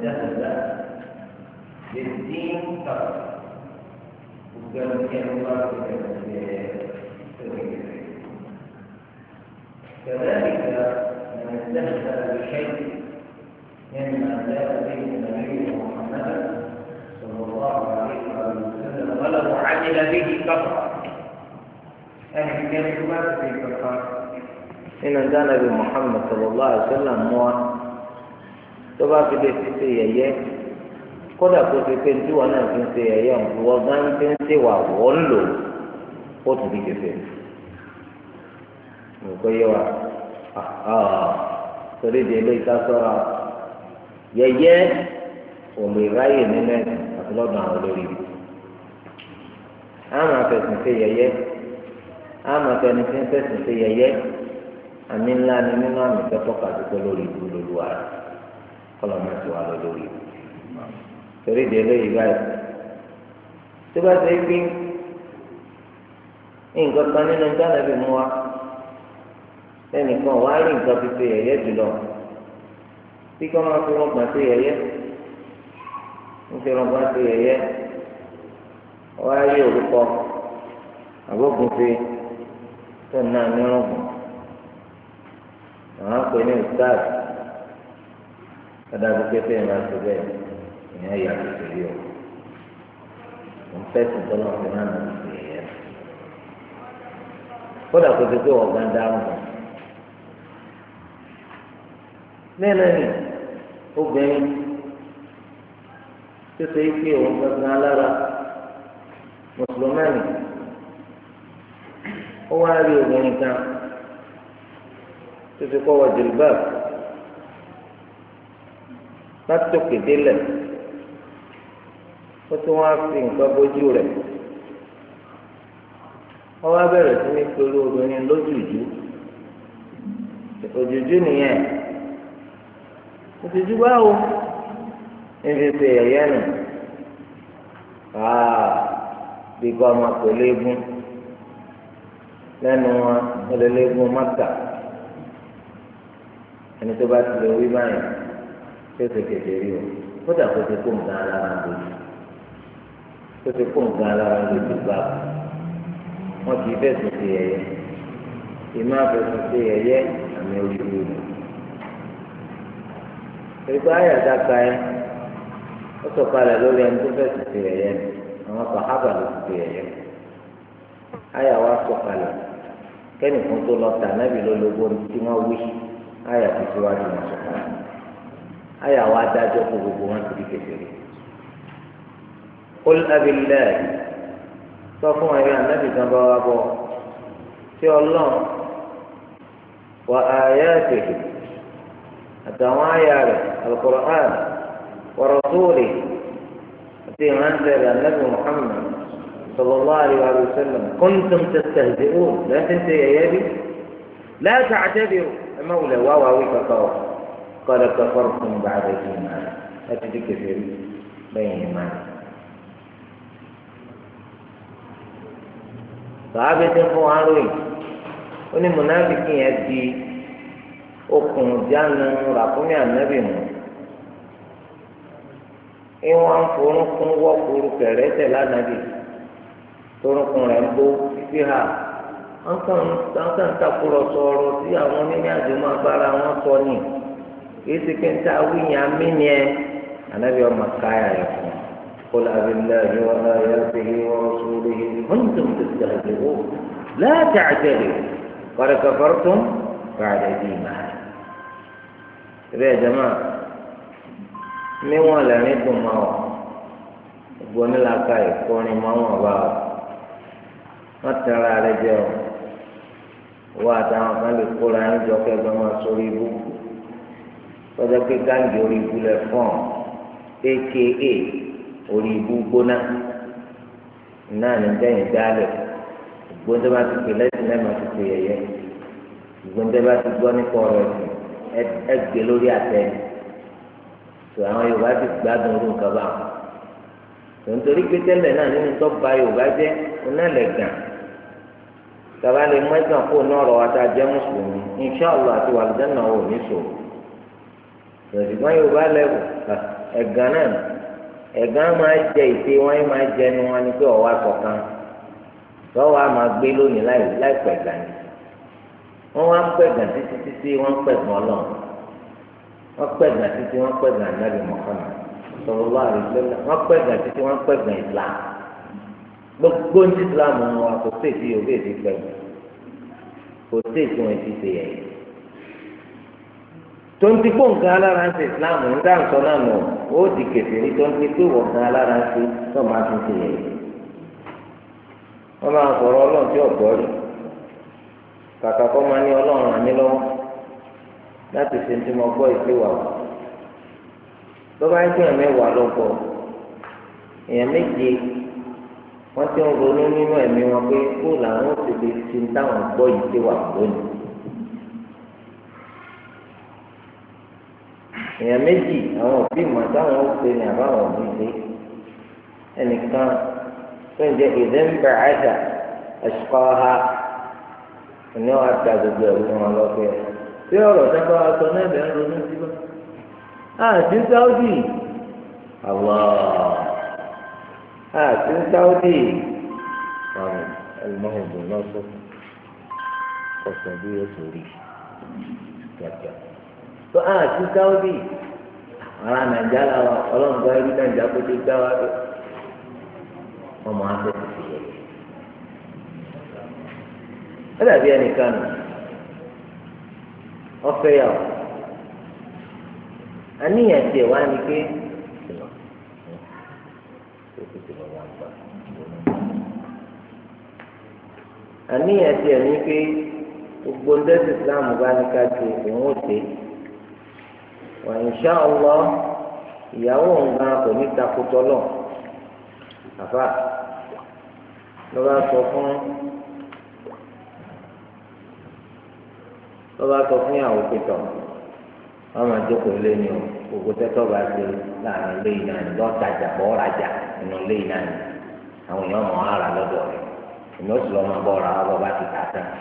انتهز للدين فقط وقال كان الله كذلك من استهزأ بشيء مما جاء به النبي محمد صلى الله عليه وسلم ولو عمل به كفر يعني كان يبات في كفر إن كان النبي محمد صلى الله عليه وسلم موا تبا في سيئة kódà kó ti pé tí wọn náà fi ń ṣe ẹyẹ wọn gán fi ń ṣe wà wọn lò ó tún fi kẹfẹ nǹkan yẹ wa torí de ilé ìta sọ́ra yẹyẹ òmò ìráyè nínú ẹ̀sìn àti lọ́dọ̀ àwọn olórí ibi àmọ́ afẹsùn ṣe yẹyẹ àmọ́ afẹni tí ń fẹsùn ṣe yẹyẹ àmì ńlá ni nínú àmì tẹ́tọ́ka tó pé lórí ìlú lóluwà kọlọ́mọ́tò wà lórí ìlú torí de ilé ìráyè tó bá ṣe pé nǹkan kan nínú jáde bí mu wa ẹnìkan wàá rí nǹkan fi ṣe yẹ̀yẹ́ jùlọ tí kò máa fi wọn gbà ṣe yẹ̀yẹ́ ń fi wọn gbà ṣe yẹ̀yẹ́ wàá rí orúkọ àgbógunfe tó ń náà nírùngbọ̀n àwọn àpè ní ustaz adájọ́ pépé máa ṣe bẹ́ẹ̀ ìyẹn yà tó ṣe yọ òun fẹsùn tó lọ́wọ́ fi náà nà ṣe yẹ̀yẹ́ kódà kó ti pé wọ́n gbà ń dáhùn bẹ́ẹ̀ náà ni obìnrin tó ṣe é pé òun gbẹ̀gbẹ̀ alára mùsùlùmí ó wá rí obìnrin kan tó ṣe kọ́ wọ jìlbáàb láti tòkè délẹ̀ ó tún wá fi nǹkan bójú rẹ̀ ó wá bẹ̀rẹ̀ sí ní pẹ̀lú obìnrin lójújú òjòjú nìyẹn òjòjú báwo níbi ṣe ẹ̀yẹ́ nù bí kò ọmọ pẹ̀lú eégún lẹ́nu wọn ọlọ́lẹ́gún mọ́tà ẹni tó bá ti lè wí báyìí tó ṣe kékeré o kódà kó ti kó nǹkan alára ń bójú tó ti kó nǹkan alára ń bójú gbà wọn kì í fẹ̀sùn ṣe ẹ̀yẹ́ ìmọ̀ àfẹ̀sùn ṣe ẹ̀yẹ́ àmì orí ìlú ìgbà ayàdá ka ẹ ó sọ̀kalẹ̀ lórí ẹni tó fẹ̀sùn ṣe ẹ̀yẹ́ ni àwọn sàhábà ló ti ṣe ẹ̀yẹ́ ayà wa sọ̀kalẹ̀ kẹ́nìkan tó lọ tà nábì lólobó tí wọ́n wí ayà tó ti wájú wọn sọ̀kalẹ̀ ayà wa dájọ́ kó gbogbo wọn ti di kékeré qul abillahi sọ fún ẹ̀yọ́ ànábì kan bá wá bọ̀ tí ọlọ́run wa ayatihi àtàwọn ayà rẹ̀ al-Qur'an wa rasulihi àti ìrántí rẹ̀ ànábì Muhammad sallallahu alaihi wa sallam kuntum tastahzi'un la tẹsẹ yẹyẹ bi la ta'tabiru ẹ má wulẹ̀ wá wá wí kankan o qad kafartum ba'da iman ẹ ti di kèfèrí lẹ́yìn iman. sàábì tí ń fún wa lóyìn ó ní mùnáfíkì yẹn di okùn jánu ràkúnmí ànábì mu ìwọ̀n forúnkún wọ́pùrú kẹrẹ́tẹ̀ lánàbì torúnkún rẹ̀ ń bó fífi hà wọ́n kàn ń takùrọ̀sọ ọ̀rọ̀ tí àwọn onímọ̀-àjò máa bára wọn sọ ní kìí ṣe pé ń ta wíyàn amíní ẹ ànábì ọmọ káyà rẹ̀ fún un. قل أبالله وآياته ورسوله كنتم تستهزئون لا تعتذروا قد كفرتم بعد الإيمان. يا جماعة mi wọn lẹrin dùn máa wọ gbogbo nílaka ìkọrin máa wọn bá wọ wọn tẹnra rẹ jẹ o wọn àtàwọn kan lè kóra ẹni jọ kẹgbẹ máa sórí ibú tọjọ pé gáǹgì orí ibú lẹ fọn aka orí ibú gbóná náà ní dẹyìn dálẹ gbóńdé bá ti pè lẹsìn lẹẹma ti pè yẹyẹ gbóńdé bá ti gbọ́ nípa ọ̀rọ̀ ẹsìn ẹgbẹ lórí àtẹ tó àwọn Yorùbá ti gbádùn orú nǹkan bá wọn tòǹtòrí pé tẹ́lẹ̀ náà nínú tó ba Yorùbá jẹ́ onálẹ̀gàn tàbá lè mú ẹ̀sán kó nọ́ọ̀rọ̀ wa tá a jẹ́ mùsùlùmí inṣàlá àti wàlùjẹ́ náà wò ní sòrò ṣùgbọ́n Yorùbá lẹ́wọ̀ ẹ̀gán náà ẹ̀gán máa jẹ ìṣe wọn yìí máa jẹnu wọn ni pé ọwọ́ àkọ́kàn lọ́wọ́ a máa gbé lónìí láìpẹ́ gàn ní wọ́n wá ń pẹ̀gàn títí wọ́n ń pẹ̀gàn ọlọ́run wọ́n pẹ̀gàn títí wọ́n pẹ̀gàn Ànábì Muhammad sallallahu alaihi wasallam wọ́n pẹ̀gàn títí wọ́n pẹ̀gàn Islam gbogbo ní Islam wọn kò sí èsì yòówù èsì pẹ̀gàn kò sí èsì wọn èsì ṣe yẹ tó ń ti kó nǹkan alára ń ṣe Islam ń dá nǹkan náà nù ó di kèfèrí tó ń ti pé wọ́n nǹkan alára ń ṣe tó máa fi ṣe yẹ wọ́n máa sọ̀rọ̀ ọlọ́run tí ọ̀gbọ́ rí kàkà kọ́ máa ní ọlọ́run ràn mí lọ́wọ́ láti ṣe tí mo gbọ́ ìpéwà wò tó bá ń gbé ẹ̀mẹ́wàá lọ́pọ̀ èèyàn méje wọ́n ti ń ronú nínú ẹ̀mí wọn pé kó làwọn ó ti lè ṣe táwọn gbọ́ ìpéwà lónìí èèyàn méjì àwọn òbí ìmọ̀ táwọn ó pe ní àbáwọn òbí ṣe ẹnìkan tó ń jẹ ìdẹ́nbẹ̀ àjà ẹ̀ṣọ́ ha ní wàá ta gbogbo ẹ̀rú wọn lọ́fẹ̀ẹ́ tí ọ̀rọ̀ sábà wà sọ náà bẹ̀rẹ̀ ronú sí bá àti Sáúdì àti Sáúdì àwọn ẹlòmọ́hùnmọ́ náà sọ ọ̀sán bí yóò sọ rí kíákíá tó àti Sáúdì ara Nàìjíríà làwọn ọlọ́run bá rí Nàìjíríà kó tó dá wa dé wọn máa fẹ́ ti fi yẹ ẹ dàbí ẹnìkan nù ọfẹ yà ó àníyàn tiẹ̀ wá ní pé àníyàn tiẹ̀ ní pé gbogbo ndẹ́sí Islam bá ní ká ju òun ó tè wà insha Allah ìyàwó nǹkan kò ní takùtọ̀ lọ àfà lọ́ba sọ fún ìyàwó pétọ̀ wọ́n máa jókòó lé ní o gbogbo tẹ́tọ́ bá ṣe láàrin ilé yìí náà ní lọ́ọ̀tajà bọ́ rajà nínú ilé yìí náà ní àwọn èèyàn mọ̀ ara lọ́dọ̀ rẹ̀ ìnáwó sì lọ́ọ́ máa bọ́ ra ọ́ bá ti tà tán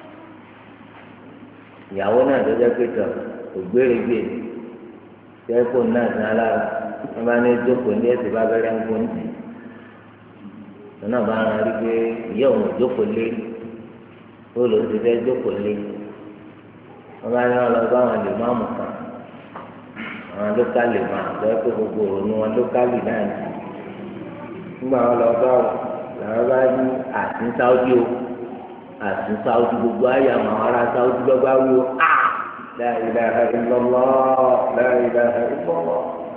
ìyàwó náà tó jẹ́ pétọ̀ kò gbéregbè tẹ́kọ̀ náà sàn alára wọ́n bá ní jókòó ní ẹ̀sìn bá bẹ̀rẹ̀ ń gbóǹtì lọ́nà bá ń rí pé ìyá òun jókòó lé ó lòó ti fẹ́ jókòó lé wọ́n bá ní wọn lọ bá àwọn lèmọ́ọ̀mù kan àwọn lókàlì máa sọ pé gbogbo òun wọn lókàlì náà ní nígbà wọn lọ bá wọn làwọn bá ní àti Sáúdì o àti Sáúdì gbogbo ayé àwọn ará Sáúdì lọ́gbà wí o la ilaha illallah la ilaha illallah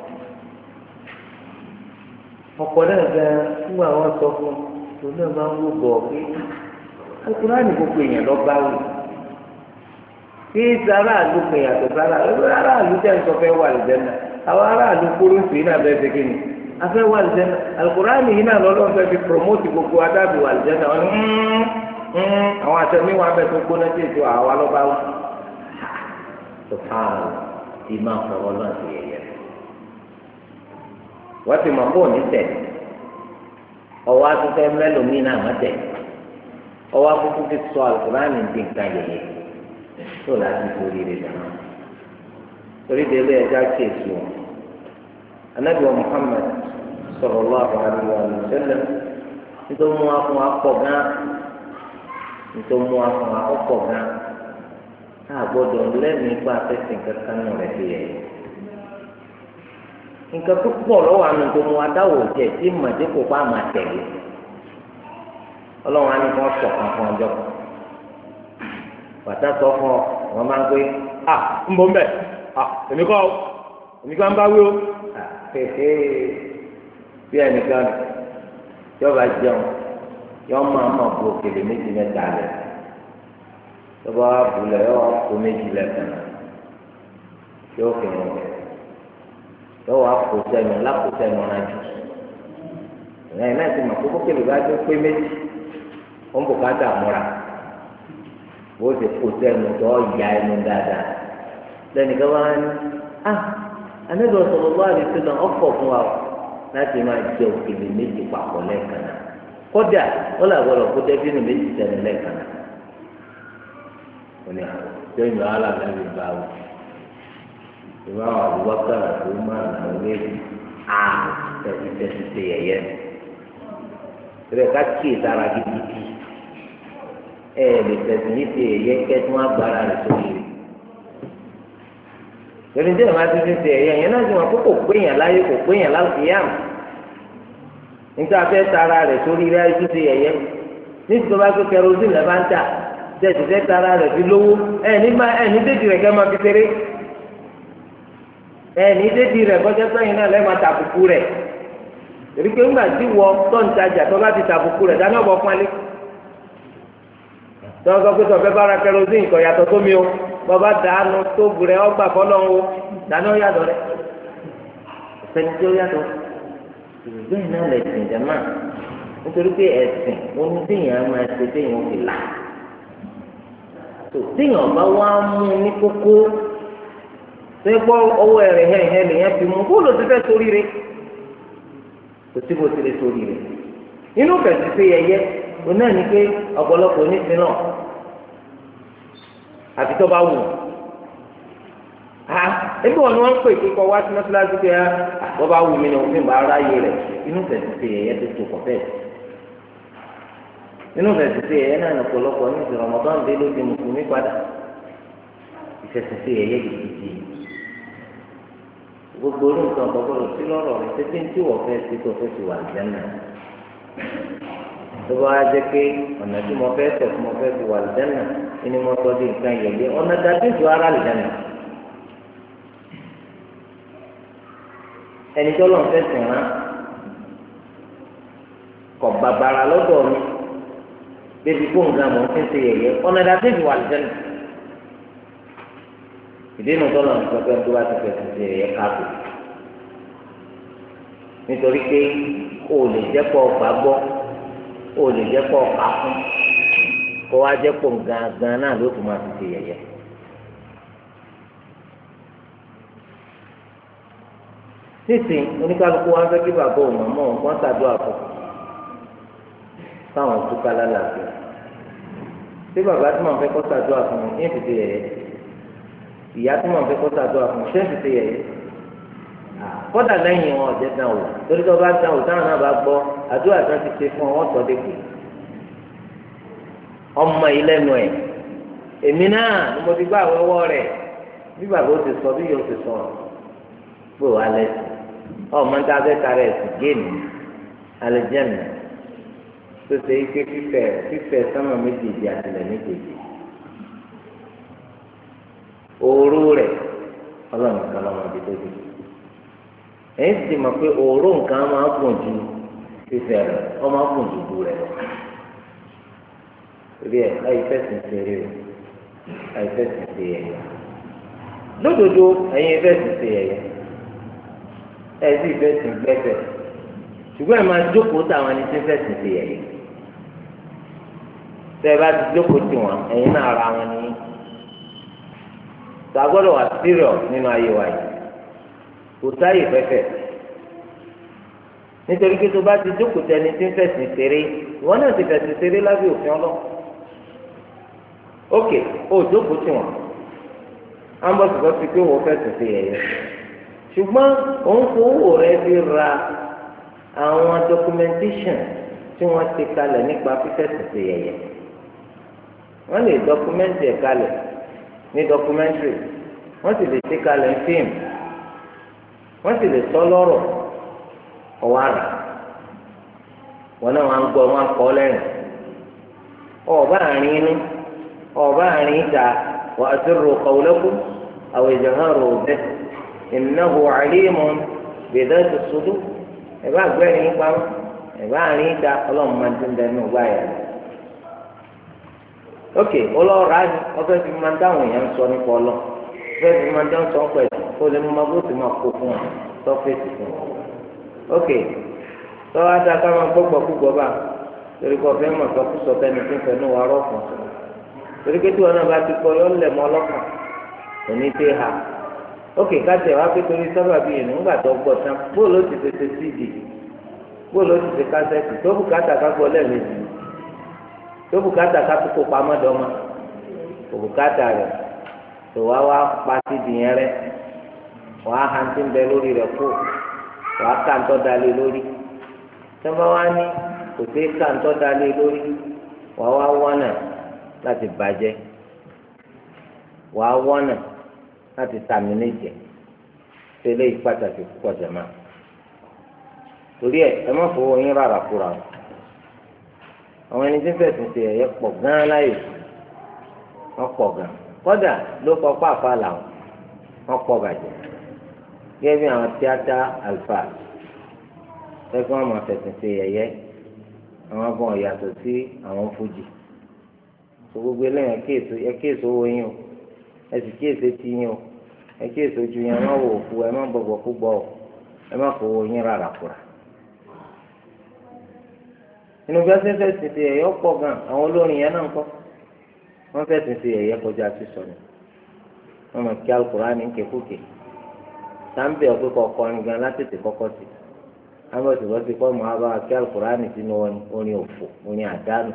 ọ̀pọ̀ náà gan nígbà wọn sọ fún un náà máa ń wò bọ̀ pé Kùránì gbogbo èèyàn lọ bá wù kí sara àlù pè yàtọ̀ sára aráàlú tẹ̀ ń sọ fẹ́ wà lìjẹ́nà àwọn aráàlú kúrú sí náà bẹ́ẹ̀ ṣe kíni afẹ́ wà lìjẹ́nà Al-Kùránì yìí náà lọ́dọ̀ fẹ́ fi promote gbogbo adábì wà lìjẹ́nà wọn ni àwọn àtẹ̀míwá bẹ́ẹ̀ tó gbóná sí ètò àwa lọ́ba wù sọ̀tàn ìmọ̀ àfọwọ́ náà ti yẹ̀yẹ́ wọ́n ti mọ̀ kó ní tẹ̀ ọwọ́ atúfẹ́ mẹ́lòmíì náà má tẹ̀ ọwọ́ akókó ti sọ Al-Kùránì di nǹkan yẹ̀yẹ́ tó láti torí rẹ̀ dáná torí délé ẹja kéésì wọn Ànábì wa Muhammad sallallahu alaihi wa sallam nítorí mú wa fún wa pọ̀ gán nítorí mú wa fún wa pọ̀ gán àgbọ́dọ̀ lẹ́nu ipa afẹ́sìn kankan náà rẹ̀ fi yẹ nǹkan tó pọ̀ lọ́wọ́ àánú tó mú adáwò jẹ tí màdékò bá máa tẹ̀lé ọlọ́run á ní kí wọ́n sọ̀ kan fún ọjọ́ kan bàtà sọ fún ọ wọn máa ń pé ń bọ̀ ń bẹ̀ èmi kọ́ ń bá wí o bí ẹnìkan yọba jẹun yọ máa mọ̀ bu òkèlè méjì mẹ́ta lẹ̀ yọba wa bulẹ̀ yọ wá kó méjì lẹ́kàn yóò fi hàn bẹ̀ yọ wá kó sẹ́nu lákò sẹ́nu ọ̀nà jù ẹ̀yìn náà ti mọ̀ kó kókèlè bá tó pé méjì ó ń bò ká dà múra bó ti kó sẹ́nu tó ya ẹnu dáadáa lẹ́nìkan wá ní Ànábì sallallahu alaihi wasallam ọ̀pọ̀ fún wa láti máa jẹ òkèlè méjì papọ̀ lẹ́ẹ̀kan náà kódà wọ́n lè gbọ́dọ̀ kó dẹ́bínú méjì sẹ́nu lẹ́ẹ̀kan náà wọ́n ní sẹ́yìn wàhálà lẹ́nu bá wò ìwà Abubakar àti Umar àwọn méjì tẹ̀sí yẹ̀yẹ́ rẹ̀ ká kí ìtara gidigidi lè tẹ̀sí ní ti yẹ̀yẹ́ kẹ́tí wọn agbára rẹ̀ sórí rẹ̀ lórí díẹ̀ máa ti fi ṣe yẹ̀yẹ́ yẹn náà ti wọn kó kò péyàn láyé kò péyàn láwùjọ nígbà fẹ́ tara rẹ̀ sórí rẹ̀ ti ṣe yẹ̀yẹ́ nítorí tó bá pé kẹrosíìnì lẹ́ bá ń tà tẹ̀sí fẹ́ tara rẹ̀ fi lówó ní déjì rẹ̀ kẹ́ máa fi ṣeré ní dédì rẹ kọjá sẹ́yìn náà lẹ́ẹ̀ máa tàbùkù rẹ̀ torí pé ńgbà tí wọ tọ́ǹtajà tó bá ti tàbùkù rẹ̀ dáná ọ̀bọ̀ pọ́nlé tọ́wọ́ pé tọ́fẹ́ bára kẹrosíìnì kọ̀ yàtọ̀ sómi o bàbá dànù tóògù rẹ̀ ọgbà fọlọ́ o dáná yàtọ̀ rẹ̀ ọ̀sẹ̀ni tí ó yàtọ̀ bẹ́ẹ̀ náà lẹ̀ sìn jẹ́ máa nítorí pé ẹ̀sìn ohun téèyàn máa ṣe téèyàn fi là téèyàn bá wá mú ní kókó sẹ́gbọ́ ọwọ́ ẹ̀rẹ̀ hẹ́hẹ́ lèyàn fi mú bó ló ti fẹ́ sórí rẹ̀ kò sí bó ti lè sórí rẹ̀ inú bẹ̀sẹ̀ pé yẹyẹ òun náà ní pé ọ̀pọ̀lọpọ̀ oníṣẹ́ náà àti tó bá wù ebi wọn ni wọn ń pè kíkọ wá sí mọ́tíláṣí pé wọ́n bá wù mí ni òfin bá aráyé rẹ̀ inú bẹ̀sẹ̀ pé yẹyẹ tó tó kọ̀ bẹ́ẹ̀ inú bẹ̀sẹ̀ pé yẹyẹ náà ọ̀pọ̀lọpọ̀ ní ìṣòro ọmọdé dé ló di mùsùlùmí padà ìfẹsẹ̀ pé yẹyẹ gidigidi gbogbo orí nǹkan gbọ́dọ̀ sí lọ́rọ̀ rẹ̀ títí tí wọ́n fẹ́ sí tó fẹ́ ti wà lẹ́nu tó bá wá jẹ́ pé ọ̀nà tí mo fẹ́ tẹ̀ fún mo fẹ́ ti wà lẹ́nu ni mo sọ di nǹkan yẹ̀yẹ́ ọ̀nà dájú ju ara lẹ́nu ẹni tó lọ́n fẹ́ sìn rán kọ̀ bàbàrà lọ́dọ̀ mi bébí kó nǹkan mọ̀ ń fi ṣe yẹ̀yẹ́ ọ̀nà dájú ju wà lẹ́nu ìdínú tọ́lọ̀ nǹkan pé tó bá ti fẹ̀sùn sí ẹ̀yẹ káàbò nítorí pé o lè jẹ́ pọ̀ gbàgbọ́ o lè jẹ́ pọ̀ kà fún kó wá jẹ́ pọ̀ gangan náà ló tún máa fi ṣe yẹ̀yẹ́. nísìn oníkálukú wa fẹ́ kí bàbá òun mọ̀ ọ́n wọ́n ṣàdúrà fún táwọn túká lálàáfíà tí bàbá tí màá fẹ́ kọ́ ṣàdúrà fún mi ní ìfìdí yẹ̀yẹ́ ìyá tí wọn fẹ́ kó sàdúrà fún ṣẹ́ẹ̀sì ti yẹ̀yẹ́ kódà lẹ́yìn wọn ọ̀jẹ̀ dán wò torí tó bá dán wò táwọn náà bá gbọ́ àdúrà tí wọ́n ti ṣe fún ọ wọ́n sọ dẹ́kun ọmọ yìí lẹ́nu ẹ̀ èmi náà ni mo ti gbá àwọ̀wọ́ rẹ̀ bí bàbá ó ti sọ bí yóò ti sọ pé wà lẹ́sìn ọmọ níta fẹ́ kára ẹ̀sìn géèmì alẹ́jẹ̀nà tó ṣe ike fífẹ́ sánmà méjèèjì àtìlẹ̀ méjèèjì òru rẹ̀ ọlọ́run kan lọ́mọ ibi tó di ẹ̀yìn ti mọ̀ pé òru nǹkan máa gùn ju fífẹ́ rẹ̀ ọ máa gùn ju bu rẹ̀ lọ torí ẹ̀ láì fẹ́sìn ṣeré o láì fẹ́sìn ṣe yẹ̀yẹ́ lódodo ẹ̀yin fẹ́sìn ṣe yẹ̀yẹ́ ẹ̀ sì fẹ́sìn gbẹ́fẹ̀ ṣùgbọ́n ẹ̀ máa jókòó táwọn ẹni tí fẹ́sìn ṣe yẹ̀yẹ́ tẹ́ ẹ bá ti jókòó tiwọn ẹ̀yin náà ara wọn nìyí sàgbọ́dọ̀ wà serious nínú ayé wa yìí kò sáyè fẹ́fẹ́ nítorí pé tó bá ti jókòó tẹni tí ń fẹ̀sìn ṣeré ìwọ náà ti fẹ̀sìn ṣeré lábẹ́ òfin ọlọ́ ókè ó jókòó tì wọ́n á ń bọ̀ sọ̀rọ̀ sí pé wọ́n fẹ̀sìn ṣe yẹ̀yẹ́ ṣùgbọ́n òun fowó rẹ fi ra àwọn documentation tí wọ́n ti kalẹ̀ nípa fífẹ̀sìn ṣe yẹ̀yẹ́ wọ́n lè document ẹ̀ kalẹ̀ ní documentary wọ́n sì lè ṣe kalẹ̀ ní fíìmù wọ́n sì lè sọ lọ́rọ̀ ọwọ́ àrà wọn náà wọn gbọ́ wọn kọ́ lẹ́yìn ọba àárín inú ọba àárín ìta wa asirru qawlakum aw ijharu bihi innahu alimun bi dhati sudur ẹ̀bá àgbẹ̀rin nípa ẹ̀bá àárín ìta ọlọ́run máa ń tún bẹ́ẹ̀ ní ọgbà yẹn. ok ọlọ́ọ̀rá ni wọ́n fẹ́ fi máa dáhùn èèyàn sọ nípa ọlọ́ fẹ́ fi máa dáhùn sọ pẹ̀ kó lè mú máa bó ti máa kó fún wa sọ́fẹ̀sì fún wa. ok tọ́wọ́ á dáa ká máa gbọ́gbọ́ púpọ̀ bá torí kọ́ fẹ́ mọ̀ sọ́kú sọ tẹ́ni tí ń fẹ́ ní wàá rọ́ọ̀fù torí pé tí wọn náà bá ti kọ́ yọ lẹ̀ mọ́ ọlọ́kàn òní tẹ́ ha ok káṣẹ̀ wá pé torí sábà bíi ìnú ńgbà tó gbọ́ tán bóòlù ó ti fẹsẹ̀ cd bóòlù ó ti fẹ́ kásẹ̀tì tó bùkátà ká gbọ́ lẹ́ẹ̀mejì tó bùkátà ká tó kó pamọ́ dọ́mà kò bùkátà rẹ̀ tó wá wá pa síbi yẹn rẹ̀ wàá hàn tí ń bẹ lórí rẹ̀ kó wàá ká ń tọ́ dalé lórí tọ́ba wá ní kò sí ká ń tọ́ dalé lórí wàá wá wọ́nà láti bàjẹ́ wàá wọ́nà láti tàmínéjẹ tẹ́lẹ̀ ìpàtàkì púpọ̀ jẹ̀má torí ẹ má fowó yín rárá kúra o àwọn ẹni tí ń fẹ̀sùn ṣe ẹ̀yẹ pọ̀ gan-an láyè wọ́n pọ̀ gan-an kódà ló kọ́ pàápàá làwọn wọ́n pọ̀ bàjẹ́ gẹ́gẹ́ bí àwọn tíátá àlùfáà ẹgbẹ́ wọn máa fẹ̀sùn ṣe ẹ̀yẹ àwọn agbọ̀n yàtọ̀ sí àwọn fújì tó gbogbo eléyìí ẹ kéèso owó yín o ẹ sì kíyèsí ti yín o ẹ kíyèsí ojú yín ẹ má wò òfu ẹ má bọ̀bọ̀ kú bọ̀ ẹ má fowó yín rárá kúra. inú bí wọ́n ṣe fẹ̀sìn sí ẹ̀yẹ pọ̀ gan àwọn olórin yẹn náà ń kọ́ wọ́n fẹ̀sìn sí ẹ̀yẹ kọjá sísọ ni wọ́n mọ̀ kí Al-Kùránì ń kékúkè sáńbẹ̀ ọ̀pẹ́ kọ̀ọ̀kọrin gan látètè kọ́kọ́ sí amọ̀sibọ́sí kọ́ mọ́ abá kí Al-Kùránì sínú orin òfò orin àdánù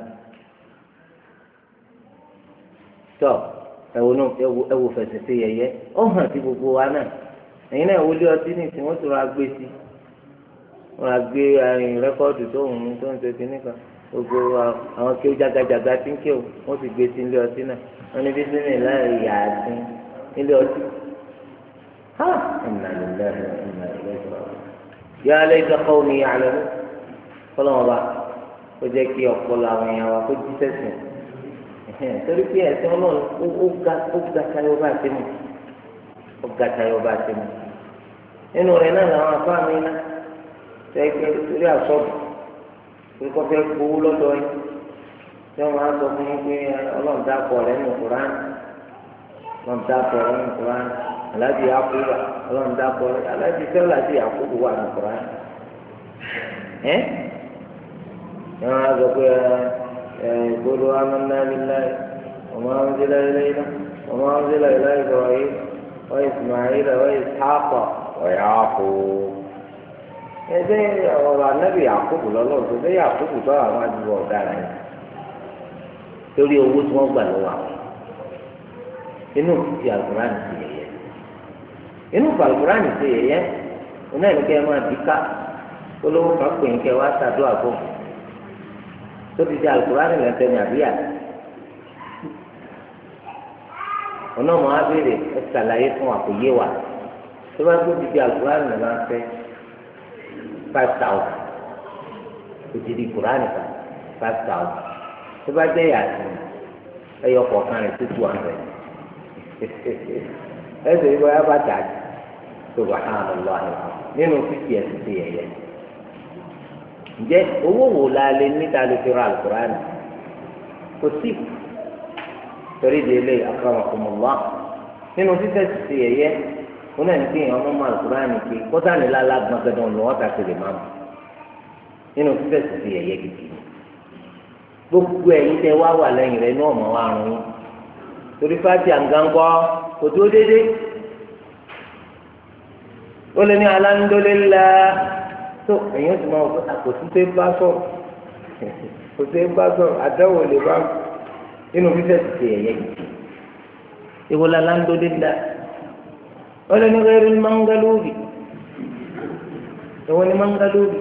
tọ́ ẹwù fẹ̀sìn sí ẹ̀yẹ ó hàn sí gbogbo wa náà ẹ̀yin náà wọlé ọtí ní ìsìn wọ́n tó ra gbé sí wọ́n ra gbé rẹ́kọ́ọ̀dù tó ń ṣe kínní kan gbogbo àwọn kí ó jagajaga tí ń ké o wọ́n sì gbé sí ilé ọtí náà wọ́n ní bí sínú láì yà á sí ilé ọtí ha inna lillahi wa inna ilayhi raji'un ya layta qawmi ya'lamun kọ́lọ́mọba ó jẹ́ kí ọpọlọ àwọn èèyàn wa kó jí sẹ́sìn torí pé ẹ̀sìn ọlọ́run ó ga tayọ bá ti mú ó ga tayọ bá ti mú nínú rẹ̀ náà làwọn afáàmì náà tẹ́gbẹ́ torí àsọ̀bù torí kọ́ fẹ́ gbowó lọ́dọ̀ yìí tí wọ́n máa sọ fún yín pé ọlọ́run dákọ̀ rẹ̀ nínú Kùránì ọlọ́run dákọ̀ rẹ̀ nínú Kùránì aláàbí Yakubu ọlọ́run dákọ̀ rẹ̀ aláàbí sẹ́wọ́n àti Yakubu wà nínú Kùránì wọ́n máa sọ pé قولوا آمنا بالله وما أنزل إلينا وما أنزل إلى إبراهيم وإسماعيل وإسحاق ويعقوب ẹsẹ ọ̀rọ̀ anábì Yakubu lọlọrun tó fẹ́ Yakubu tó àwọn àdúgbò ọ̀daràn yẹn torí owó tí wọ́n gbà lọ́wọ́ àwọn inú ti Al-Kùránì ti yẹ̀yẹ́ inú Al-Kùránì ti yẹ̀yẹ́ oná ìníkẹ́ ẹ máa dìka olówó kan pè ń kẹ́ wá ṣàdúrà fún tó ti di Al-Kùránì lẹ́sẹ̀ ní àbíyá ọ̀nà ọmọ abéèrè ẹ ṣàlàyé fún wa kò yé wa tó bá tó ti di Al-Kùránì lẹ́ máa fẹ́ 5,000 òjìdí Kùránì kan 5,000 tó bá jẹ́ yàtọ̀ ẹyọ kọ̀ọ̀kan rẹ̀ tó 200 ẹsẹ̀ yìí wọ́n yá bá tà subhanallah nínú fífi ẹ̀sìn ti yẹ̀yẹ́ ǹjẹ́ owó wo la lè níta lè fi ra Al-Kùránì kò sí torí délé akramakumullah nínú fífi ẹ̀sìn ti yẹ̀yẹ́ wọn náà ní kí èèyàn ọmọ Al-Kùránì ké kọ́tà ní lálá gbọ́ngàn lọ́wọ́ ta tẹ̀lé máa mọ̀ nínú fífẹ̀sì sí ẹ̀yẹ gidi gbogbo ẹ̀yin tẹ wá wà lẹ́yìn rẹ̀ ní ọmọ wa rún yín torí fájì àǹgáńkọ́ kò tó dédé ó lé ní alhamdulillah tó èèyàn ti máa wọ àkòtí tẹ bá sọ̀rọ̀ kò tẹ bá sọ̀rọ̀ àdáwò lè bá nínú fífẹ̀sì sí ẹ̀yẹ gidi ìwọlá alhamdulillah wọ́n ní gẹ́rù mangalóbi ìwọ́n ní mangalóbi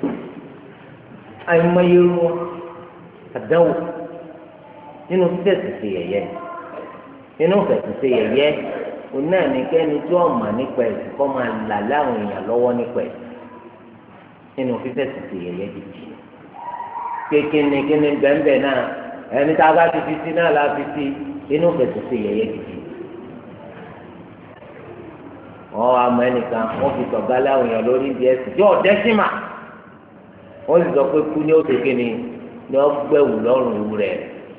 àìmọye wọn àdáwò nínú fífẹ̀sì ṣe yẹ̀yẹ́ nínú fẹ̀sì ṣe yẹ̀yẹ́ òun náà ní kẹ́ni tí wọ́n mọ̀ nípa ẹ̀sìn kọ́ máa là láwọn èèyàn lọ́wọ́ nípa ẹ̀sìn nínú fífẹ̀sì ṣe yẹ̀yẹ́ gidi kékeré kíni bẹ́ẹ̀ náà ẹni tá a bá ti fi sí náà la fi sí nínú fẹ̀sì ṣe yẹ̀yẹ́ gidi. wọn àmọ́ ẹnìkan wọn fi sọgá láwọn èèyàn lórí ibi ẹsìn tí ọdẹ sì mà wọn sì sọ pé kú ní oṣù kìíní ni wọn gbẹ̀wù lọ́rùn ìwú rẹ̀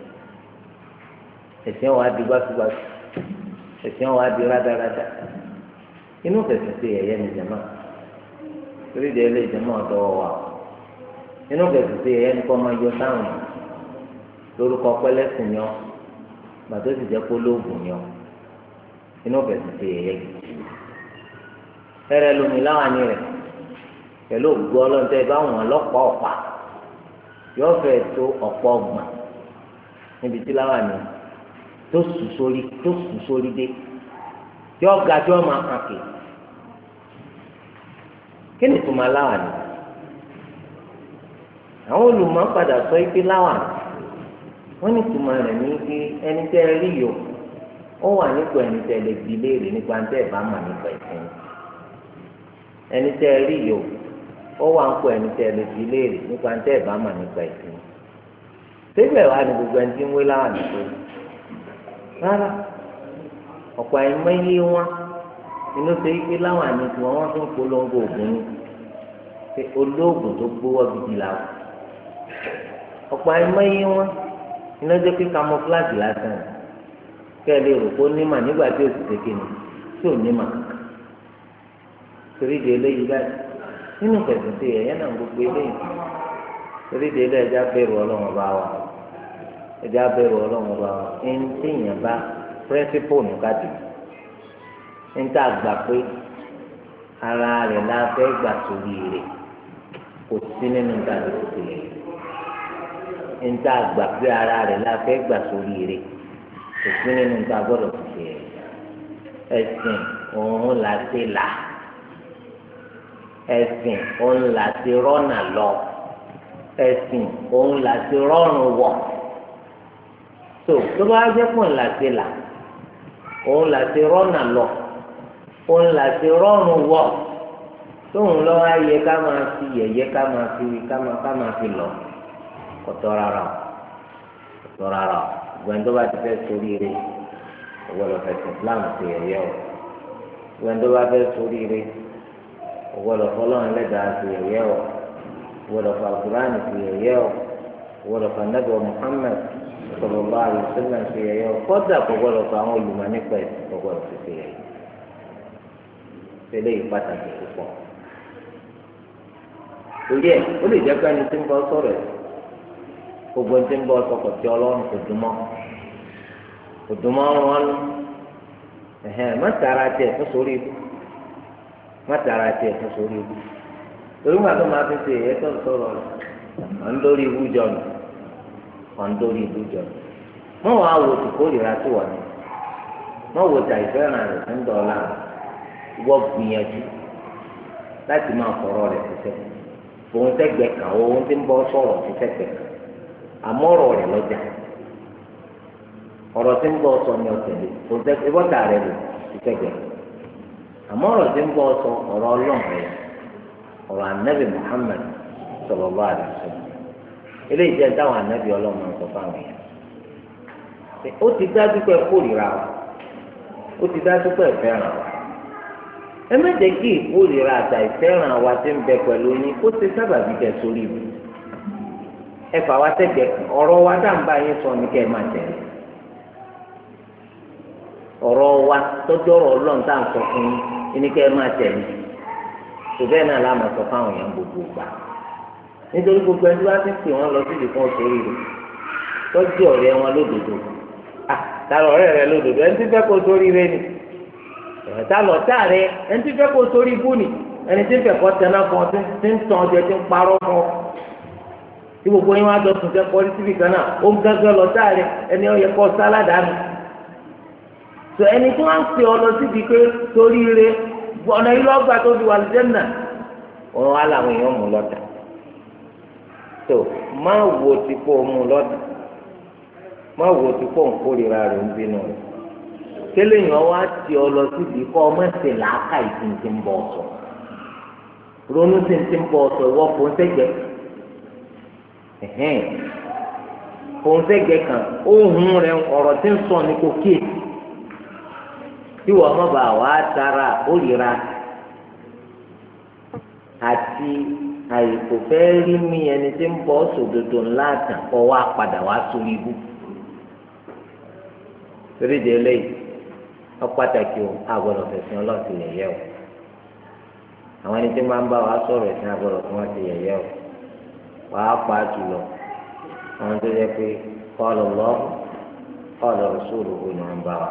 ẹ̀sìn wa di gbásùgbásù ẹ̀sìn wa di rádaràdà inú fẹsẹ̀ sí ẹ̀yẹ ní jẹ̀mọ́ torí ìdí ẹlẹ́ ìjẹ̀mọ́ ọ̀dọ́ wa inú fẹsẹ̀ sí ẹ̀yẹ ní kọ́ máa yọ sáwọn lórúkọ pẹ́lẹ́sìn yọ gbàtó sì jẹ́ polóògùn yọ inú fẹsẹ̀ sí ẹ̀yẹ gidi ẹrẹ lomi láwàní rẹ pẹ̀lú ògbó ọlọ́dẹ bá wọn lọ́pọ̀ ọ̀pá yóò fẹ́ tó ọ̀pọ̀ ọgbọ̀n níbi tí láwàní tó sùn sórí dé tí ọ̀gá tí wọ́n máa kàn kì ìtumọ̀ láwàní àwọn olùmọ̀ padà sọ pé láwàní wọ́n ní ìtumọ̀ rẹ̀ ní pé ẹni tẹ́ ẹ rí yòó ó wà nípò ẹni tẹ́ lè bi léèrè nípa tẹ́ ẹ bá mà nípa ìsìn ẹni tẹ́ ẹ rí yòó ó wà nípò ẹni tẹ́ lè bi léèrè nípa tẹ́ ẹ bá mà nípa ìsìn síbẹ̀ wá ní gbogbo ẹni tí ń wé láwàní tó rárá ọ̀pọ̀ àìmọye wọn inú ṣe pé láwàní tí wọ́n tún polongo ògùn ní pé olóògùn tó gbówó gidi làwọn ọ̀pọ̀ àìmọye wọn iná jẹ́ pé camouflage lásán kẹ́ ẹ lè rò pé ó nímà nígbà tí ó sì ṣe kíni tí ò nímà kankan torí di eléyìí báyìí nínú kẹsìtì ẹ̀yẹ́ náà gbogbo eléyìí torí di eléyìí ẹja bẹ̀rù ọlọ́run bá wa ẹja bẹ̀rù ọlọ́run bá wa ẹni tí èèyàn bá pírẹ́sípò nùkàdì ẹni tá a gbà pé ara rẹ̀ la fẹ́ gbà sórí rẹ̀ kò sí nínú ìdájọ́ tó ti lẹ̀ níta àgbà pé ara rẹ̀ la fẹ́ gbà sórí rẹ̀ kò sí nínú níta gbọ́dọ̀ tó ti lẹ̀ ẹ̀sìn òun là ti là ẹ̀sìn òun là ti rọ́nà lọ ẹ̀sìn òun là ti rọ́rùn wọ̀ tó bá jẹ́ pọ̀ là ti là òun là ti rọ́nà lọ òun là ti rọ́rùn wọ̀ tóun lọ́wọ́ ayé ká máa fi yẹ̀yẹ́ ká máa fi lọ kọ̀tọ́ rárá o gbẹ̀ndó bá ti fẹ́ sórí rẹ̀ ọ̀gbọ́dọ̀ fẹ̀sìn Islam ti yẹ̀yẹ́ o gbẹ̀ndó bá fẹ́ sórí rẹ̀ ọ̀gbọ́dọ̀ fọlọ́run lẹ́dàá ti yẹ̀yẹ́ o ọ̀gbọ́dọ̀ fọ àkùránì ti yẹ̀yẹ́ o ọ̀gbọ́dọ̀ fọ anábọ̀ Muhammad sallallahu alaihi wasallam ti yẹ̀yẹ́ o kọ́dà kò gbọ́dọ̀ fọ àwọn olùmọ̀ nípa ẹ̀sìn kò gbọ́dọ̀ ti yẹ̀yẹ́ tẹ́lẹ̀ yìí pàtàkì púpọ̀ torí ẹ̀ ó lè jẹ́ pé ẹni tí ń bọ́ sọ̀rọ̀ ẹ̀ gbogbo ẹni tí ń bọ́ sọ̀kọ̀ tí ọlọ́run kò dùn mọ́ wọn má tara tiẹ̀ fún sórí ibú torí wọn àti máa fi ṣe èyẹ tó ń sọ̀rọ̀ rẹ̀ ọ̀n lórí ibú jọ nù mọ́ wàá wò tí kò lè ra tó wà ní mọ́ wò tí àìfẹ́ràn rẹ̀ ń dọ̀ọ́lá wọ́n gbìyànjú láti máa fọ̀rọ̀ rẹ̀ ṣiṣẹ́ òun tẹ́gbẹ́ kan òun ti ń bọ́ sọ̀rọ̀ ṣiṣẹ́ pẹ̀ àmọ́ ọ̀rọ̀ rẹ̀ lọ́jà ọ̀rọ̀ tí ń bọ́ sọ ní ọ̀tẹ̀lẹ̀ òun tẹ́gbẹ́ bọ́tà rẹ̀ lò ṣiṣẹ́ pẹ̀ àmọ́ ọ̀rọ̀ tí ń bọ́ sọ ọ̀rọ̀ ọlọ́run rẹ̀ ọ̀rọ̀ ànábì Muhammad sallallahu alaihi wasallam eléyìí jẹ́ táwọn ànábì ọlọ́run sọ fáwọn èèyàn ó ti dájú pé kórìíra wa ó ti dájú pé fẹ́ràn wa ẹ má jẹ́ kí ìkórìíra àtà ìfẹ́ràn wa ti ń bẹ pẹ̀lú yín kó ṣe sábàbí kẹ́ sórí ibi ẹ fà wá sẹ́gbẹ̀ẹ́ ọ̀rọ̀ wa dáńbà yín sọ ní kẹ́ ẹ máa tẹ̀lé ọ̀rọ̀ wa tọ́jú ọ̀rọ̀ ọlọ́run tá à ń sọ fún yín ní kẹ́ ẹ máa tẹ̀lé tó bẹ́ẹ̀ náà láàmú sọ fáwọn èèyàn gbogbo gbà nítorí gbogbo ẹni wá ti pè wọ́n lọ sí ìdìkan sórí rẹ̀ tọ́jú ọ̀rẹ́ wọn lódodo tààrà ọ̀rẹ́ rẹ lódodo ẹni tí fẹ́ kó sórí rẹ̀ ni ẹ̀ta lọ tá rẹ ẹni tí fẹ́ kó sórí ibú ni ẹni tí fẹ́ kọ́ tẹná fún ọ tí ń tàn ọjọ́ tí ń parọ́ fún ọ tí gbogbo yín wá jọ sùn fẹ́ kọ́ síbi kan náà ó ń gángan lọ tá rẹ ẹni ó yẹ kọ́ sáládà mi tó ẹni tí wọ́n ń pè ọ lọ síbi pé sórí rẹ ọ̀nà yìí lọ́gbà tó fi wà lóṣẹ́ nà wọn wá làwọn èèyàn mú lọ́dà tó má wo ti kó mú lọ́dà má wo ti kó nkórira rẹ̀ ń bínú rẹ̀ tẹ́lẹ̀ yẹn wá ti ọ lọ síbi kọ́ ọmọ ẹ̀sẹ̀ làákà ìtìǹtì ń bọ̀ ọ̀sọ̀ ronú tìǹtì ń bọ̀ ọ̀sọ̀ ìwọ kò ń sẹ́gbẹ̀ kò ń sẹ́gbẹ̀ kan ohun rẹ̀ ọ̀rọ̀ tí ń sọ ní kò kíyè tí wọ́n mọ̀ bá wà á tara òrìra àti àìkò fẹ́ rí mi ẹni tí ń bọ̀ sòdodo ńlá àtàn kọ́ wá padà wá sórí ibú torí de eléyìí ọpàtàkì o àgbọ́dọ̀ fẹsẹ̀ ọlọ́ọ̀tì yẹ̀yẹ́ o àwọn ẹni tí máa ń bá wa sọ̀rọ̀ ẹ̀sìn àgbọ́dọ̀ fún wọn ti yẹ̀yẹ́ o wàá pa á jùlọ àwọn tó yẹ pé qala Allah qala rasuluhu ni wọ́n bá wa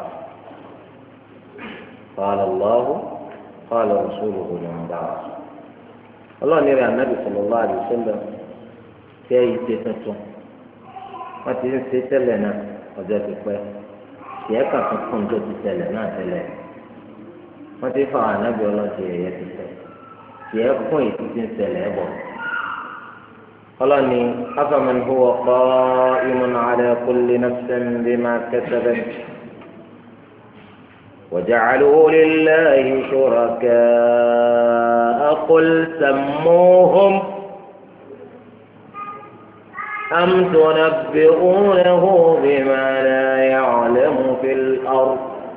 qala Allah qala rasuluhu ni wọ́n bá wa ọlọ́ọ̀ni rẹ̀ anábì sallallahu alaihi wasallam tẹ́ ìṣe tuntun wọ́n ti ń ṣe tẹ́lẹ̀ náà ọjọ́ ti pẹ́ tiẹ̀ kà fún fún tó ti tẹ́lẹ̀ náà tẹ́lẹ̀ wọ́n ti fa ànábì ọlọ́ọ̀tì ẹ̀yẹ ti tẹ́ tiẹ̀ fún ètò tí ń ṣẹlẹ̀ bọ̀. ọlọ́ni afaman huwa qa'imun ala kulli nafsin bima kasabat wa ja'alu lillahi shuraka'a qul sammuhum am tunabbi'unahu bima la ya'lamu fil ard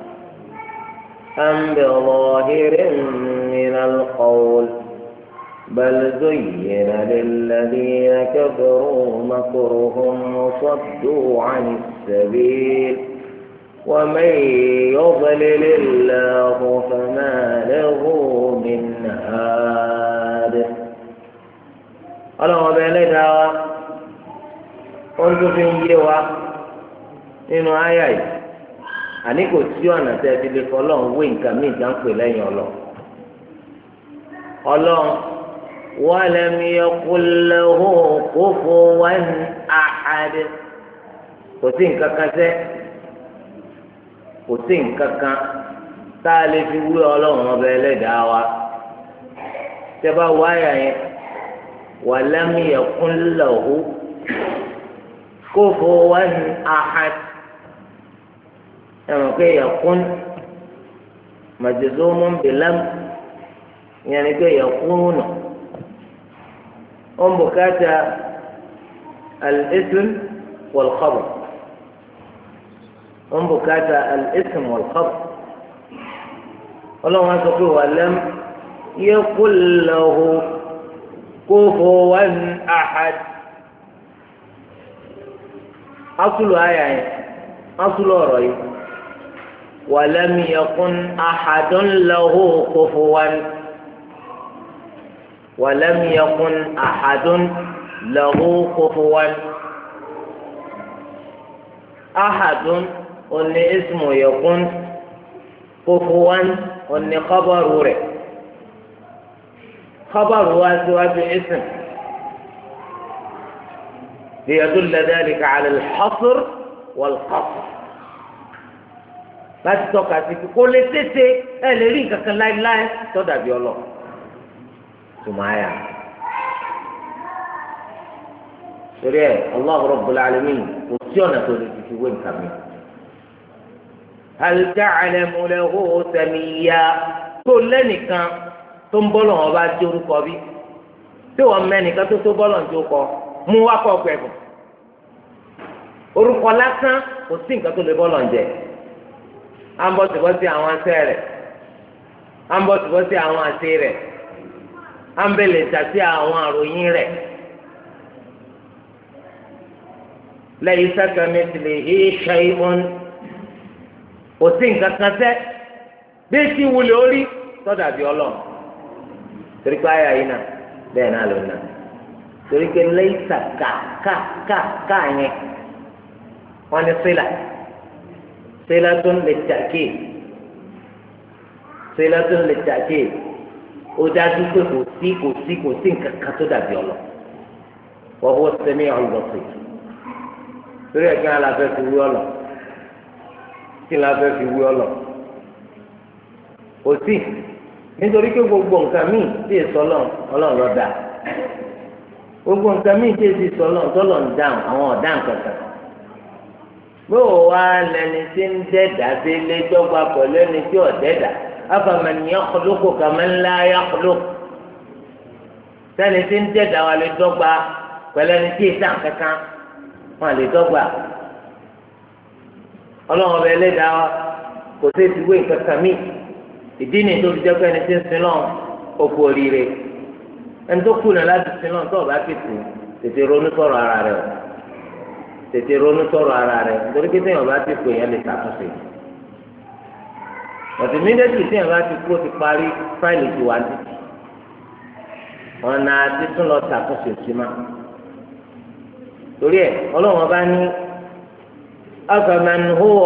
am bizahirin min al-qawl بل زين للذين كفروا مكرهم وصدوا عن السبيل ومن يضلل الله فما له من هاد. ọlọ́run ọba ẹlẹ́dàá wa ó ń tún fi ń yé wa nínú àyà yìí àní kò sí ọ̀nà tẹ́ ẹ ti lè fọ́ ọlọ́run wé nǹkan míì já ń pè lẹ́yìn ọlọ́run. ولم يقل له كفوا أحد kò sí nǹkan kan sẹ́ kò sí nǹkan kan tá a lè fi wé ọlọ́run ọba ẹlẹ́dàá wa tẹ́ bá wáyà yẹn ولم يكن له كفوا أحد ẹ̀rọ pé يكن مجزوم بلم يعني pé يكون هم بكاتا الاسم والخبر هم بكاتا الاسم والخبر الله ما تقول ولم يقل له كفوا أحد أصل آية أصل رأي ولم يكن أحد له كفوا ولم يكن أحد له كفوا أحد أن اسمه يكون كفوا أن خبره خبره سوى اسم ليدل ذلك على الحصر والقصر láti tọ́ka sí kó lè tètè ẹ lè rí nǹkan kan láéláé tó dàbí Ọlọ́run. Sumaya. Torí ẹ̀ Allah Rabbul Alamin kò sí ọ̀nà tó lè fi wé nǹkan mi. Hal ta'lamu lahu samiyya tó lẹ́nìkan tó ń bọ́lọ̀ wọn bá tí orúkọ bí. Tí wọ́n mẹ́nìkan tó bọ́lọ̀ tí ó kọ mú wá kọ́ ọ̀pẹ̀kùn. Orúkọ lásán kò sí nǹkan tó lè bọ́lọ̀ ń jẹ. À ń bọ̀ tìbọ́ sí àwọn asẹ́ rẹ̀. À ń bọ̀ tìbọ́ sí àwọn àṣẹ rẹ̀. Ambele tàbí àwọn àròyìn rẹ̀ laysa kamithlihi shay'un kò sí nǹkan kan sẹ́ bí tí wulẹ̀ orí sọ́dà bí ọlọ́run torí pé àyà yìí náà bẹ́ẹ̀ náà ló náà torí pé laysa ká yẹn wọ́n ní sílátún lit-ta'kid ó dájú pé kò sí nǹkan kan tó dàbí ọlọ wa huwa as-sami'ul basir torí ẹ̀kí náà la fẹ́ fi wí ọlọ kí la fẹ́ fi wí ọlọ kò sí nítorí pé gbogbo nǹkan míì tí èso ọlọ́run ló dá gbogbo nǹkan míì tí èso ọlọ́run tọ́lọ̀ ń dáhùn àwọn ọ̀daràn kankan bó o wá lẹni tí ń dẹ́dà sí ilé dọ́gba pẹ̀lú ẹni tí ò dẹ́dà. أفمن يخلق كمن لا يخلق sẹ́ni tí ń dẹ́dà wa lè dọ́gba pẹ̀lú ẹni tí èsì àǹkankan wọn lè dọ́gba ọlọ́run ọba ẹlẹ́dàá wa kò sí ti wé kankan mí ìdí ni tó fi jẹ́ pé ẹni tí ń sin náà ó kú oríire ẹni tó kùnà láti sin náà tó ọba tètè ronú sọ̀rọ̀ ara rẹ̀ tètè ronú sọ̀rọ̀ ara rẹ̀ nítorí pé téèyàn bá ti pè yẹn lè ṣàtúnṣe. Ọ̀tí mídẹ́tì tí ẹ̀ bá ti kúrò ti parí fáìlì ti wá ní. Ọ̀nà àti tún lọ ṣàkóso sí ma. Torí ẹ̀ ọlọ́run ọba ní أفمن هو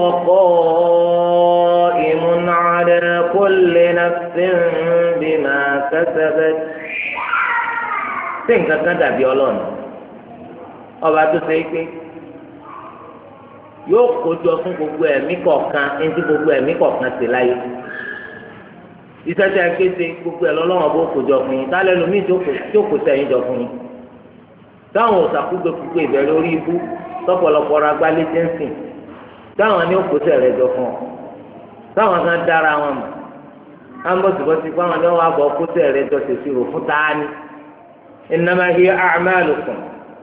قائم على كل نفس بما كسبت. Ṣé nǹkan kan dàbí ọlọ́run? Ọba tó ṣe é pé yóò kójọ fún gbogbo ẹ̀mí kọ̀ọ̀kan ẹni tí gbogbo ẹ̀mí kọ̀ọ̀kan ti láyé iṣẹ́ tẹ́ ẹ kéde gbogbo ẹ̀ lọ́lọ́wọ́ bó kó jọ fún yín tálẹ́ lómi tó kó sẹ́yìn jọ fún yín táwọn òsàkúgbèkúgbè ìbẹ̀rẹ̀ orí ibú tọ́pọ̀lọpọ̀ ra gbálé jẹ́nsìn táwọn ní òkú sẹ̀rẹ̀ jọ fún ọ táwọn kan dára wọn mọ̀ ambọ̀sibọ̀sì fáwọn ní wọn abọ̀ òkú sẹ̀rẹ̀ jọ ṣèṣirò fún tání innama hiya a'malukum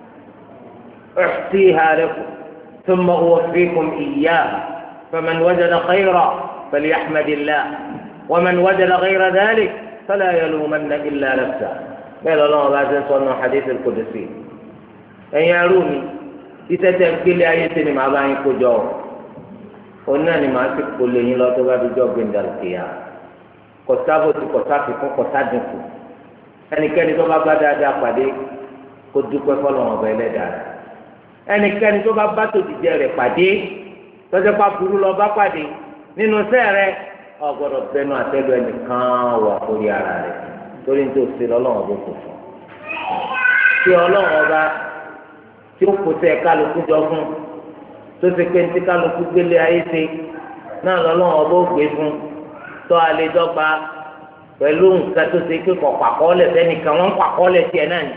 uhsiha lakum thumma uwaffikum iyyaha faman wajada khayran falyahmadillah waman wajada ghayra dhalik fala yalumanna illa nafsahu bẹ́ẹ̀ lọ́lọ́wọ́ bá ṣe sọ́nà hadith al-qudsi ẹ̀yin arú mi títẹ́tẹ́ gbélé ayé tí ni màá bá yín kó jọ òun náà ni màá sì kó lè yín lọ tó bá dúdú ọ̀gbìn dàlùkìyà kọ̀sábò tí kọ̀sáfikún kọ̀sádùnkù ẹnikẹ́ni tó bá bá dáadáa pàdé kó dúpẹ́ fọlọ́wọ́n ọba ẹlẹ́dàá rẹ̀ ẹnikẹ́ni tó bá bá tòjìjẹ rẹ̀ pàdé tọ́jú pa burú lọ bá pàdé nínú sẹ́ẹ̀rẹ́ ọ̀gbọ́dọ̀ bẹnu àtẹ́lu ẹnìkan wà orí ara rẹ̀ torí ní tó ṣe lọ́lọ́wọ́n ọba kò fún tí ọlọ́wọ́n ọba tí ó kó sẹ́ kálukú jọ fún tó ṣe pé ní kálukú gbélé ayé ṣe náà lọ́lọ́wọ́n ọba ó gbé fún tọ́ alẹ́ dọ́gba pẹ̀lú nǹkan tó ṣe pé kọ̀ pàkọ́lẹ̀ sẹ́nìkan wọ́n ń pàkọ́lẹ̀ tiẹ̀ náà ni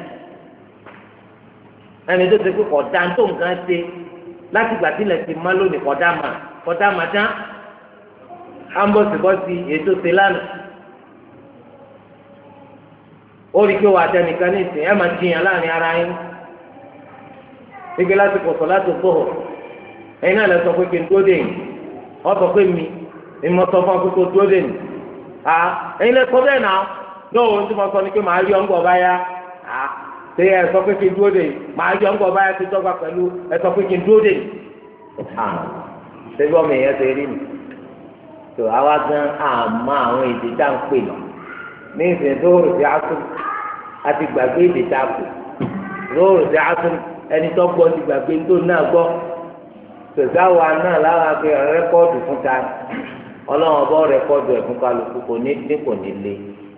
ẹni tó ṣe pé kọ̀ dá tó nǹkan ṣe láti gbà sílẹ̀ ti má lónìí kọ̀ dá mà tán ambọ̀sibọ́sì ètò ṣe lánàá ó rí i pé wà á tẹnìkan ní ìsìn ẹ̀ máa jiyàn láàrin ara yín gbígbé láti pọ̀sọ̀ láti fòhò ẹ̀yin náà lẹ sọ pé kí n dúró dé yìí ọ sọ pé mi ìmọ̀ sọ fún akókò dúró dé yìí ẹ̀yin lẹ sọ bẹ́ẹ̀ náà lóòó tí mo sọ ni pé màá rí ọ̀ǹgbọ̀ báyà ṣé ẹ sọ pé kí n dúró dé yìí màá rí ọ̀ǹgbọ̀ báyà ti dọ́gba pẹ̀lú ẹ sọ pé kí n dúró dé yìí ṣé bí ọmọ èèyàn ṣe rí mi tó àwa gan àmọ́ àwọn èdè tá à ń pè lọ ní ìsìn tó rò sí asún àti gbàgbé èdè tá a pè lóòrò sí asún ẹni tó gbọ́ ti gbàgbé tó náà gbọ́ tòṣàwà náà láwa fi rẹ́kọ́ọ̀dù fún ta ọlọ́run bọ́ rẹ́kọ́ọ̀dù ẹ̀ fún kálukú kò ní dín kò ní lé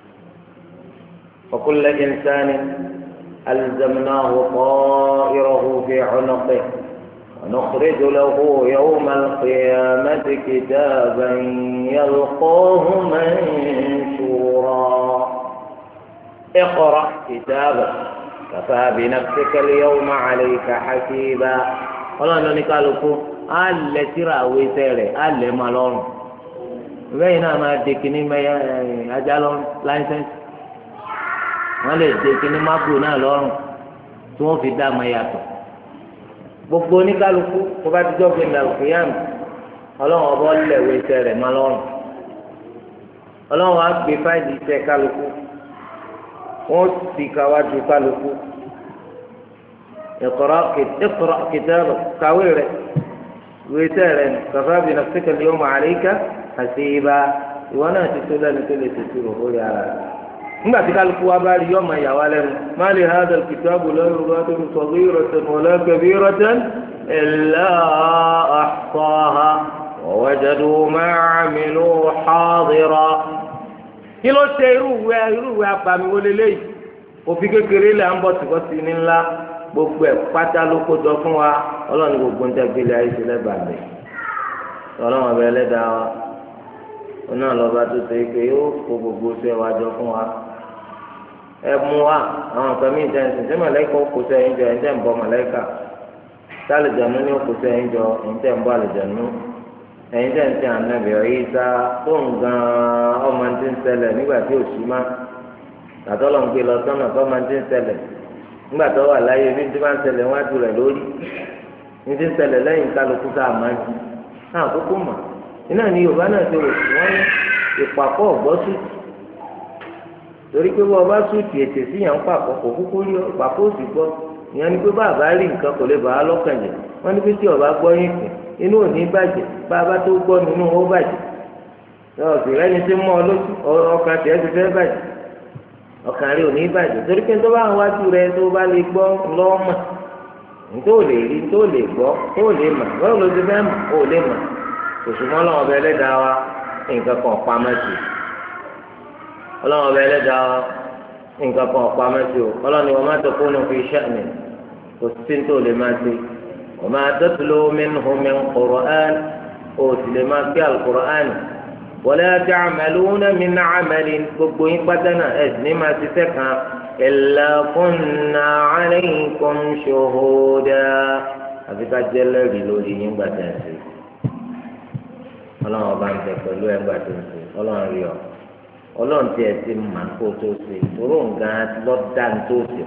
وكل إنسان ألزمناه طائره في عنقه ونخرج له يوم القيامة كتابا يلقاه منشورا اقرأ كتابك كفى بنفسك اليوم عليك حسيبا ọlọ́run ní kálukú á lẹ tíra àwé sẹ́rẹ̀ á lẹ ma lọ́rùn bẹ́ẹ̀ náà máa de kíní mẹ́yà ajá lọ́rùn láńsẹ́ǹsì wọ́n lè de kíní mágò náà lọ́rùn tí wọ́n fi dá ma yàtọ̀ gbogbo oníkálukú tó bá ti jọ́gbìn ní àlùkìyàmù ọlọ́run ọba lẹ̀wé sẹ́rẹ̀ ma lọ́rùn ọlọ́run á gbé fáìlì sẹ́ kálukú wọ́n sì káwájú kálukú. اقرأ كتابك كاويرة ويتارا كفى بنفسك اليوم عليك حسيبا وانا تتولى نتولى تتولى قولي على ما تقال قوابا اليوم يا ولد ما لهذا الكتاب لا يغادر صغيرة ولا كبيرة إلا أحصاها ووجدوا ما عملوا حاضرا كيلو سيرو أبامي وللي وفي كريل أنبت وسين الله gbogbo ẹ pátá ló kó jọ fún wa ọlọ́run gbogbo ń tẹ́gbélé ayé ti lẹ́bàá bẹ̀ ọlọ́run ọbẹ̀ ẹlẹ́dàá wa ó náà lọ́ba tó ṣe é pé yóò kó gbogbo ṣe wa jọ fún wa ẹ mú wa àwọn nǹkan mí jẹ́ ẹ̀sìn tí mọ̀lẹ́kà ó kó sẹ́yìn jọ ẹ̀ńtẹ́ ń bọ mọ̀lẹ́kà tí àlùjànnú ní ó kó sẹ́yìn jọ ẹ̀ńtẹ́ ń bọ àlùjànnú ẹ̀ńtẹ́ ń tẹ́ ànábì ọ̀yẹ́ ìta tó ń gan ọmọ tí ń ṣẹlẹ̀ nígbà tí ò sí má tàtọ́lọ́ ń gbé lọ sọ́nà tó máa ti ń ṣẹlẹ̀ nígbà tó wà láyé bí tí wọ́n ń ṣẹlẹ̀ wọ́n á tu rẹ̀ lórí ní ti ń ṣẹlẹ̀ lẹ́yìn kálukú tá a máa ń di náà kókó mà iná ní Yorùbá náà ti rò sí wọ́n ní ìpàkọ́ ọ̀gbọ́ sùtì torí pé wọ́n bá sùtì ètè sí yàn ń pàkọ́ kò kúkú rí ìpàkọ́ òsì gbọ́ ìyẹn ni pé bàbá rí nǹkan kò lè bàá lọ́kàn jẹ́ wọ́n ní pé tí ọba gbọ́ yín kù inú ò ní bàjẹ́ bàbá tó gbọ́ nínú ó bàjẹ́ ọ̀sìn rẹ́ni tí mọ́ ọ lóṣù ọkàn tiẹ̀ ti fẹ́ bàjẹ́ ọkàn rẹ ò ní bàjẹ́ torí pé tó bá ń wájú rẹ tó bá lè gbọ́ lọ́mọ tó lè rí tó lè gbọ́ tó lè mà báwo ló ti fẹ́ mà ó lè mà òṣùmọ́ ọlọ́run ọbẹ̀ ẹlẹ́dàá wa nǹkan kan pamọ́ sí ọlọ́run ọbẹ̀ ẹlẹ́dàá wa nǹkan kan pamọ́ sí o ọlọ́run ni wọ́n máa tọ́kọ́ ní fi sha'ni kò sí tó lè máa ṣe wọ́n máa tatlu minhu min Qur'an ó sì lè máa gbé al-Qur'an ولا تعملون من عمل gbogbo yín pátá náà ẹ̀sìn ní máa ṣiṣẹ́ kan إلا كنا عليكم شهودا àfi ká jẹ́ lẹ́rìí lórí yín gbàtẹ́ ṣe ọlọ́run ọba ń bẹ pẹ̀lú ẹ̀ gbàtẹ́ ṣe ọlọ́run rí ọ ọlọ́run tí ẹ ti mà kó tó ṣe tóró nǹkan lọ́ dá ní tó ṣe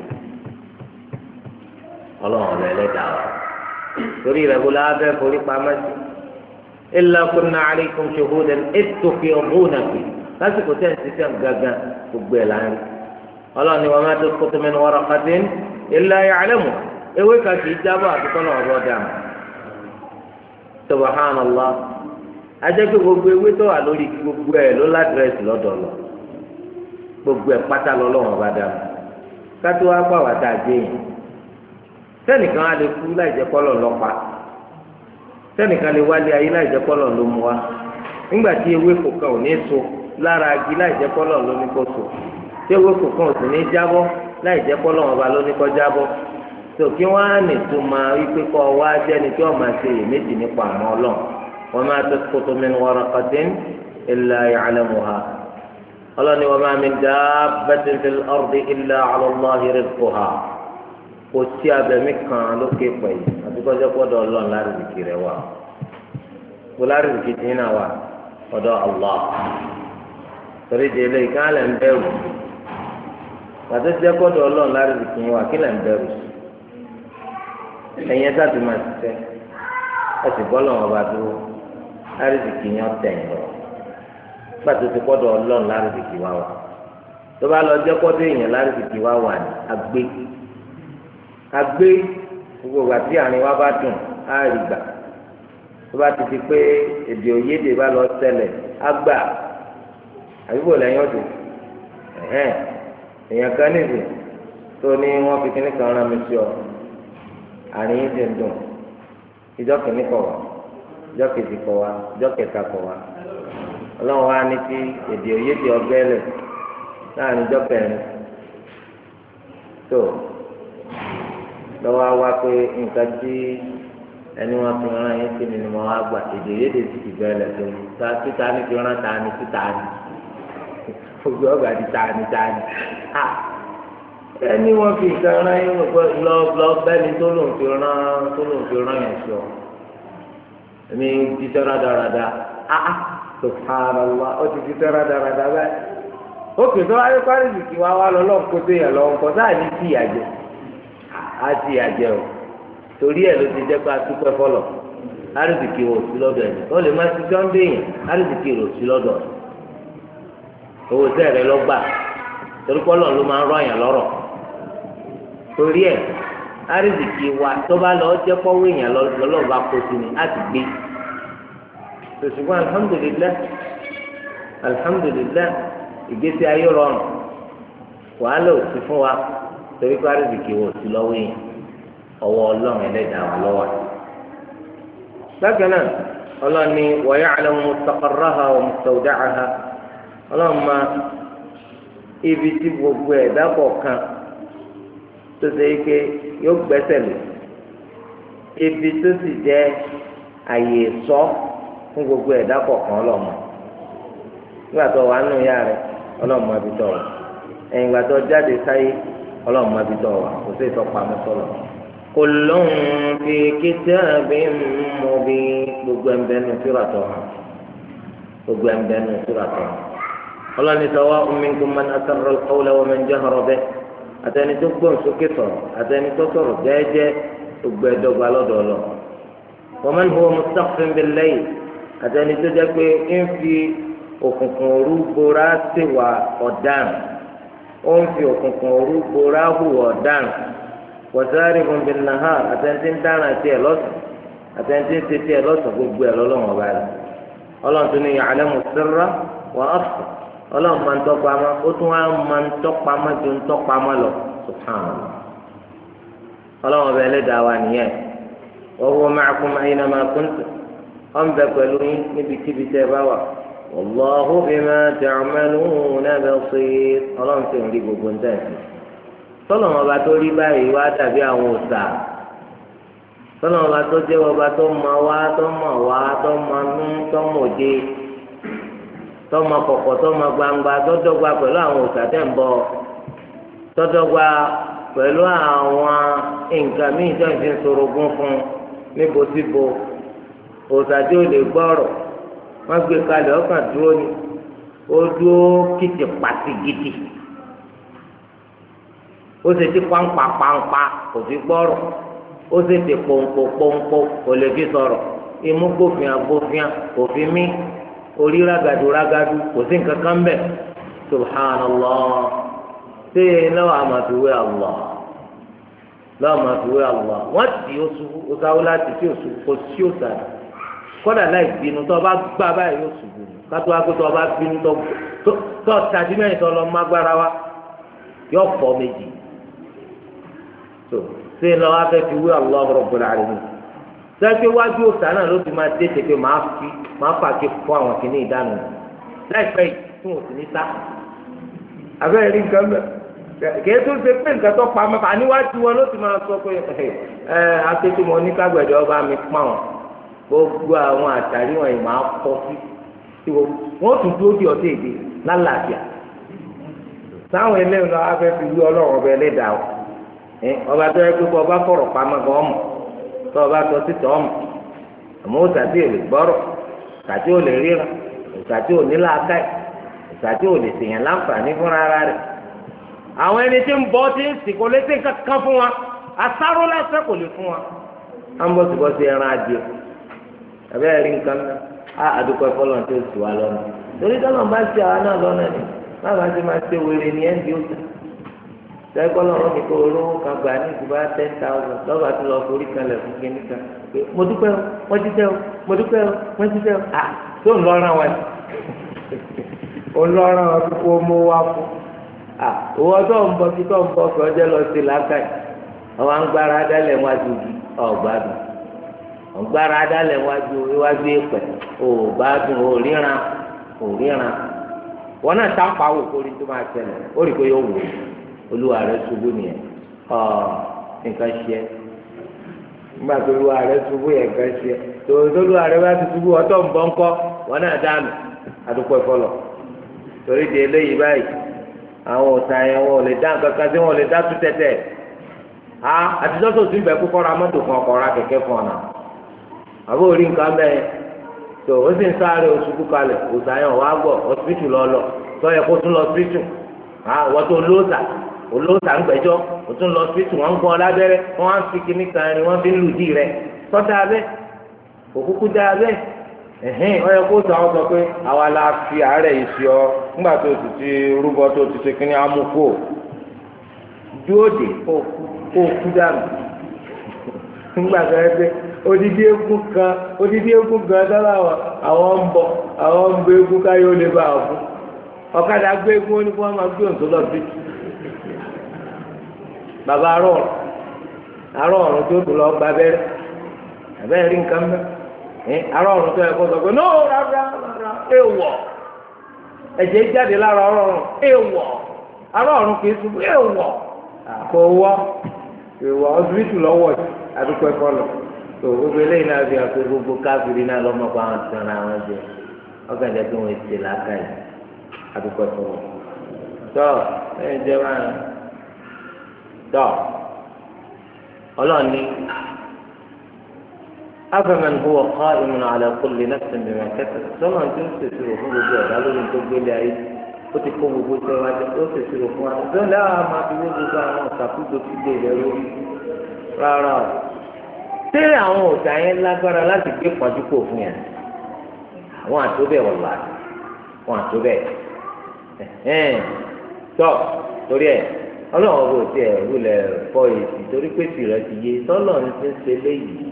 ọlọ́run ọ̀rọ̀ ẹlẹ́dàá wa torí rẹ̀ bó lábẹ́ forí pamọ́ sí إلا كنا عليكم شهودا إذ تفيضون فيه lásìkò tẹ́ ń ṣiṣẹ́ gángan gbogbo ẹ̀ láàrin ọlọ́run ni وما تسقط من ورقة إلا يعلمها ewé kan kì í jábọ̀ àtúkọ́ náà ọ̀rọ̀ dà mọ́ subhanallah ajẹ́ pé gbogbo ewé tó wà lórí gbogbo ẹ̀ ló ládírẹ́sì lọ́dọ̀ lọ gbogbo ẹ̀ pátá lọ́lọ́wọ́n bá dà mọ́ kátó wá gbà wá tá a dé yìí sẹ́nìkan á lè kú láì jẹ́ kọ́lọ̀ lọ́pa sẹ́nìkan lè wálé ayé láì jẹ́ kọ́lọ̀ ló mú wa nígbà tí ewé kọ̀ọ̀kan ò ní so lára agi láì jẹ́ kọ́lọ̀ ló ní kó so tí ewé kọ̀ọ̀kan ò sì ní jábọ́ láì jẹ́ kọ́lọ̀ wọn bá ló ní kó jábọ́ tó kí wọ́n á nìtú máa wípé kọ́ wá jẹ́ni tí wọ́n máa ṣe iyèméjì nípa àmọ́ ọlọ́run wa ma tasqutu min waraqatin illa ya'lamuha ọlọ́ni wa ma min dabbatin fil ardi illa 'ala Allahi rizquha kò sí abẹ̀mí kan lókè pẹ̀lú àbíkọ́jọ́ gbọ́dọ̀ ọlọ́run lárìbìkì rẹ̀ wà kó lárìbìkì tì í náà wà ọ̀dọ̀ Allah torí di eléyìí ká lẹ̀ ń bẹ̀rù pàtó jẹ́ gbọ́dọ̀ ọlọ́run lárìbìkì wà kí lẹ̀ ń bẹ̀rù ẹ̀yin ẹ̀dá ti máa ṣiṣẹ́ ẹ sì bọ́ lọ́wọ́ bá dúró lárìbìkì yẹn tẹ̀yìn lọ pàtó ti gbọ́dọ̀ ọlọ́run lárìbìkì wà wà tó bá lọ jẹ́ gbọ́dọ̀ èèyàn lárìbìkì wà wà ní agbé gbogbo ìgbà tí àárín wa bá dùn á rí gbà tó bá ti di pé èdè òyédè bá lọ ṣẹlẹ̀ á gbà àbíbò lẹ́yìn ọ̀dọ̀ èèyàn kan nìyí tó ní wọ́n fi kíní kan rán mi sí ọ àárín yìí ti ń dùn ìjọ kìíní kọ̀ wá ìjọ kejì kọ̀ wá ìjọ kẹta kọ̀ wá ọlọ́run wá ní kí èdè òyédè ọgbẹ́ lẹ̀ láàrin ìjọ kẹrin tó lọ́wọ́ wá pé nǹkan tí ẹni wọn fi rán yín sí mi ni mo wá gbà èdè yéde ti ti bẹ̀rẹ̀ tó títa ní fi rán tani títa ni gbogbo ọgbà ti tani ẹni wọn fi nǹkan rán yín lọ bẹ́ni tó lòun fi rán yẹn sí ọ èmi ti tẹ́ rádaràda subhanallah ó ti tẹ́ rádaràda báyìí ó kì í sọ wáyé parí ìsìnkú wa wá lọ lọ́n kó tó yẹ lọ́wọ́ nǹkan sáà ní kí ìyàjẹ́ àti ìyàjẹ́ o torí ẹ̀ ló ti jẹ́ pé atúpẹ́ fọlọ̀ àrísìkì wò sí lọ́dọ̀ ẹ̀ ó lè má ti sọ́ndé yẹn àrísìkì wò sí lọ́dọ̀ ẹ̀ owó sẹ́ẹ̀rẹ́ lọ́gbà torí pọ́lọ̀ ló máa ń rọ̀ yẹn lọ́rọ̀ torí ẹ̀ àrísìkì wa tó bá lọ jẹ́ pọ́wọ́ èèyàn lọ́lọ́ bá kó sí ni láti gbé ṣùgbọ́n alhamdulilayi ìgbésí ayé rọrùn wàhálà ò sí fún wa torí pé àrísìkì wò sí lọ́wọ́ èèyàn ọwọ́ ọlọ́run ẹlẹ́dàá wà lọ́wọ́ bákan náà ọlọ́run ní wa ya'lamu mustaqarraha wa mustawda'aha ọlọ́run máa ibi tí gbogbo ẹ̀dá kọ̀ọ̀kan tó ṣe é ké yóò gbẹ́sẹ̀ lé ibi tó sì jẹ́ àyè sọ fún gbogbo ẹ̀dá kọ̀ọ̀kan ọlọ́run nígbà tó wà nù yá rẹ ọlọ́run máa fi tọ̀ wá ẹ̀yìn ìgbà tó jáde sáyé ọlọ́run máa fi tọ̀ wá kò sí ìtọ́pamọ́ sọ̀rọ̀. kullun fi kitabin mubin gbogbo ẹnbẹ nù síratọ̀ hàn gbogbo ẹnbẹ nù síratọ̀ hàn ọlọ́ni sawa'un minkum man asarra al-qawla wa man jahara bihi àtẹni tó gbọ́n sókè sọ̀rọ̀ àtẹni tó sọ̀rọ̀ jẹ́ẹ́jẹ́ gbogbo ẹ̀dọ́gba lọ́dọọlọ wa man huwa mustakhfin bil-layl àtẹni tó jẹ́ pé ń fi òkùnkùn òru gbora ṣèwà ọ̀daràn ó ń fi òkùnkùn òru gbora hùwà ọ̀daràn wasarihun bin-nahar àtẹnudí ń dáná tiẹ̀ lọ́sàn àtẹnudí ń ṣe tiẹ̀ lọ́sàn gbogbo ẹ̀ lọ́lọ́wọ́n ọba rẹ̀ ọlọ́run tó ní ya'lamu sirra wa akhfa ọlọ́run máa ń tọ́pamọ́ ó tún wá máa ń tọ́pamọ́ ju ń tọ́pamọ́ lọ subhanallah ọlọ́run ọba ẹlẹ́dàá wa nìyẹn wa huwa ma'akum aynama kuntum ọ̀n bẹ pẹ̀lú yín níbikíbi tẹ́ bá wà wallahu bima ta'maluna basir ọlọ́run sì ń rí gbogbo ń tẹ̀sí tọ́lọ̀ ọba tó rí báyìí wá dàbí àwọn òòṣà tọ́lọ̀ ọba tó jẹ́ ọba tó mọ wá tó mọ̀ wá tó mọ nú tó mọ̀ dé tọ́mọ kọ̀kọ̀ tọ́mọ gbangba tọ́dọ́gba pẹ̀lú àwọn òòṣà tẹ̀ ń bọ tọ́dọ́gba pẹ̀lú àwọn nǹkan míì tó ń fi sorogún fún níbosíbo òòṣà tí ó lè gbọ́rọ̀ wọ́n gbé kalẹ̀ ọkàn dúró ni ó dúró kìtì pàtì gidi ó sì ti pàǹpà kò fi gbọ́rọ̀ ó sì ti pòǹpò kò lè fi sọ̀rọ̀ imú gbófin kò fi mí orí rágàdù kò sí nǹkan kan bẹ́ẹ̀ subhanallah ṣé lọ́wọ́ àmàfiwé Allah lọ́wọ́ àmàfiwé Allah wọ́n ti oṣù láti tí oṣù kò sí òṣà kọ́dà láì bínú tó o bá gbá báyìí yóò ṣubú kátó wá pé tó o bá bínú tó tàbí mẹ́rin tó lọ mágbára wa yóò fọ́ méjì tó ṣé lọ́wọ́ afẹ́ fi wé Allah Rabbul Alamin sẹ́gbẹ́ wájú òòtà náà ló ti máa dé tètè máa fà ké fún àwọn kìíní ìdánù láìpẹ́ yìí fún òsì ní sá abẹ́rẹ́ rí nǹkan bẹ́ẹ̀ kìí tó ṣe pé nǹkan tó pa mẹ́fà níwájú wọn ló ti máa sọ pé akéwì mọ oníkàgbẹ̀dẹ̀ ọba mi pa wọn gbogbo àwọn àtàrí wọn yìí máa kọ́ sí wọ́n tún dúró di ọtí èdè lálàáfíà sáwọn eléyìí náà afẹ́ fi wí ọlọ́run ọba ẹlẹ́dàá ọba tó yẹ pé kó ọba fọ̀rọ̀ pamọ́ gan ọmọ tó ọba sọ títọ́ ọmọ àmọ́ òòṣà tí ò lè gbọ́rọ̀ òòṣà tí ò lè ríran òòṣà tí ò ní làákàyè òòṣà tí ò lè ṣèyàn láǹfààní fúnra ara rẹ̀ àwọn ẹni tí ń bọ́ tí ń sìn kò lè ṣe kankan fún wa asáró lásán kò lè fún wa á ń bọ́ sí bọ́ sí ẹran adìẹ àbẹ́rẹ́ rí nǹkan náà á àdúgbò ẹ̀fọ́lọ́n tó sì wá lọ́nà torí tọ́lọ̀ bá ṣe àwa náà lọ́nà ni báwa ṣe máa ṣe wèrè ní ẹ́ndì òòṣà sẹ́kọ́lọ́ wọn ni kó olówó kan gbà ní ìdúbà 10,000 lọ́ba tó lọ forí kanlẹ̀ fún kínní kan pé mo dúpẹ́ o wọ́n ti tẹ́ o mo dúpẹ́ o wọ́n ti tẹ́ o à tó ń lọ́ràn wọn ó ń lọ́ràn wọn kó mú wá fún à owó tó ń bọ́ kí tó ń bọ́ kí ọjọ́ lọ sí làákàyè àwọn agbára dálẹ̀ wájú ọ̀gbádùn ọ̀gbára dálẹ̀ wájú iwájú èpẹ̀ ògbádùn òríran wọn náà sáǹpà wò kórìí tó máa ṣẹlẹ̀ ó rí i pé yóò wò ó olúwa rẹ ṣubú nìyẹn nǹkan ṣe nígbà tó olúwa rẹ ṣubú yẹn nǹkan ṣe tó olúwa rẹ bá ti ṣubú ọtọ ń bọ ńkọ́ wọn náà dànù adúpọ̀ ìfọlọ̀ torí di eléyìí báyìí àwọn òòṣà yẹn wọn ò lè dá nǹkan kan sí wọn ò lè dá tú tẹ̀tẹ̀ àtijọ́ tó sì ń bẹ̀ kó kọ́ra mọ́tò kan kọ́ra kẹ̀kẹ́ fún ọ̀nà àbó orí nǹkan bẹ́ẹ̀ tó o sì ń sáré oṣù kalẹ̀ òòṣà yẹn wàá gbọ́ ọsibítù lọ tó yẹ kó tún lọ ọsibítù wọ́n tó lóòótà olóòtà ń gbẹ́jọ́ o tún lọ sí tù wọ́n ń gbọ́ lábẹ́rẹ́ wọ́n á fi kíní kan rin wọ́n fi ń lùdí rẹ̀ sọ́dà abẹ́ òkúkú dá abẹ́ ọyọ kó sọ àwọn sọ pé àwa la fi àárẹ̀ yìí sí ọ nígbà tó ti ti rúbọ tó ti ṣe kíní amúkó dúró dé kó kú dànù nígbà tó yẹ pé odidi eégún kan dáná àwọn ń bọ eégún káyọ̀ lè bá a fún ọ̀kadà gbé eégún ó ní kí wọ́n máa gbé òǹtó lọ sí bàbá arọ ọrùn tó tó lọ gba abẹ́rẹ́ abẹ́rẹ́ rí nǹkan mẹ arọ ọrùn tó yẹ kó sọ pé no rárá ewọ ẹ̀jẹ̀ jáde lára arọ ọrùn ewọ arọ ọrùn kì í ṣubú ewọ kò wọ ewọ ọsibítù lọ́wọ́ àdúgbò ẹ̀kọ́ lọ tó gbogbo eléyìí náà fi hàn pé gbogbo káfíìrì náà lọ́mọ pa àwọn tí wọn náà wọn jẹ ọgàdẹ tó wọn ti làákàyè àdúgbò ẹ̀kọ́ lọ tó ẹ jẹ wọn. tọ́ ọlọ́ọ̀ni afaman huwa qa'imun ala kulli nafsin bima kasabat sọ́nà tí ó ṣèṣirò fún gbogbo ẹ̀dá lórí tó gbélé ayé ó ti kó gbogbo tó wájú ó ṣèṣirò fún wa tó ń dáhà máa fi wé gbogbo àwọn ọ̀sàkúndò tí gbé rẹ lórí rárá o ṣé àwọn òòṣà yẹn lágbára láti gbé pọ́njú kò fún yẹn àwọn àtúbẹ̀ wọ̀lá wọn àtúbẹ̀ tọ́ torí ẹ̀ ọlọ́run kò tiẹ̀ wúlẹ̀ fọ èsì torí pé tìrẹ ti yé tọ́lọ̀ ní ti ń ṣe léyìí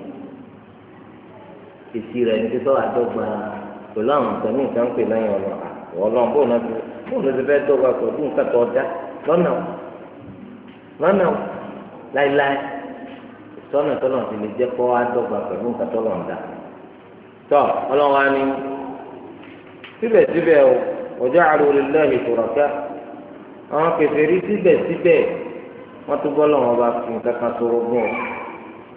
èsì rẹ̀ ní ti tọ́ àdọ́gba pẹ̀lú àwọn nǹkan ní nǹkan pè lẹ́yìn ọlọ́run bóun náà ti fẹ́ dọ́gba pẹ̀lú nǹkan tó dá lọ́nà láíláí tọ́nà tọ́lọ̀ ti lè jẹ́ kọ́ àdọ́gba pẹ̀lú nǹkan tọ́lọ̀ ń dá tọ́ ọlọ́run á ní síbẹ̀síbẹ̀ ọjọ́ àrùn lillahi shuraka àwọn kèfèrí síbẹ̀síbẹ̀ wọ́n tún bọ́ lọ́wọ́ bá fi nǹkan kan sọ̀rọ̀ gùn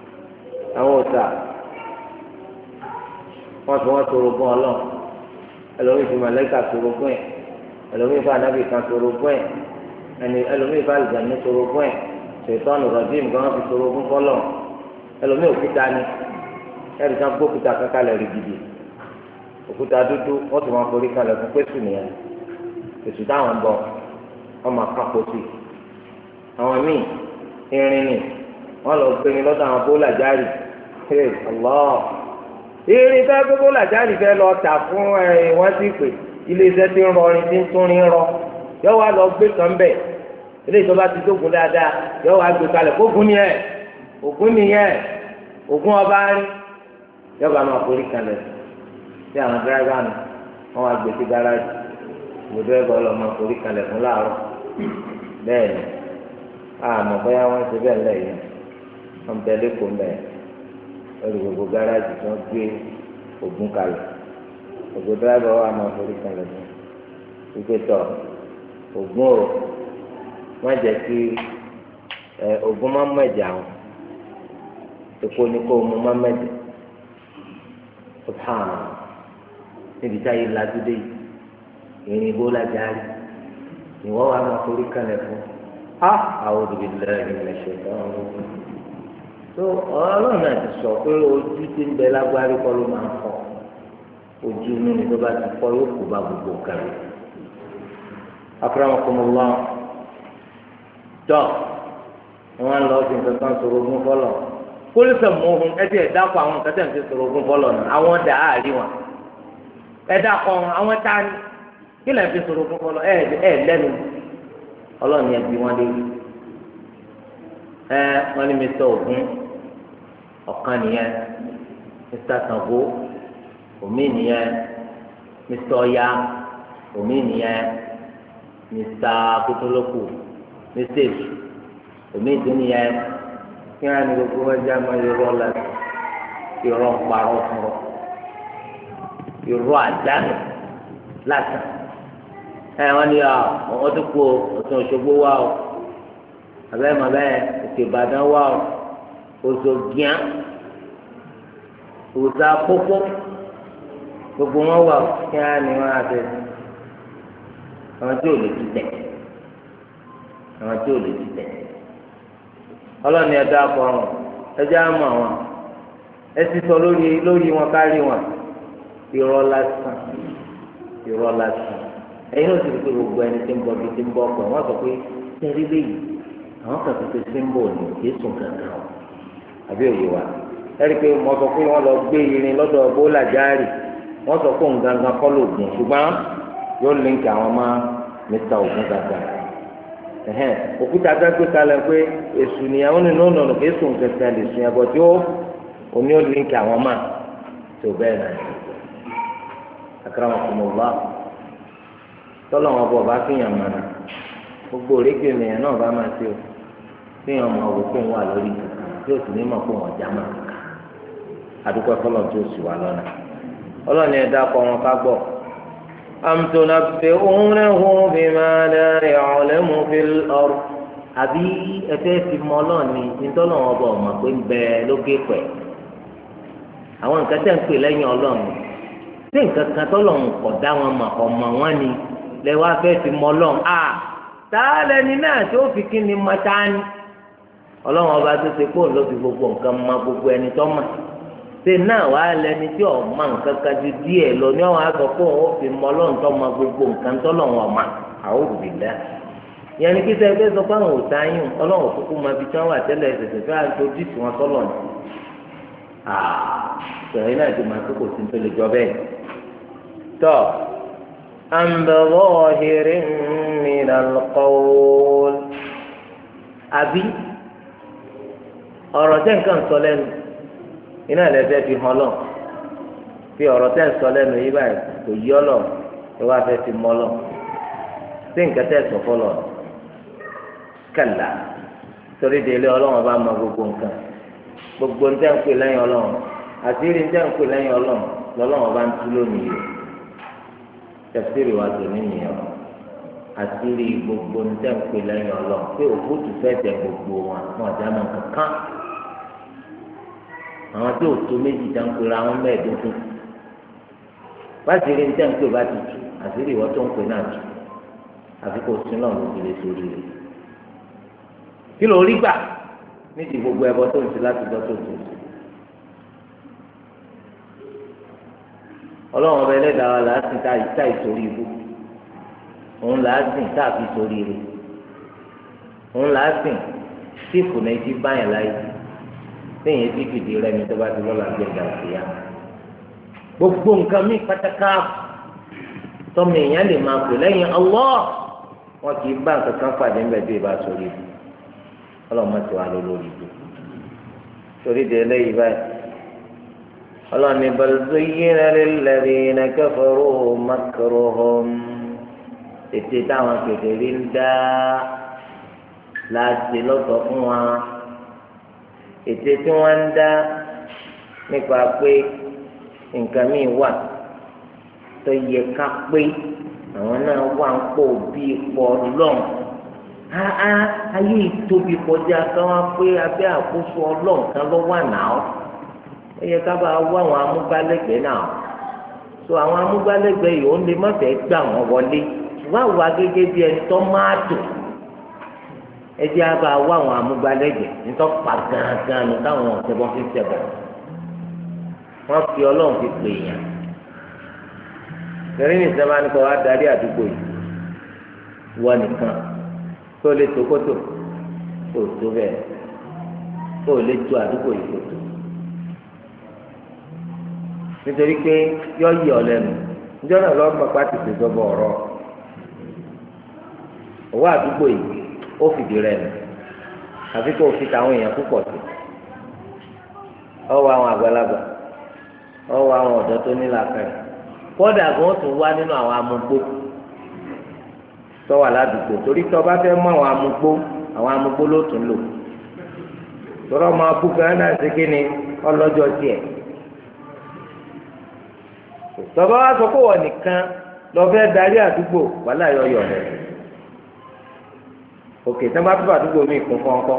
àwọn òòṣà wọ́n fi wọ́n sọ̀rọ̀ gùn ọlọ́run ẹlòmíì fi màlẹ́kà sorogún ẹ̀ ẹlòmíì fi ànábì kan sorogún ẹ̀ ẹlòmíì fi àlùjáde sorogún ẹ̀ ṣètọ́nù rọ̀díìmù gan fi sorogún fọlọ́ ẹlòmíì òkúta ni ẹ̀rí kan gbókúta kankan lẹ̀ rí gidi òkúta dúdú wọ́n tún máa forí kalẹ̀ fún pẹ́sù nìyẹn èsù táwọn ń bọ̀ wọ́n máa kápò sí àwọn míì irin ni wọ́n lọ gbé ní lọ́dọ̀ àwọn bólà járì Allah irin fẹ́ gbé bólà járì fẹ́ lọ tà fún wọ́n sì pè iléeṣẹ́ tí ń rọrin tí ń túnrin rọ yọ wá lọ gbé kan bẹ̀ ilé ìjọba ti dógun dáadáa yọ wá gbé kalẹ̀ kógun nìyẹn ògún nìyẹn ògún ọba rí yọ bá máa forí kalẹ̀ sí àwọn dírẹ́bà nù wọ́n wá gbé sí gáràjì ìwé dírẹ́bà ọlọ́mọ forí kalẹ̀ fún láàárọ̀ bẹ́ẹ̀ ni àmọ́ bóyá wọ́n ṣe bẹ́ẹ̀ lẹ́yìn wọ́n bẹ lẹ́kọ̀ọ́ mẹ́ẹ̀ lórí gbogbo gáràjì tí wọ́n gbé ògún kalẹ̀ gbogbo dírẹ́bà wà máa forí kalẹ̀ fún wípé tọ̀ ògún o wọ́n jẹ́ kí ògún máa mú ẹ̀jẹ̀ àwọn èkó ni kó mú máa mẹ́jẹ̀ subhana níbi táyé ládùúdé yìí ìrìn ìbò lájà rí ìwọ wa máa forí kalẹ̀ fún a'udhu billahi minash shaitanir rajim tó ọlọ́run náà ti sọ pé ojú tí ń bẹ lágbárí kọ́ ló máa ń fọ́ ojú inú ni tó bá ti fọ́ yóò kó bá gbogbo kẹrù akramakumullah tọ́ wọn lọ sí nǹkan kan sọ̀rọ̀ ogún fọlọ́ kólísà mọ́hún ẹtí ẹ̀dá kọ àwọn nǹkan tẹ̀ ń fi sọ̀rọ̀ ogún fọlọ́ nù àwọn dà á rí wọn ẹ̀dá kọ àwọn tání kí lè fi sọ̀rọ̀ ogún fọlọ́ lẹ́nu ọlọ́ọ̀ni ẹbí wọn lé wọn ní mr ogun ọ̀kan nìyẹn mr Ṣàngó omi nìyẹn mr Ọya omi nìyẹn mr Kótólókù mr èṣù omi ìdúnìyẹn kí wọn ní gbogbo wọn jẹ àmọ́ irọ́ la irọ́ ń parọ́ fún ọ irọ́ àdánù lásán wọn ní ọ tó kú Ọ̀ṣun Òṣogbo wà o abẹ́ mọ̀ bẹ́ẹ̀ Òkè Ìbàdàn wà o Òṣogìá Òṣà Pópó gbogbo wọn wà o kí wọn ní wọn àti àwọn tí ò lè ti tẹ̀ àwọn tí ò lè ti tẹ̀ ọlọ́ni ẹ̀dá akọrùn ẹjẹ́ àmọ́ àwọn ẹsì sọ lórí wọn kárí wọn irọ́ lásán irọ́ lásán ẹ̀yin náà sì rí pé gbogbo ẹni tí ń bọ̀ bíi tí ń bọ̀ ọ̀pọ̀ wọ́n sọ pé tẹ́rí léyìí àwọn kan ti ṣe símbò ní Jésù kankan o àbí òye wa ẹ̀rí pé mo sọ pé wọ́n lọ gbé irin lọ́dọ̀ bólà jáàrì wọ́n sọ pé òun gangan kọ́ lóògùn ṣùgbọ́n yóò líǹkì àwọn ọmọ mẹ́ta ògùn gangan òkúta gbẹgbẹ kalẹ̀ pé èsù nìyàwó nínú ọ̀nà kí èsù nǹkan lè sùn yàgò tí ó oní ó líǹkì àwọn máa tó bẹ́ẹ̀ náà akramakumullah tọ́lọ̀ wọn bọ̀ bá fìyàn mọ̀nà gbogbo òrégbè mìíràn náà bá máa ṣe o fìyàn mọ̀ ọ́ kó ń wà lórí kankan tí ó sì ní mọ̀ kó wọ́n já mọ̀ kankan àdúgbò fọlọ́ tí ó sì wà lọ́nà ọlọ́ni ẹ̀dá kọ́ wọn ká gbọ́. أم تنبئونه بما لا يعلم في الأرض àbí ẹfẹ́ fi mọ ọlọ́ọ̀ni nítorí wọn bọ̀ ọmọ pé ń bẹ lókè pẹ̀ àwọn nǹkan tẹ̀ ń pè lẹ́yìn ọlọ́ọ̀ni tí nǹkan kan tọ́lọ̀ ń kọ̀ dá wọn mọ̀ ọmọ wọn ni lẹ́wọ́ afẹ́ fi mọ ọlọ́ọ̀n a tààlẹ́ni náà tó fi kí ni mọ tání ọlọ́run ọba tó ṣe kó ló fi gbogbo nǹkan mọ gbogbo ẹni tó mọ̀ ṣe náà wàá lẹni tí ọmọ nǹkan kan ju díẹ̀ lọ ní ọ̀hún àgbọ̀ kó òun fi mọ ọlọ́run tó mọ gbogbo nǹkan tó lọ́wọ́ ọ̀ma àwọn òbílẹ̀ yẹn ni kí sẹ́ ẹgbẹ́ sọ fún àwọn òòtá yín ọlọ́run kúkú máa fi tí wọ́n wà tẹ́lẹ̀ ẹ̀sẹ̀ fẹ́ àtòjútì wọn sọ́lọ̀ ní. sọ̀rọ̀ náà ti máa kókò sí tó lè jọ bẹ́ẹ̀. tọ́ àǹbẹ̀wọ̀ ọ̀hìnrín mìíràn kọ́wọ́l àbí ọ̀rọ̀ tẹ́ nǹkan sọ lẹ́nu iná ẹlẹ́fẹ́ fi hàn lọ fi ọ̀rọ̀ tẹ́ ń sọ lẹ́nu yí báyìí kò yí ọ lọ ẹ wá fẹ́ fi mọ́ lọ sí nǹkan tẹ́ sọ fọlọ kàlà torí délé ọlọ́run bá mọ gbogbo nǹkan gbogbo ń tẹ́ ń pè lẹ́yìn ọlọ́run àtìrí ń tẹ́ ń pè lẹ́yìn ọlọ́run lọ́lọ́run bá ń tú lónìí rẹ̀ tẹ̀síìrì wa tó níyìn ọ àtìrí gbogbo ń tẹ́ ń pè lẹ́yìn ọlọ́run pé òkútu fẹ́ tẹ gbogbo wọn ọ̀dà mọ̀ kankan àwọn tí ò tó méjì tá ń pera wọn mẹ́ẹ̀ẹ́dógún láti rí níta nípa bá ti tù àṣírí ìwọ tó ń pè náà tù àfi kò sí náà ló fi lè sórí rẹ̀ kí ló rí gbà nídìí gbogbo ẹbọ tó ń ti láti gbọ́ tó tó tó ọlọ́run ọba ẹlẹ́dàá wa làásìn tá ìsórí ibú òun làásìn tá àfi sórí rẹ̀ òun làásìn tí ìfònà ìdí báyìí láyé téèyàn ti fìdí rẹmi tó bá ti lọ́la gbé ìgbà òkèèyà gbogbo nǹkan mi pátákà tọ́mọ èèyàn lè máa pè lẹ́yìn Allah wọn kì í bá nǹkan kan pàdé ńbẹ bí ìbá sórí ibú ọlọ́mọ ti wà lórí ibú torí de eléyìí báyìí ọlọ́ni bal zuyyina lilladhina kafaru makruhum ètè táwọn kékeré ń dá láti lọ́tọ̀ fún wa ètè tí wọ́n ń dá nípa pé nǹkan míì wà tó yẹ ká pé àwọn náà wà ń pò bí ipò ọlọ́run ayé ìtóbi kọjá káwọn pé abẹ́ àkóso ọlọ́run kan ló wà náà ó yẹ ká bá wá àwọn amúgbálẹ́gbẹ̀ẹ́ náà so àwọn amúgbálẹ́gbẹ̀ẹ́ yìí ó lè má fẹ́ gbà wọ́n wọlé wá wá gẹ́gẹ́ bí ẹni tó máa dùn ẹjẹ àbá wá àwọn amúgbálẹ́gbẹ̀ẹ́ nítorí pa gángan ní táwọn ọ̀sẹ̀bọ̀n fi ṣẹ̀bọ̀ wọ́n fi ọlọ́run fi pè yàn lórí ní ìsẹ́mbà nípa wá darí àdúgbò yìí wọ nìkan tó lè tó kótó kó tó bẹ́ẹ̀ kó lè tó àdúgbò yìí kótó nítorí pé yọ yí ọ lẹ́nu níjọ́ náà lọ́ọ́ mọ̀ pátì tó jọba ọ̀rọ̀ òwò àdúgbò yìí ó fìdí rẹ̀ nù àfi kó o fi tàwọn èèyàn púpọ̀ sí ọwọ́ àwọn àgbàlagbà ọwọ́ àwọn ọ̀dọ́ tó ní làákàyè kódà gan tún wá nínú àwọn amúgbó tọ́wà ládùúgbò torí tó bá fẹ́ mú àwọn amúgbó ló tún lò tọ́rọ máa bú gan náà ṣe kí ni ọlọ́jọ́ tiẹ̀ tọ́ba wá sọ pé wọ́n nìkan lọ fẹ́ darí àdúgbò wàhálà yọ̀ọ̀yọ̀ rẹ̀ òkè tí wọ́n bá tó àdúgbò mi kún fọ́nkọ́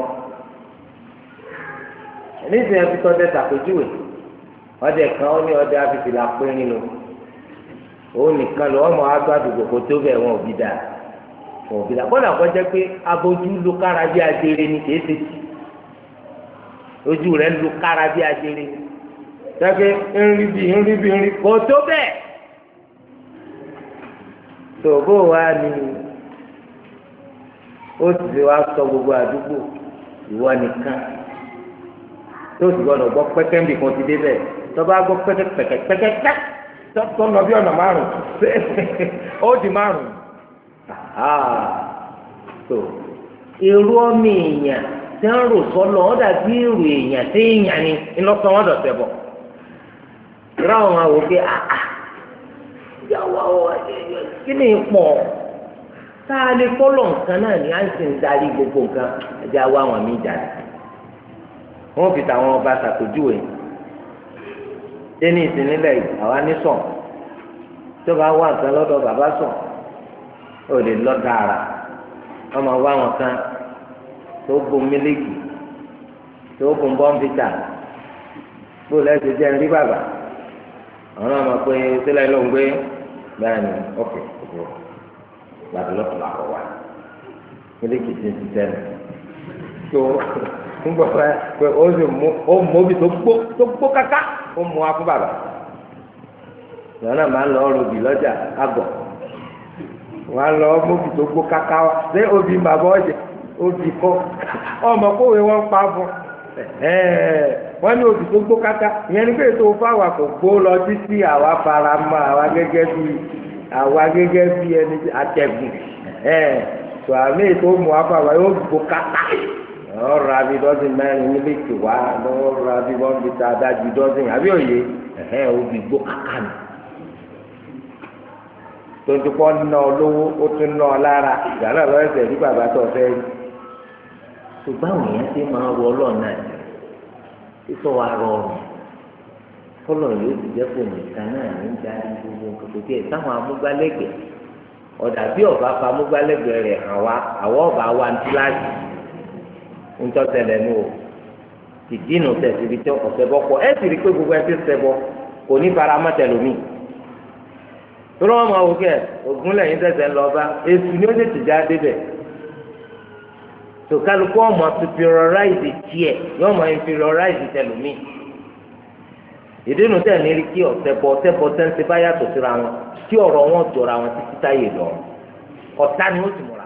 nísìnyẹn fi tọ́ dẹ́ tàpéjúwe ọdẹ kan ó ní ọdẹ afifìlà pín nínú òun nìkan lọ́wọ́ mọ́ àgbà àdúgbò kò tó bẹ̀ wọn òbí dà wọn òbí dà kọ́nà kọ́ jẹ́ pé abojú lu kára bí adere ni kìí ṣe tì ojú rẹ̀ lu kára bí adere jẹ́pẹ́ ńrí kò tó bẹ́ẹ̀ tòbó wa ni ó sì wá sọ gbogbo àdúgbò ìwọ nìkan tó sì gbọdọ̀ gbọ́ pẹ́kẹ́ nbì kan ti dé bẹ́ẹ̀ tó bá gbọ́ pẹ́kẹ́ tó lọ bí ọ̀nà márùn ó di márùn tó èrò ọmọ èèyàn tí wọ́n rò sọ́lọ́ ọ́ dàbí èrò èèyàn tí èèyàn ni ńlọ́sọ̀ wọn dọ̀tẹ̀ bọ̀ ìrọ̀ àwọn máa wò pé ìyàwó kí ni pọ̀ tá a lè fọ́lọ̀ nǹkan náà ni à ń sì ń darí gbogbo nǹkan ẹ̀jẹ̀ àwọn àwọn mi jà ní. wọ́n fi tàwọn ọba ṣàpèjúwe déní ìsìnlẹ̀ yìí àwa ní sàn tó bá wà nǹkan lọ́dọ̀ bàbá sàn ó lè lọ dára wọ́n máa wá wọn kan tó gun mílíkì tó gun bọ́ǹbìtà bó lẹ́sẹ̀ jẹ́ rí bàbá àwọn náà máa pé sílẹ̀ ló ń gbé báyìí ni ọ̀kẹ́ gbàdúrà lọ́tọ̀ làwọ̀ wá mílíkì ti ń ṣiṣẹ́ nù tó ń gbọ́ pé ó sì mú omi tó gbó káká ó mú wa fún bàbá ìyá náà máa ń lọ ròbì lọ́jà àgọ̀ wọ́n á lọ móbì tó gbó káká wa ṣé obì bàbá ọ̀jẹ̀ obì kọ́ ọmọ kówé wọn pa fún wọ́n ní obì tó gbó káká ìyẹn ní pé ètò fáwọn kò gbó lọ títí àwa fara mọ́ àwa gẹ́gẹ́ bí ẹni atẹ̀gùn tó àmì ètò mú wa fáwọn yóò gbó káká ọ̀rọ̀ àbí dọ́sìn mẹ́rin mílíkì wá lọ́rọ̀ àbí wọ́n fi ta adájú dọ́sìn àbí òye obì gbó káká ni tontukọ ná ọ lówó ó tún ná ọ lára ìgbà náà lọ́wọ́ ẹsẹ̀ rí bàbá tó fẹ́ rí ṣùgbọ́n àwọn èèyàn ti máa rọ ọlọ́ọ̀ náà sísọ wa rọrùn kọ́lọ̀ yóò ti jẹ́ kó nìkan náà ní darí gbogbo kòtò tí ẹ̀ táwọn amúgbálẹ́gbẹ̀ẹ́ ọ̀dà bí ọba fa amúgbálẹ́gbẹ̀ẹ́ rẹ̀ hàn wá àwọn ọba wa ń tíláàsì ń tọ́tẹ̀lẹ̀ nù o ìdínú tẹ̀síbi tí ọ̀sẹ̀ bọ́ pọ̀ ẹ̀ sì rí pé gbogbo ẹ̀ ti sẹ̀ bọ́ kò ní fara mọ́tẹ̀lómi torí wọn máa wò kẹ ògùn lẹ́yìn tẹsẹ̀ ńlọ bá èsù ni ó lè tìjà débẹ̀ tó kálukú ọmọ superiorize tiẹ̀ yọọ máa inferiorize tẹlómi ìdínú tẹ̀ ní rí kí ọ̀tẹ̀bọ̀ tẹ́ǹsì bá yàtọ̀ síra wọn kí ọ̀rọ̀ wọn jọra wọn títí táyé lọ ọ̀tá ni ó sì múra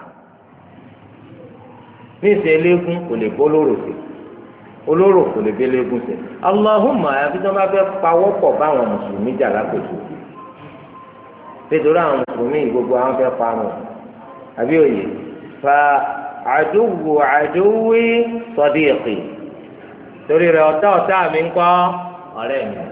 ní ìsẹ̀ eléégún kò lè bọ́ lóró sí olóró kò lè bẹ́ eléégún sí Allahumma àfi tí wọ́n bá fẹ́ pawọ́pọ̀ báwọn mùsùlùmí jà lápẹ̀jù nítorí àwọn mùsùlùmí gbogbo àwọn fẹ́ pa wọn àbí òye fa àdúgbò àdúwí sadiqi torí rẹ̀ ọ̀tá mi ń kọ́ ọ̀rẹ́ mi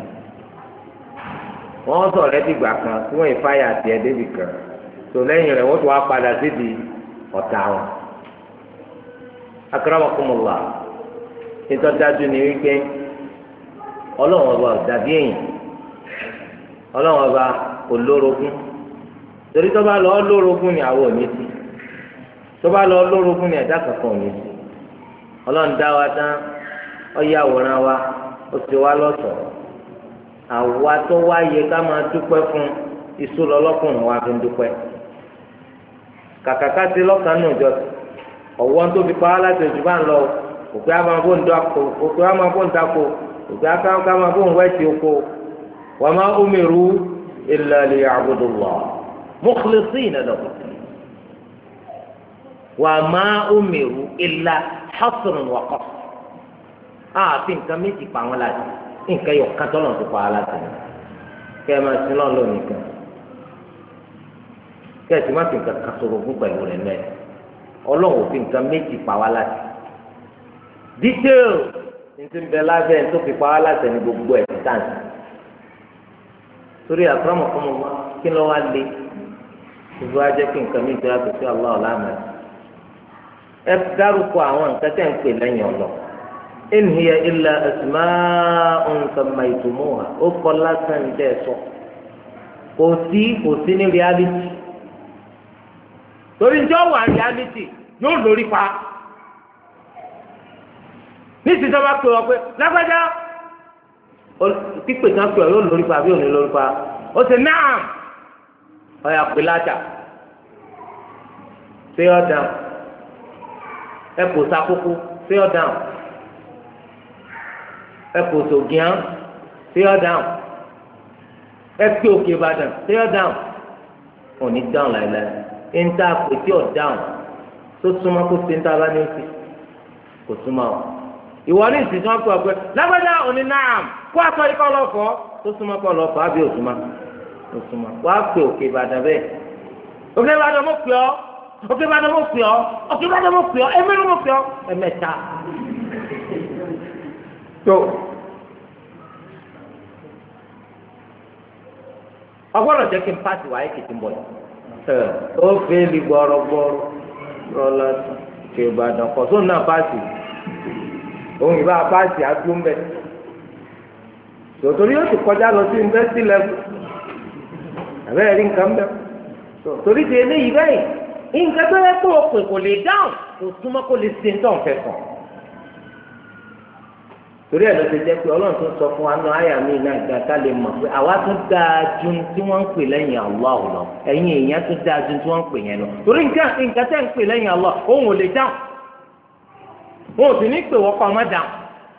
wọ́n sọ̀rọ̀ ẹ̀dìgbà kan tí wọ́n ìfáyà tiẹ̀ débi kan tó lẹ́yìn rẹ̀ wọ́n tún wá padà síbi ọ̀tá wọn. akramakumullah ìtọ́jájú ni wípé ọlọ́run ọba ọ̀dàbí èèyàn ọlọ́run ọba olórogún torí tó bá lọ lórogún ni àwọn ò ní sí tó bá lọ lórogún ni ẹ̀dá kankan ò ní sí ọlọ́run dá wa tán ó yà àwòrán wa ó ti wá lọ́sọ̀ọ́ àwa tó wá yẹ ká máa dúpẹ́ fún iṣu lọ́lọ́kùnrin wa fi ń dúpẹ́ kàkàkà sí lọ́kàn náà jọ ọ̀wọ́n tó fi pa á láti ojú bá ń lọ òpè àmàbò ń dako òpè àmàbò ń dako òpè àmàbò ń wẹ́ẹ̀tì oko wa ma umiru illa liya'budullah mukhlisina lahu wa ma umiru illa hasrun wa qasr ààfin nǹkan méjì pa wọn láti nǹkan yọ kátó náà ti pa á láti kẹ́ ẹ máa sin lọ́n lónìí kan kẹ́ ẹ sì má fi nǹkan kan sọ̀rọ̀ ogún pẹ̀lú rẹ̀ náà ọlọ́run ò fi nǹkan méjì pa wá láti detail ní ti ń bẹ lábẹ́ tó fi pa wá láti ẹni gbogbo ẹ̀ tán torí àkàràmọ̀ fún mi wá kí ló wá lé gbogbo ajẹ́ kí nǹkan méjì wá fi sí Allah ọ̀làmẹ́ ẹ dárúkọ àwọn nǹkan tẹ̀ ń pè lẹ́yìn ọlọ́run. in hiya illa asma'un sammaytumuha ó kọ́ lásán ní tẹ́ sọ kò sí ní reality torí njẹ́ wà reality yóò lórí pa ní ìsìn tó bá pè wọ́n pé lágbájá pípè kan pè wọ́n yóò lórí pa àbí òní lórí pa ó sì náà ọ̀yà pè lájà ṣé ọ̀ dáhùn ẹ kò sakókó ṣé ọ̀ dáhùn ẹ kò sògìyàn ṣé ọ̀ dáhùn ẹ pé òkè ìbàdàn ṣé ọ̀ dáhùn òní dáhùn láìláì ń tá a pè tí ọ̀ dáhùn tó súnmọ́ kó ṣe ń tá a bá ní oṣù kò súnmọ́ ọ ìwọ ní ìsìn tí wọ́n pè ọ́ pé lágbájá òní náà kó aṣọ ikọ́ lọ́fọ̀ọ́ tó súnmọ́ kọ́ lọ́fọ̀ọ́ àbí òsúnmọ́ òsúnmọ́ wàá pè òkè ìbàdàn bẹ́ẹ̀ òkè ìbàdàn mo pè ọ́ òkè ìbàdàn mo pè ọ́ òkè ìbàdàn mo pè ọ́ ẹ̀mẹ́rin mo pè ọ́ ẹ̀mẹ́ta tó ọgbọ́dọ̀ jẹ́ kí n pàṣẹ wáyé kìtì ń bọ̀ yìí ó fẹ́ẹ́lì gbọ́rọ̀gbọ́rọ̀ rọlá òkè ìbàdàn kọ̀ sóun náà pàṣẹ òun ìbá pàṣẹ àdúmbẹ tòtòrí yóò ti kọjá lọ sí yunifásitì lẹ́bù àbẹ́rẹ́ rí nǹkan bẹ́ẹ̀ torí ti eléyìí bẹ́ẹ̀ nǹkan tó yẹ kó o pè kò lè dáhùn kò súnmọ́ kó lè ṣe ń tọ̀ fẹ́ kàn torí ẹ̀ ló ti jẹ́ pé ọlọ́run tó sọ fún wa náà àyà mi náà gbà ká lè mọ̀ pé àwa tún dáa ju tí wọ́n ń pè lẹ́yìn Allah lọ ẹ̀yin èèyàn tún dáa ju tí wọ́n ń pè yẹn lọ torí nǹkan tẹ́ ń pè lẹ́yìn Allah òun ò lè dáhùn òun ò sì ní pè wọ́pọ̀ ọmọ dáhùn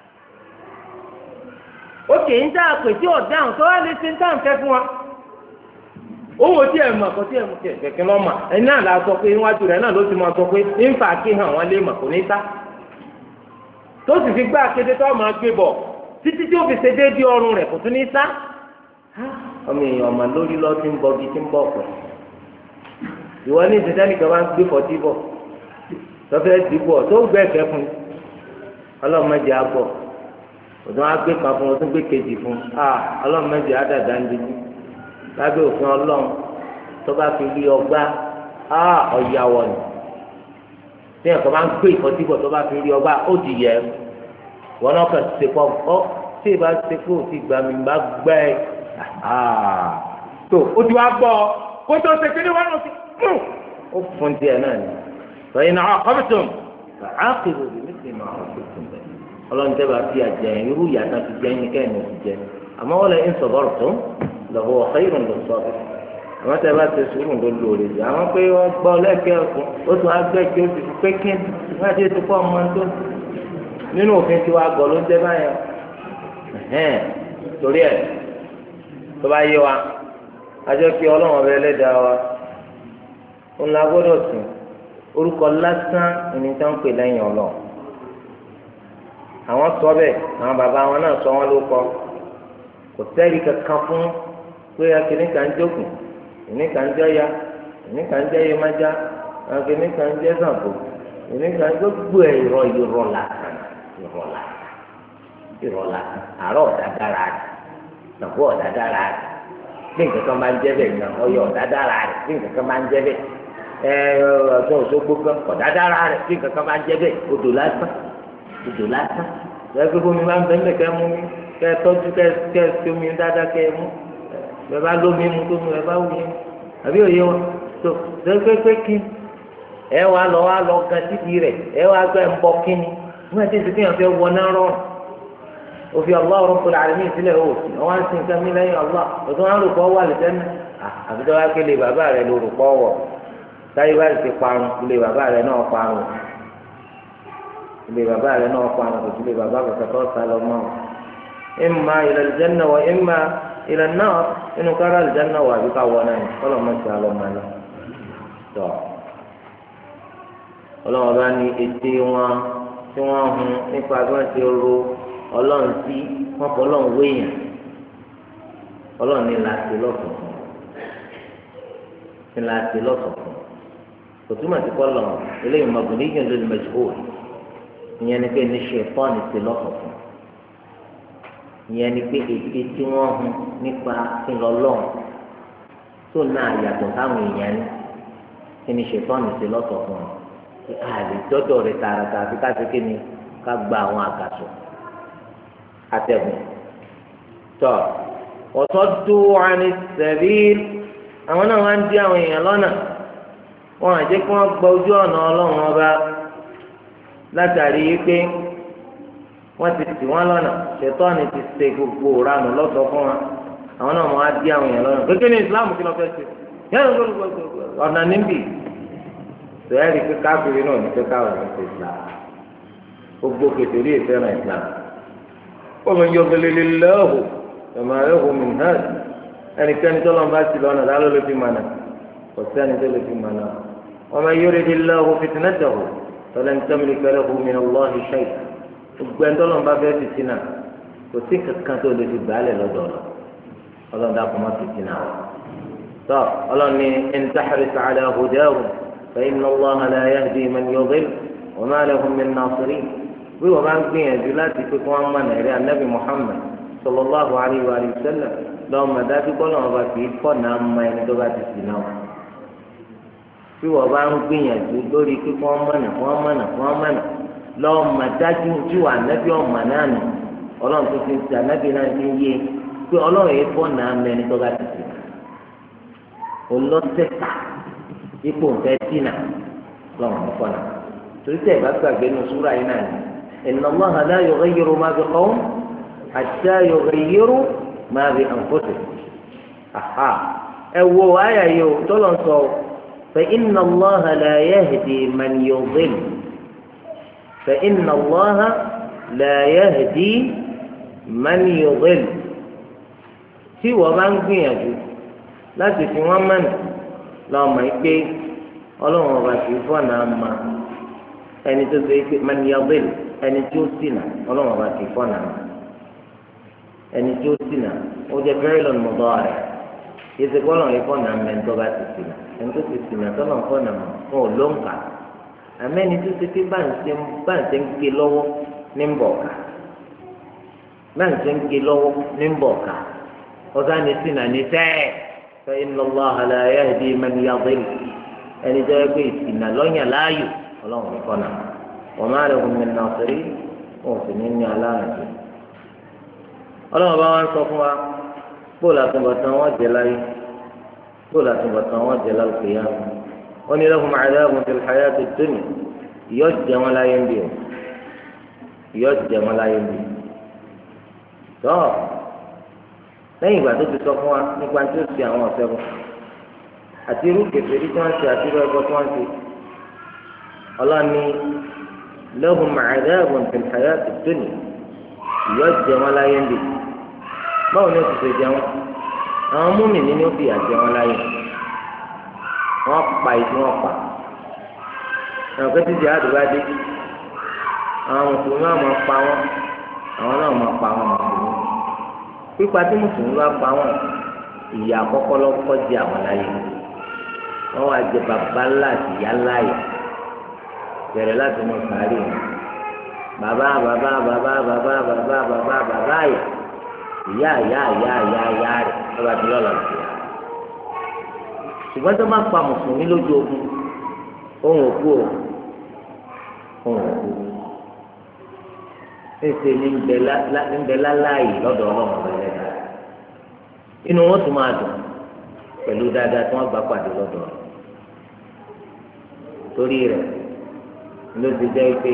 ó kì í dá àpè tí ò dáhùn tó wá lè ṣe ń tàn fẹ́ fún wa òun ò tí ẹ̀ mọ̀ kò tí ẹ̀ mọ̀ kí ẹ̀ kẹ̀kẹ́ lọ́mọ ẹ̀yin náà la sọ pé níwájú rẹ̀ náà ló ti máa sọ pé ń fà kí hàn wọ́n lé mọ̀ kò ní sá tó sì fi gbá akéde tó máa gbé bọ̀ títí tí ó fi ṣe déédéé ọrùn rẹ̀ kò tún ní sá ọmọ èèyàn ọmọ lórí lọ tí ń bọ bí tí ń bọ̀ pẹ̀ ìwọ ní ìṣẹ̀dá nìkan máa ń gbé fọtí bọ̀ tọ́fẹ́ dìbò tó gbẹ̀fẹ́ fún ọlọ́mọdé àbọ̀ òtún á gbé kan fún òtún gbé kejì fún ọlọ́mọdé àdàdà ń dìbò lábẹ́ òfin ọlọ́run tó bá fi rí ọgbà ọ̀yàwọ̀ ni tí ẹ̀kọ́ máa ń gbé ìfọ́síbọ̀ tó bá fi rí ọgbà ó ti yẹ wọn náà kàn ṣe pọ̀ ọ́ tí ì bá ṣe pé òtí gbà mí bá gbẹ́ ẹ̀ tó o ti wá gbọ́ kó tó ṣe kéde wọn lọ sí ó fún tiẹ̀ náà ni sọyìn náà ọ̀kọ́bìtùm àákìrò rẹ̀ ní ìsìn máa ọ̀kọ́bìtùm bẹ́ẹ̀ ọlọ́run tẹ́ bá fi àjẹyìn irú ìyàtọ̀ ti jẹ́ yín kẹ́hìn ti jẹ́ àmọ́ wọ́n lè ń sọ̀bọ̀rọ̀ tó lọ́wọ́ ọ̀kẹ́yìn ló sọ àwọn tẹ bá ti sùúrù ló lóore jù àwọn pé wọ́n gbọ́ lẹ́kẹ̀ẹ́ ọ̀fun ó tún agbẹ́jọ́ ó ti fi pé kí wọ́n ti tó kọ́ ọmọ tó nínú òfin tí wàá gbọ́ ló ń jẹ́ báyẹn torí ẹ̀ tó bá yé wa ajẹ́ pé ọlọ́run ọbẹ̀ ẹlẹ́dàá wa ó ń la gbọ́dọ̀ sìn orúkọ lásán ẹni tó ń pè lẹ́yìn ọlọ́run àwọn sọ bẹ́ẹ̀ àwọn bàbá wọn náà sọ wọn ló kọ kò sẹ́ẹ̀rì kankan fún pé akíní kan jókòó ìní kan jẹ́ ya ìní kan jẹ́ yemájá akíní kan jẹ́ sàbò ìní kan gbogbo ẹ̀ ìrọ̀lá àárọ̀ ọ̀dádára rẹ̀ nàbọ̀ ọ̀dádára rẹ̀ bí nǹkan kan máa ń jẹ́ bẹ́ẹ̀ náà ọyọ ọ̀dádára rẹ̀ bí nǹkan kan máa ń jẹ́ bẹ́ẹ̀ ọ̀sán òṣogbo kan ọ̀dádára rẹ̀ bí nǹkan kan máa ń jẹ́ bẹ́ẹ̀ odò lásán lẹ́gbẹ́ bómi máa ń bẹ́ẹ̀ kẹ́ mú mi kẹ́ tọ́jú kẹ́ omi dáadáa kẹ́ mú ẹ bá lómi mu tó mu ẹ bá wù yín àbí òye wọn tó lẹ́gbẹ́ kí ẹ wàá lọ gan títì rẹ̀ ẹ wàá gbẹ́ ń bọ kíni wọ́n ti sèké yàn fẹ́ wọ náà rọrùn òfin Allah Rabbul Alamin ìsílẹ̀ o àwọn àti nǹkan mi lẹ́yìn Allah òtún wọn rò pọ̀ wà lè tẹ́lẹ̀ àfi tó wá kéle bàbá rẹ̀ ló rò pọ̀ wọ̀ táyé bá ti parun ilé bàbá rẹ̀ náà parun ilé bàbá rẹ̀ náà parun kò sí ilé bàbá kò tó sá lọ mọ́ imma ila al-janna wa imma ila an-nar inú kára al-janna wà bí ká wọ náà kọ́lọ̀ mọ́ sí alọ́ mọ́ náà tọ́ ọlọ́wọ́n bá ní ètè wọn tí wọ́n hun nípa bí wọ́n ti ro ọlọ́run tí wọ́n fọ ọlọ́run wéèyàn ọlọ́run ní láti lọ́sọ̀ọ́ ní láti lọ́sọ̀ọ́ kò túmọ̀ sí kọ́lọ̀ eléyìí mọ̀gùn níyàn lórí mẹ́jọ́ ìyẹn ni pé ní ṣe fọ́ọ̀nì ti lọ́sọ̀ọ́ ìyẹn ni pé ètè tí wọ́n hun nípa ìlọ́lọ́run tó náà yàtọ̀ táwọn èèyàn ní ní ṣe fọ́ọ̀nì ti lọ́sọ̀ọ́ àlè dọ́dọ̀ rẹ̀ tààràtà àfi káṣí kéde ká gba àwọn àgàsọ̀ àtẹ̀gùn tọ́ ọ̀tọ́ dùn ní sẹ̀bí àwọn náà wá ń dí àwọn èèyàn lọ́nà wọn àjẹ́ kí wọ́n gba ojú ọ̀nà ọlọ́run ọba látàrí pé wọ́n ti tì wọ́n lọ́nà ṣètọ́ni ti ṣe gbogbo ìranù lọ́sọ̀ fún wa àwọn náà wọ́n á dí àwọn èèyàn lọ́nà kékeré ní ìsìláàmù kí ló fẹ́ ṣe ọ̀nà níbì sọ̀rọ̀ pé káfíìrì náà ní pé káwọn ní ṣe islam gbogbo kẹtẹrí ìfẹ́ràn islam wọ́n mọ̀ yọ gbẹlẹ́lẹ́ lẹ́hù ọmọ ẹ̀hù mìíràn ẹnikẹ́ni tó lọ́n bá ti lọ́nà lálọ́ ló fi mànà kò sẹ́ni tó lè fi mànà wọ́n mọ̀ yọrọ di lẹ́hù fìtínẹ́tẹ̀hù tọ́lẹ̀ ntẹ́mìlì kẹlẹ́hù mìíràn lọ́hì ṣẹ́yì gbogbo ẹni tó lọ́n bá fẹ́ fìtínà kò sí kankan tó lè fi gbàálẹ̀ lọ́dọ̀ ọlọ́run dàpọ̀ mọ́ fìtínà tọ́ ọlọ́run ní ẹni فإن الله لا يهدي من يضل وما لهم من ناصرين wíwọ bá ń gbìyànjú láti pé kí wọn mọ nàìjíríà nàbì Muhammad sallallahu alayhi wa sallam lọ́wọ́ mọ̀dájú kọ́ lọ́wọ́ bá kì í kọ́ náà mọ ẹni tó bá ti sì náà wíwọ bá ń gbìyànjú lórí pé kí wọn mọ̀nà kí wọn mọ̀nà kí wọn mọ̀nà lọ́wọ́ mọ̀dájú tí wà nàbì ọ̀mà náà nù ọlọ́run tó ti ń sè ànábì náà ti ń yé pé ọlọ́run yìí kọ́ náà mọ ẹni tó bá ti sì náà olọ́sẹ̀ta ipò nfẹ dínà lọ́wọ́ nìkọ́nà torí tẹ̀ bá gbàgbé nu súra yìí náà ni inna Allaha la yughayyiru ma bi qawmin hatta yughayyiru ma bi anfusihim aha ẹ wo àyà yìí o tọ́lọ̀ ń sọ fa inna Allaha la yahdi man yudhill fa inna Allaha la yahdi man yudhill tí wọ́n bá ń gbìyànjú láti fi wọ́n mọ̀nà lọ́mọ yìí pé ọlọ́run ọba kì í fọ́nà ama ẹni tó ṣe pé maniabel ẹni tí ó ṣìnà ọlọ́run ọba kì í fọ́nà ama ẹni tí ó ṣìnà ó jẹ fẹ́rẹ́ lọ́nà mọ́tọ́ rẹ̀ kì í ṣe kọ́ ọlọ́run yìí fọ́nà ama ẹni tó bá ti ṣìnà ẹni tó ti ṣìnà tọ́lọ̀ ń fọ́nà ama wọn ò ló ń kà àmẹ́ni tó ṣe pé báńṣe ń gé lọ́wọ́ ní ń bọ̀ ká báńṣe ń gé lọ́wọ́ ní ń bọ̀ ká ọ̀sán ní ṣìnà ní sẹ́ẹ̀. فإن الله لا يهدي من يضل ẹni tó yẹ pé ìsìnà lọ́yàn láàyò ọlọ́run nìkan náà wa ma lahum min nasirin wọn ò sì ní ní aláàjò. ọlọ́run bá wọn sọ fún wa bóòlù àtúbọ̀tán wọn jẹ láyé bóòlù àtúbọ̀tán wọn jẹ lálùkìyà wọn ní lahum adhabun fil hayati dunya ìyọ́ jẹ wọn láyé ń bì ó ìyọ́ jẹ wọn láyé ń bì tọ́ lẹ́yìn ìgbà tó ti sọ fún wa nípa tí ó ti àwọn ọ̀sẹ̀ bọ̀ àti irú kèfèrí tí wọ́n ṣe àti irú ẹbọ tí wọ́n ṣe ọlọ́ni lahum 'adhabun fil hayati dunya ìyọ́ jẹ wọn láyé ń bì báwo ni ó ti ṣe jẹ wọn àwọn múmìnì ni ó fi àjẹ wọn láyé wọn pa ìdí wọn pa àwọn kẹ́tí di àdúrà dé àwọn mùsùlùmí àwọn máa pa wọn àwọn náà máa pa wọn mùsùlùmí pípa tí mùsùlùmí bá pa wọn ìyà àkọ́kọ́ lọ́kọ́ di àwọn láyé wọn wá jẹ bàbá ńlá àti ìyá ńlá yà bẹ̀rẹ̀ láti mọ sàárì bàbá bàbá bàbá bàbá bàbá bàbá bàbá yà ìyá rẹ̀ lọ́ba tí lọ́la lọ́la ṣùgbọ́n tó máa pa mùsùlùmí lójú ogun ohun òkú ohun òkú ẹsẹ̀ ní ń bẹ láláàyè lọ́dọ̀ ọlọ́run ọ̀rẹ́ rẹ̀ inú wọn tún máa dùn pẹ̀lú dáadáa tí wọ́n bá pàdé lọ́dọ̀ rẹ̀ torí rẹ̀ ló ti jẹ́ pé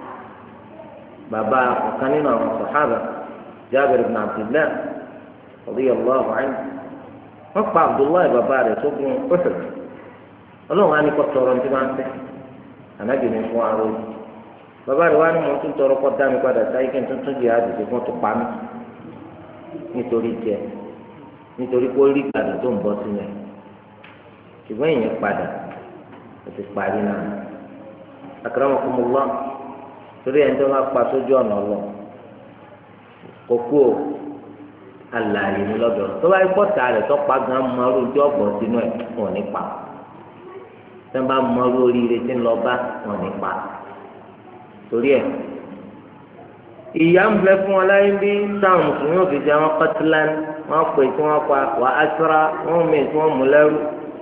bàbá ọ̀kan nínú àwọn sàhábà Jábìr ibn Abdillah radiyallahu anhu wọ́n pa Abdullahi bàbá rẹ̀ sógun Uhud ọlọ́run á ní kó tọrọ ní tí wọ́n ń fẹ́ ànábì ní fún aró yìí bàbá rẹ̀ wá ní mo tún tọrọ kó dá mi padà sáyé kí n tún tún jẹ́ àdùsí fún tó pa mí nítorí jẹ nítorí pé ó rí ìgbàdùn tó ń bọ́ sínú ẹ̀ ṣùgbọ́n ìyẹn padà ó ti parí náà akramakumullah torí ẹni tó bá pa sójú ọ̀nà lọ kókó alàyè ní lọ́dọ̀ tó bá yẹ kọ́ta rẹ̀ tó pa gan mọ́rú tí ọ̀gbọ̀n sínú ẹ̀ wọ́n ní pa tó bá mọ́rú oríire tí ń lọ bá wọ́n ní pa torí ẹ̀ ìyá ń bẹ fún wọn láyé bí táwọn mùsùlùmí òfin jẹ wọn kọtílán wọn pè tí wọn pa wà á sọ́ra wọn mè tí wọn mú lẹ́rú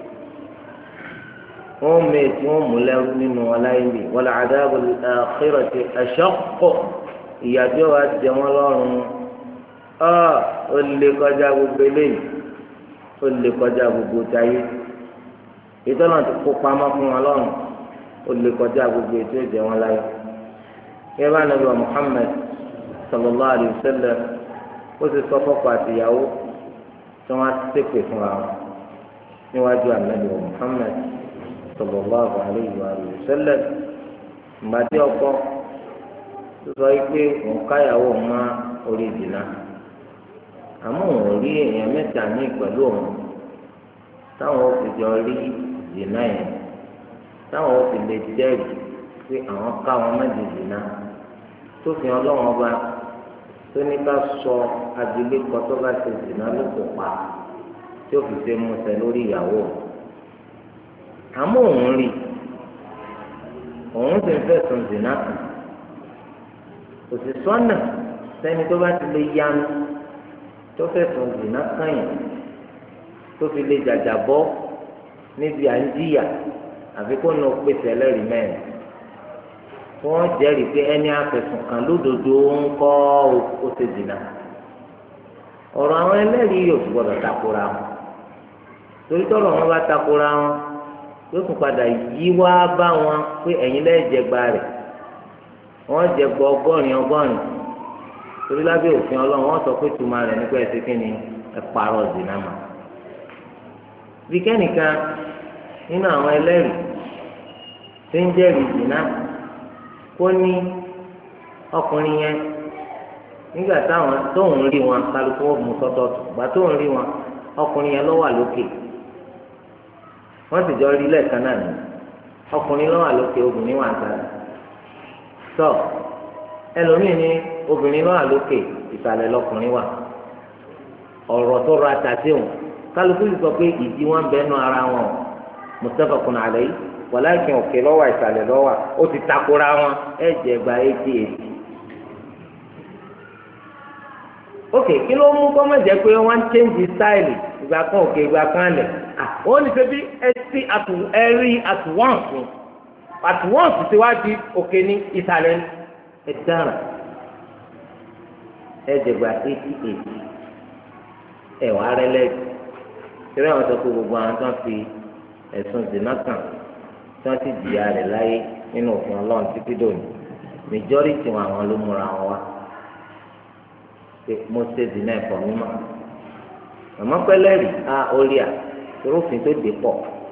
wọn mè tí wọn mú lẹ́rú nínú wọn láyé bí wal adhabul akhirati ashaqq ìyá tí wọn jẹ wọn lọ́rùn ó lè kọjá gbogbo eléyìí ó lè kọjá gbogbo táyé ìtọ́nà ti kó pamọ́ fún wọn lọ́rùn ó lè kọjá gbogbo ètò ìjẹ wọn láyé yẹ bá nàbẹ Muhammad sallallahu alayhi wa sallam ó ti sọ fọ́kọ àtìyàwó tí wọ́n á ṣépè fúnra wọn níwájú ànábì Muhammad sallallahu alayhi wa sallam ìgbàdí ọkọ tó sọ pé òun káyàwó má orí ìdìnnà àmọ́ òun rí èèyàn mẹ́ta ní pẹ̀lú òun táwọn ò fi jọ rí ìdìnnà yẹn táwọn ò fi lè jẹ́rìí pé àwọn ká wọn méjì ìdìnnà tó fi ọlọ́wọ́n ọba tó ní ká sọ abilékọ tó bá ṣe ìdìnnà ló kó pa tí ó fi ṣe múṣẹ lórí ìyàwó àmọ́ òun rí òun sì ń fẹ̀sùn ìdìnnà kan kò sì sọ́nà sẹ́ni tó bá ti lè yanu tó fẹ̀sùn ìdìnnà kan yẹn tó fi lè jàjàbọ́ níbi à ń jìyà àfi kó nà ó pèsè ẹlẹ́rìí mẹ́rin wọ́n jẹ́rìí pé ẹni afẹ̀sùn kàn lódodo ń kọ́ ó ṣe dìnnà ọ̀rọ̀ àwọn ẹlẹ́rìí yóò fi gbọ́dọ̀ takora wọn torí tọ́rọ̀ wọn bá takora wọn yóò tún padà yí wá bá wọn pé ẹ̀yin lẹ́ẹ̀jẹ̀gba rẹ̀ wọ́n jẹ̀gbọ́ ọgọ́rin torí lábẹ́ òfin ọlọ́run wọ́n sọ pé tùmọ̀ rẹ̀ nípa ẹ̀sìn kínní ẹ̀ parọ́ dìnnà mà bí kẹ́nìkan nínú àwọn ẹlẹ́rìí tí ń jẹ́rìí dìnnà kó ní ọkùnrin yẹn nígbà táwọn tóun rí wọn kálukú mú sọ́tọ̀ gbà tóun rí wọn ọkùnrin yẹn ló wà lókè wọ́n sì jọ rí lẹ́ẹ̀kan náà ní ọkùnrin ló wà lókè obìnrin wà nísàlẹ̀ tọ ẹlòmíì ní obìnrin ló wà lókè ìsàlẹ̀ lọkùnrin wà ọ̀rọ̀ tó ra tàtí òun kálukú sì sọ pé ìdí wọn bẹ́ẹ̀ nù ara wọn muttafaqun alayhi wàláìkì òkè lọ́wọ́ ìsàlẹ̀ lọ́wọ́ ó ti takora wọn ẹ̀jẹ̀ gba 88. ok kí ló mú kọ́mọ̀jẹ́ pé wọ́n ń change style ìgbà kan òkè ìgbà kan lẹ̀ wọ́n ní sẹ́bí ẹ̀rí at once ti wá di òkè ní ìsàlẹ̀ ẹ̀ dára ẹ̀jẹ̀ gba 88 ẹ̀wà rẹ̀ lẹ́yìn tí wọ́n sọ pé gbogbo àwọn tó ń fi ẹ̀sùn zina kàn tí wọ́n ti jìyà rẹ̀ láyé nínú òfin ọlọ́run títí dòní majority wọn àwọn ló múra wọn wá pé mo ṣe zina ẹ̀fọ́ mímọ́ àmọ́ pẹ́lẹ́rì á orí à torófin tó dé pọ̀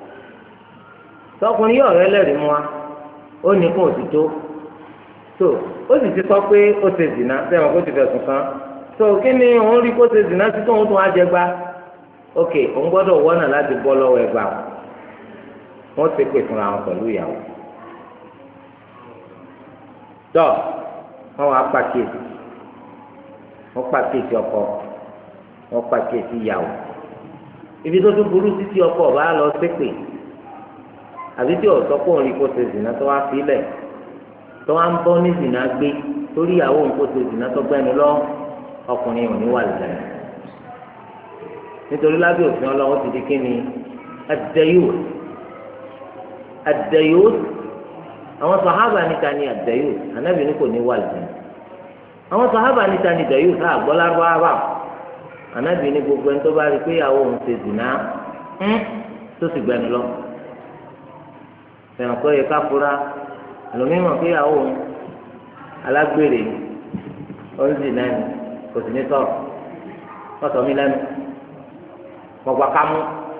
tọkùnrin yóò rẹ lẹ́rìí mú wa ó ní kó òtítọ́ tó ó sì ti sọ pé ó ṣe zìnà sẹ́wọ̀n kó ti fẹ̀sùn kàn tó kí ni òun rí kó ṣe zìnà sí tóun tó wá jẹ gbá ok òun gbọ́dọ̀ wọ́nà láti bọ́ lọ́wọ́ ẹgbà wọ́n ti pè fúnra wọn pẹ̀lú ìyàwó tọ́ wọ́n wá pàkíyèsí ọkọ wọ́n pàkíyèsí ìyàwó ibi tó tún burú títí ọkọ ọba lọ ṣépè àbí tí ọ̀sọ́ kó ń rí kó ṣe zìnà tó wá sílẹ̀ tó wá ń bọ́ ní zìnà gbé torí ìyàwó ń kó ṣe zìnà tó gbẹ́nu lọ ọkùnrin ò ní wà lẹ́yìn nítorí lábẹ́ òfin ọlọ́wọ́ ti di kí ni ad-dayus àwọn sàhábà níta ni ad-dayus ànábì ní kò ní wà lẹ́yìn àwọn sàhábà níta ni dayus àgbọ́lárúbáwá ànábì ní gbogbo ẹni tó bá rí pé ìyàwó òun ṣe zìnà tó sì gbẹ́nu lọ fẹ̀ràn kọ́ yẹ ká fura ẹlòmíràn pé ìyàwó òun alágbèrè oúnjẹ náà ni kò sì ní sọ̀rọ̀ sọ̀tọ̀ mi lẹ́nu mọ̀gbà kámú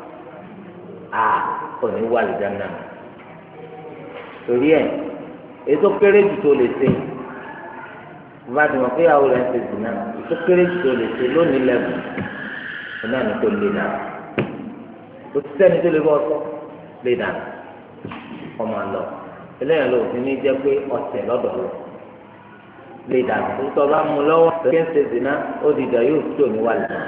kò ní wà lè dáná torí ẹ̀ èyí tó kéré jù tó lè ṣe bá ti mọ̀ pé ìyàwó rẹ̀ ń ṣe jù náà èyí tó kéré jù tó lè ṣe lónìí lẹ́bùn kò náà ní kò lè dà kò sí sẹ́ni tó lè bọ́ ọ̀tọ̀ lè dà ọmọ àlọ eléyàn ló fi ní jẹ́ pé ọ̀sẹ̀ lọ́dọ̀ lọ lè dà tó bá mú lọ́wọ́ kí n ṣe zina ó di dà yóò tó ní wà lẹ́yìn.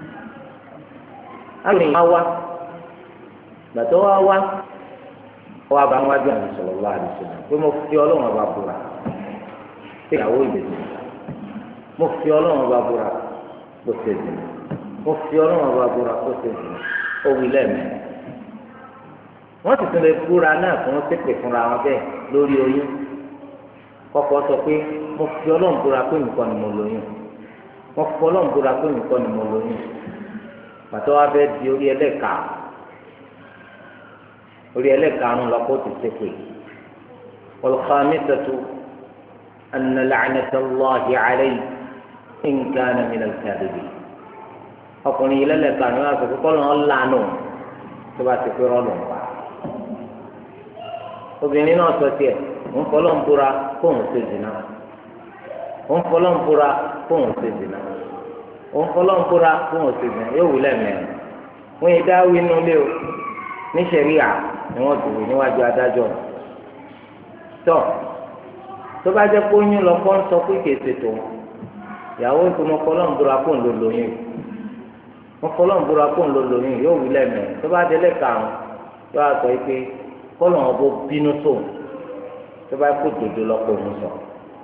alùpùpù wa gbàtọ́ wa wá bá wájú àmì sọ̀rọ̀ wá àdìsọ́nà pé mo fi ọlọ́run ọba búra pé ìyàwó ìbèjì mo fi ọlọ́run ọba búra kó ṣe zina mo fi ọlọ́run ọba búra kó ṣe zina ó wí lẹ́ẹ̀mẹ́rin wọ́n sì tún lè búra náà fún ṣépè fúnra wọn bẹ́ẹ̀ lórí oyún kọ́kọ́ sọ pé mo fi ọlọ́run búra pé nìkan ni mo lóyún mo fi ọlọ́run búra pé nìkan ni mo lóyún pàtó wa fẹ́ di orí ẹlẹ́karùn-ún lọ́kọ́ ti ṣépè wal-khamisatu anna la'nata Allahi alayhi in kana min al-kadhibin ọkùnrin yìí lẹ́lẹ́karùn-ún yóò sọ pé kọ́lọ́n lánà tó bá ti pé rọ́ọ̀lù ń pa obìnrin náà sọ tiẹ̀ ń fọlọ́ ń búra fóun ṣe zina ń fọlọ́ ń búra fóun ṣe zina ń fọlọ́ ń búra fóun ṣe zina yóò wí lẹ́mẹ̀ẹ́ wọ́n yìí dá wí inú ilé o ní sẹ̀ríà ni wọ́n ti wí níwájú adájọ́ tọ́ tó bá jẹ́ pé oyún lọ kọ́ ń sọ pé kìí ṣètò ìyàwó tó mọ fọlọ́ ń búra fóun ló lóyún wọ́n fọlọ́ ń búra fóun ló lóyún yóò wí lẹ́mẹ̀ẹ́ tó bá délé karùn-ún yóò wá sọ pé kọlọ̀ wọn bó bínú tó tó bá kó dodo lọ́pọ̀ òun sọ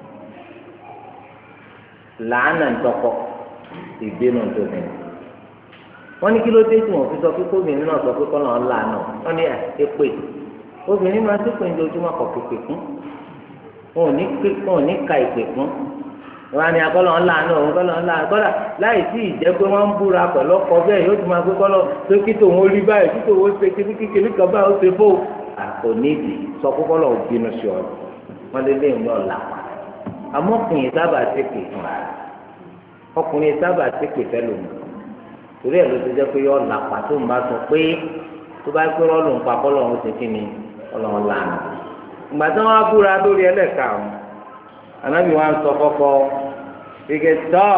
làánà ńtọkọ ìgbénu tóbi wọn ní kí ló dé tí wọn fi sọ pé kóbìnrin náà sọ pé kọlọ̀ wọn làánà wọn ní èpè obìnrin máa tó pé ní ojúmọ́ kọ̀ pèpè fún wọn ò ní ka ìpè fún wọn ní akọlọ̀ wọn làánà òun kọlọ̀ wọn làánà kọlọ̀ láì sí ìjẹ́ pé wọ́n ń búra pẹ̀lú ọkọ bẹ́ẹ̀ yóò ti máa gbé kọlọ̀ pé kí tòun ó rí báyìí kí tòun ó ṣe kíkiri kan báyìí ó ṣe fóò onídìí sọ kókó lọ bínú sí ọ wọn lé lẹ́yìn náà làpá àmọ́ ọkùnrin sábà ṣépè fúnra rẹ̀ ọkùnrin sábà ṣépè fẹlòmí torí ẹ̀ ló ti jẹ́ pé yọ làpá tó ń bá sọ pé tó bá pé rọlù ń pa kọlọ ń ṣe kíni Ọlọ́run lànà ìgbà tí wọn á búra lórí ẹlẹ́ka ọ̀hún ànábì wọn sọ kọ́kọ́ gẹ́gẹ́ tọ́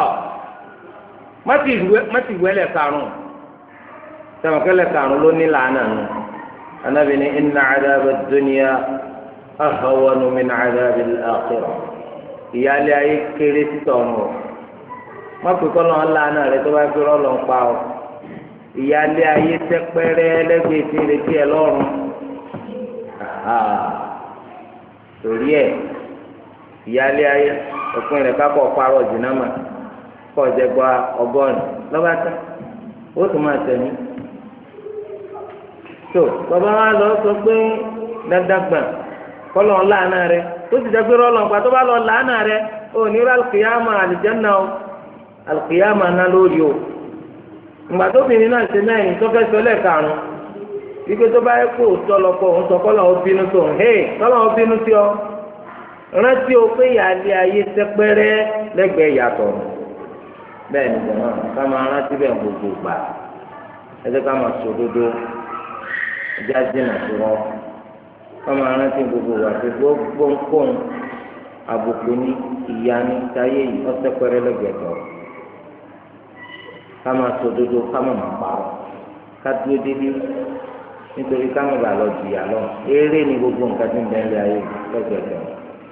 mọ́tì ìwé ẹlẹ́karùn-ún sẹ́wọ̀n ló ní làánà nù. النبي إن عذاب الدنيا أهون من عذاب الآخرة يا لي أي كريت تونو ما بقول الله أنا لتبع كرول لون باو يا لي أي سكبرة لبيتي لتي لون torí ẹ ìyáálé ayé òpin rẹ̀ kápọ̀ parọ́ jìnnàmà kọ́ ọ̀jẹ̀ gba ọgọ́rin lọ́ba tán ó tún máa tẹ̀mí. tó bàbá wa lọ sọ pé dandan gbà kọlọ ńláàánà rẹ ó sì jẹ pé rọlọ ńgbà tó bá lọ ńláàánà rẹ ó ní rẹ alùkìyàmà àlìjẹnà o alùkìyàmà náà lórí o ńgbà tóbìnrin náà ṣe mẹ́rin tó fẹ́ sọ lẹ́ẹ̀karùn ike tó bá yẹ kó tọlọpọ òun sọ kọlọ ó bínú tó ń hey kọlọ ó bínú sí ọ rántí o pé ìyáálé ayé sẹpẹrẹ lẹ́gbẹ̀ẹ́ ìyàtọ̀ bẹ́ẹ̀ ni jọ̀wọ́ ká máa rántí bẹ́ẹ̀ gbogbo gbà ẹ jẹ́ ká máa sọ òdodo ẹjẹ àjẹnà sí wọn wọ́n máa rántí gbogbo wà pé gbogbo nǹkan àbùkù ní ìyá ní táyé yìí ọ̀sẹ̀ pẹ́rẹ́ lẹ́gbẹ̀ẹ́ ká máa sòdodo ká máa parọ́ ká dúró dédé nítorí ká máa bà lọ jìyà lọ eré ní gbogbo nǹkan tí ń bẹ ní ayé lẹ́gbẹ̀ẹ́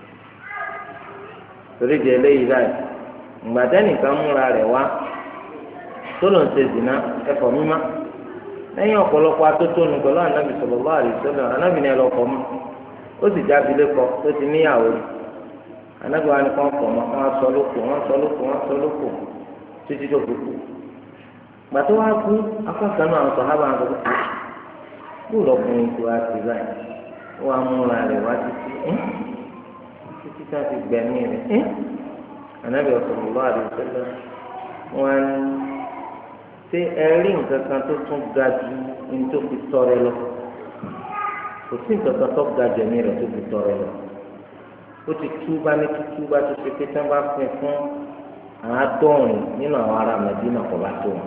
torí di eléyìí báyìí ìgbàdánìkan múra rẹ̀ wá tó ló ń ṣe zìnà ẹ̀fọ́ mímá lẹ́yìn ọ̀pọ̀lọpọ̀ atótónu pẹ̀lú ànábì sallallahu alaihi wasallam ànábì ní ẹlọ́kọ̀ mọ́ ó sì jáde lẹ́kọ̀ọ́ tó ti níyàwó rí ànábì wa ni kò ń kọ̀ mọ́ wọ́n sọ lóko títí tó fi kú gbàtọ́ wá kú akọ́kànnú àwọn sọ̀hábà ń sọ pé kó lọ́kùnrin tó wá sí báyìí wọ́n á múra rẹ̀ wá títí tá a fi gbẹ̀mí rẹ̀ ànábì sallallahu alaihi wasallam wọ́n á ṣé ẹ̀rí nǹkan kan tó tún ga ju ní tó fi tọrẹ lọ kò sí nǹkan kan tó ga jẹ̀mí rẹ̀ tó fi tọrẹ lọ ó ti túbá ní túbá tó ṣe pé tí wọ́n bá pín fún àádọ́rin nínú àwọn ará Mẹ́dínà kò bá tó wọn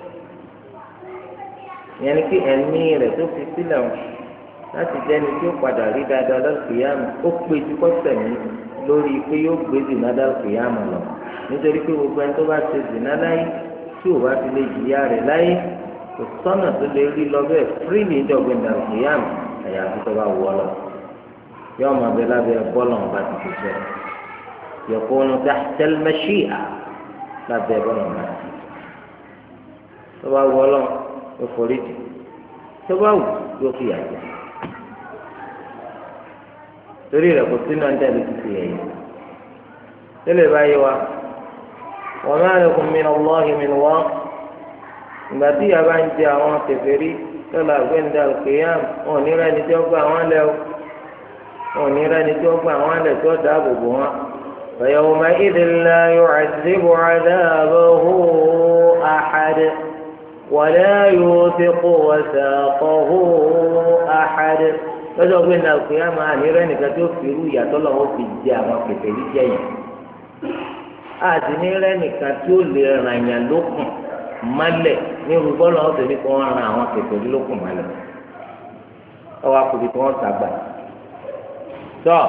ìyẹn ni pé ẹ̀mí rẹ̀ tó fi sílẹ̀ wọn láti jẹ́ni tí ó padà rí dáadáa lálùkìyàmù ó pé tí kò sẹ̀mí lórí pé yóò gbé zìnà lálùkìyàmù lọ nítorí pé gbogbo ẹni tó bá ṣe zìnà láyé tí o bá ti lè jìyà rẹ̀ láyé kò sọ́nà tó lè rí lọ bẹ́ẹ̀ fírílì ìjọgbìn dàrúkìyàm àyàfi tó bá wù ọ́ lọ yóò máa bẹ lábẹ́ bọ́ọ̀lù ọ̀nba ti fi fẹ́ yẹ̀kọ́nù tahtal mashi'a lábẹ́ bọ́ọ̀lù ọ̀nba ti tó bá wù ọ́ lọ yóò forí jù tó bá wù yóò fi yàgbẹ́ torí rẹ̀ kò sínú ọjà ló ti fi yẹ̀yẹ́ tẹ́lẹ̀ báyìí wa. وما لكم من الله من واق ìgbàtí yàrá ń jẹ àwọn kèfèrí lọ́la gbẹ̀ndà òkèèyàn wọn ò ní rẹ́ni tí ó gbà wọ́n lẹ̀ o wọn ò ní rẹ́ni tí ó gbà wọ́n lẹ̀ tí ó dáàbò bò wọ́n. فيومئذ لا يعذب عذابه أحد ولا يوثق وثاقه أحد lọ́jọ́ gbẹ̀ndà òkèèyàn máa ní rẹ́ni kan tí ó fi irú ìyàtọ̀ lọ́wọ́ fi jẹ àwọn kèfèrí jẹ̀yìn. àti ní rẹ nìkan tí ó lè ràn yàn lókun mọ́lẹ̀ ní rúbọ́lọ́ ọ̀sẹ̀ ní kí wọ́n ran àwọn kẹfẹ́ lókun mọ́lẹ̀ ọwọ́ akùnrin tí wọ́n sàgbà. tọ́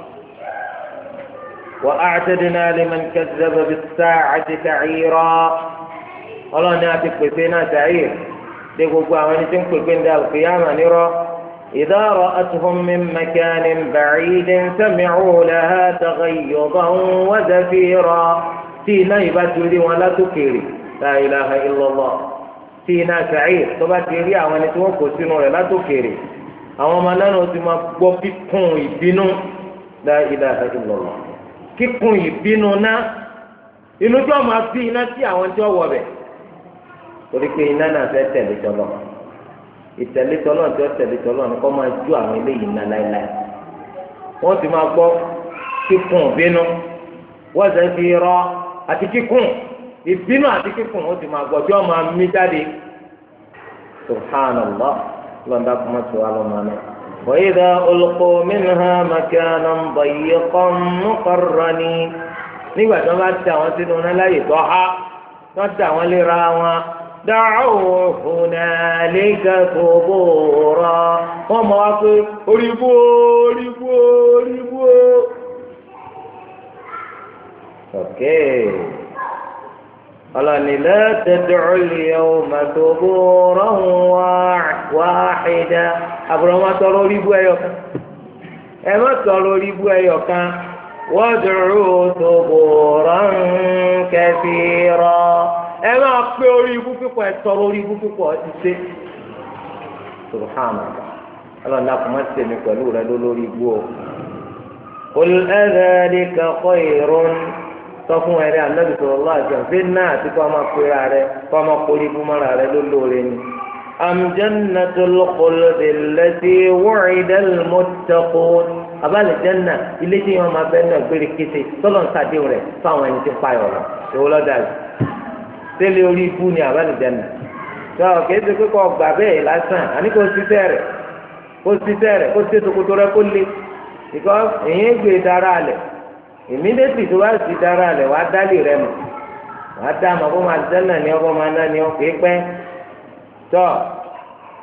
wa a'tadna liman kazzaba bis-sa'ati sa'ira ọlọ́ni àti pèsè náà sa'ir dé gbogbo àwọn ẹni tí ń pèsè ń da al-qiyamah nírọ́. إذا رأتهم من مكان بعيد سمعوا لها تغيظا وزفيرا فينا يباتولي ولا تكيري لا إله إلا الله فينا سعير تباتولي àwọn ẹni tí wọ́n kó sínú rẹ̀ la tòkèrè àwọn ọmọ náà ti máa gbọ́ kíkún ìbínú la ilaha illallah kíkún ìbínú náà inú tí wọ́n máa fi iná sí àwọn tí wọ́n wọ̀ bẹ̀ torí pé iná náà fẹ́ tẹ̀lé jọlọ ìtẹ̀lé tọ́lọ́ tí ó tẹ̀lé tọ́lọ́ ni kọ́ máa ju àwọn eléyìí ńlá láéláé wọ́n ti máa gbọ́ kíkùn ìbínú wọ́n sì fi rọ àti kíkùn ìbínú àti kíkùn wọ́n ti máa gbọ́ tí wọ́n máa mí jáde subhanallah lọ́dà kò má tó alọ́mọ náà. وإذا ألقوا منها مكانا ضيقا مقرنين nígbà tí wọ́n bá tẹ àwọn sínú náà láyè tó há wọ́n tẹ àwọn lè ra wọn. دعوا هنالك ثبورا wọ́n mọ̀ wá pé oríbó. okay ọlọ́ni la tad'u al-yawma thuburan wahida àbúrò wọn tọrọ oríbó ẹyọ kan ẹ má tọrọ oríbó ẹyọ kan wad'u thuburan kathira. ẹ máa pé orí ibú pípọ̀ ẹ tọrọ orí ibú pípọ̀ ti ṣe subhanallah ọlọ́run àpò má ṣe mi pẹ̀lú rẹ lórí ibú o. qul adhalika khayrun sọ fún ẹrẹ Ànábì sallallahu alaihi wasallam ṣé náà àti kọ́ ọmọ pera rẹ kọ́ ọmọ kórí ibú mọ́ra rẹ lólóore ni. am jannatul khuldi allati wu'ida al-muttaqun abálẹ̀ janna ilé tí wọ́n máa bẹ́ẹ̀ náà gbére kése tọ́lọ̀ ń sàdéhùn rẹ̀ fáwọn ẹni tí ń payọ̀ lọ èwo lọ́dà yìí tẹ́lẹ̀ orí ikú ni àbálẹ̀jẹ̀nà tó kìí ṣe pé kọ́ gbà bẹ́ẹ̀ lásán àní kò ṣiṣẹ́ rẹ̀ kó ṣe tòkòtò rẹ̀ kó le ìkọ́ èyí gbé dára alẹ̀ ìmídẹ́tì tó bá sì dára alẹ̀ wàá dálé rẹ̀ mọ̀ wàá dá àmọ́ kó máa jẹ́nà ní ọkọ̀ máa ná ní ọkọ̀ pẹ́ tó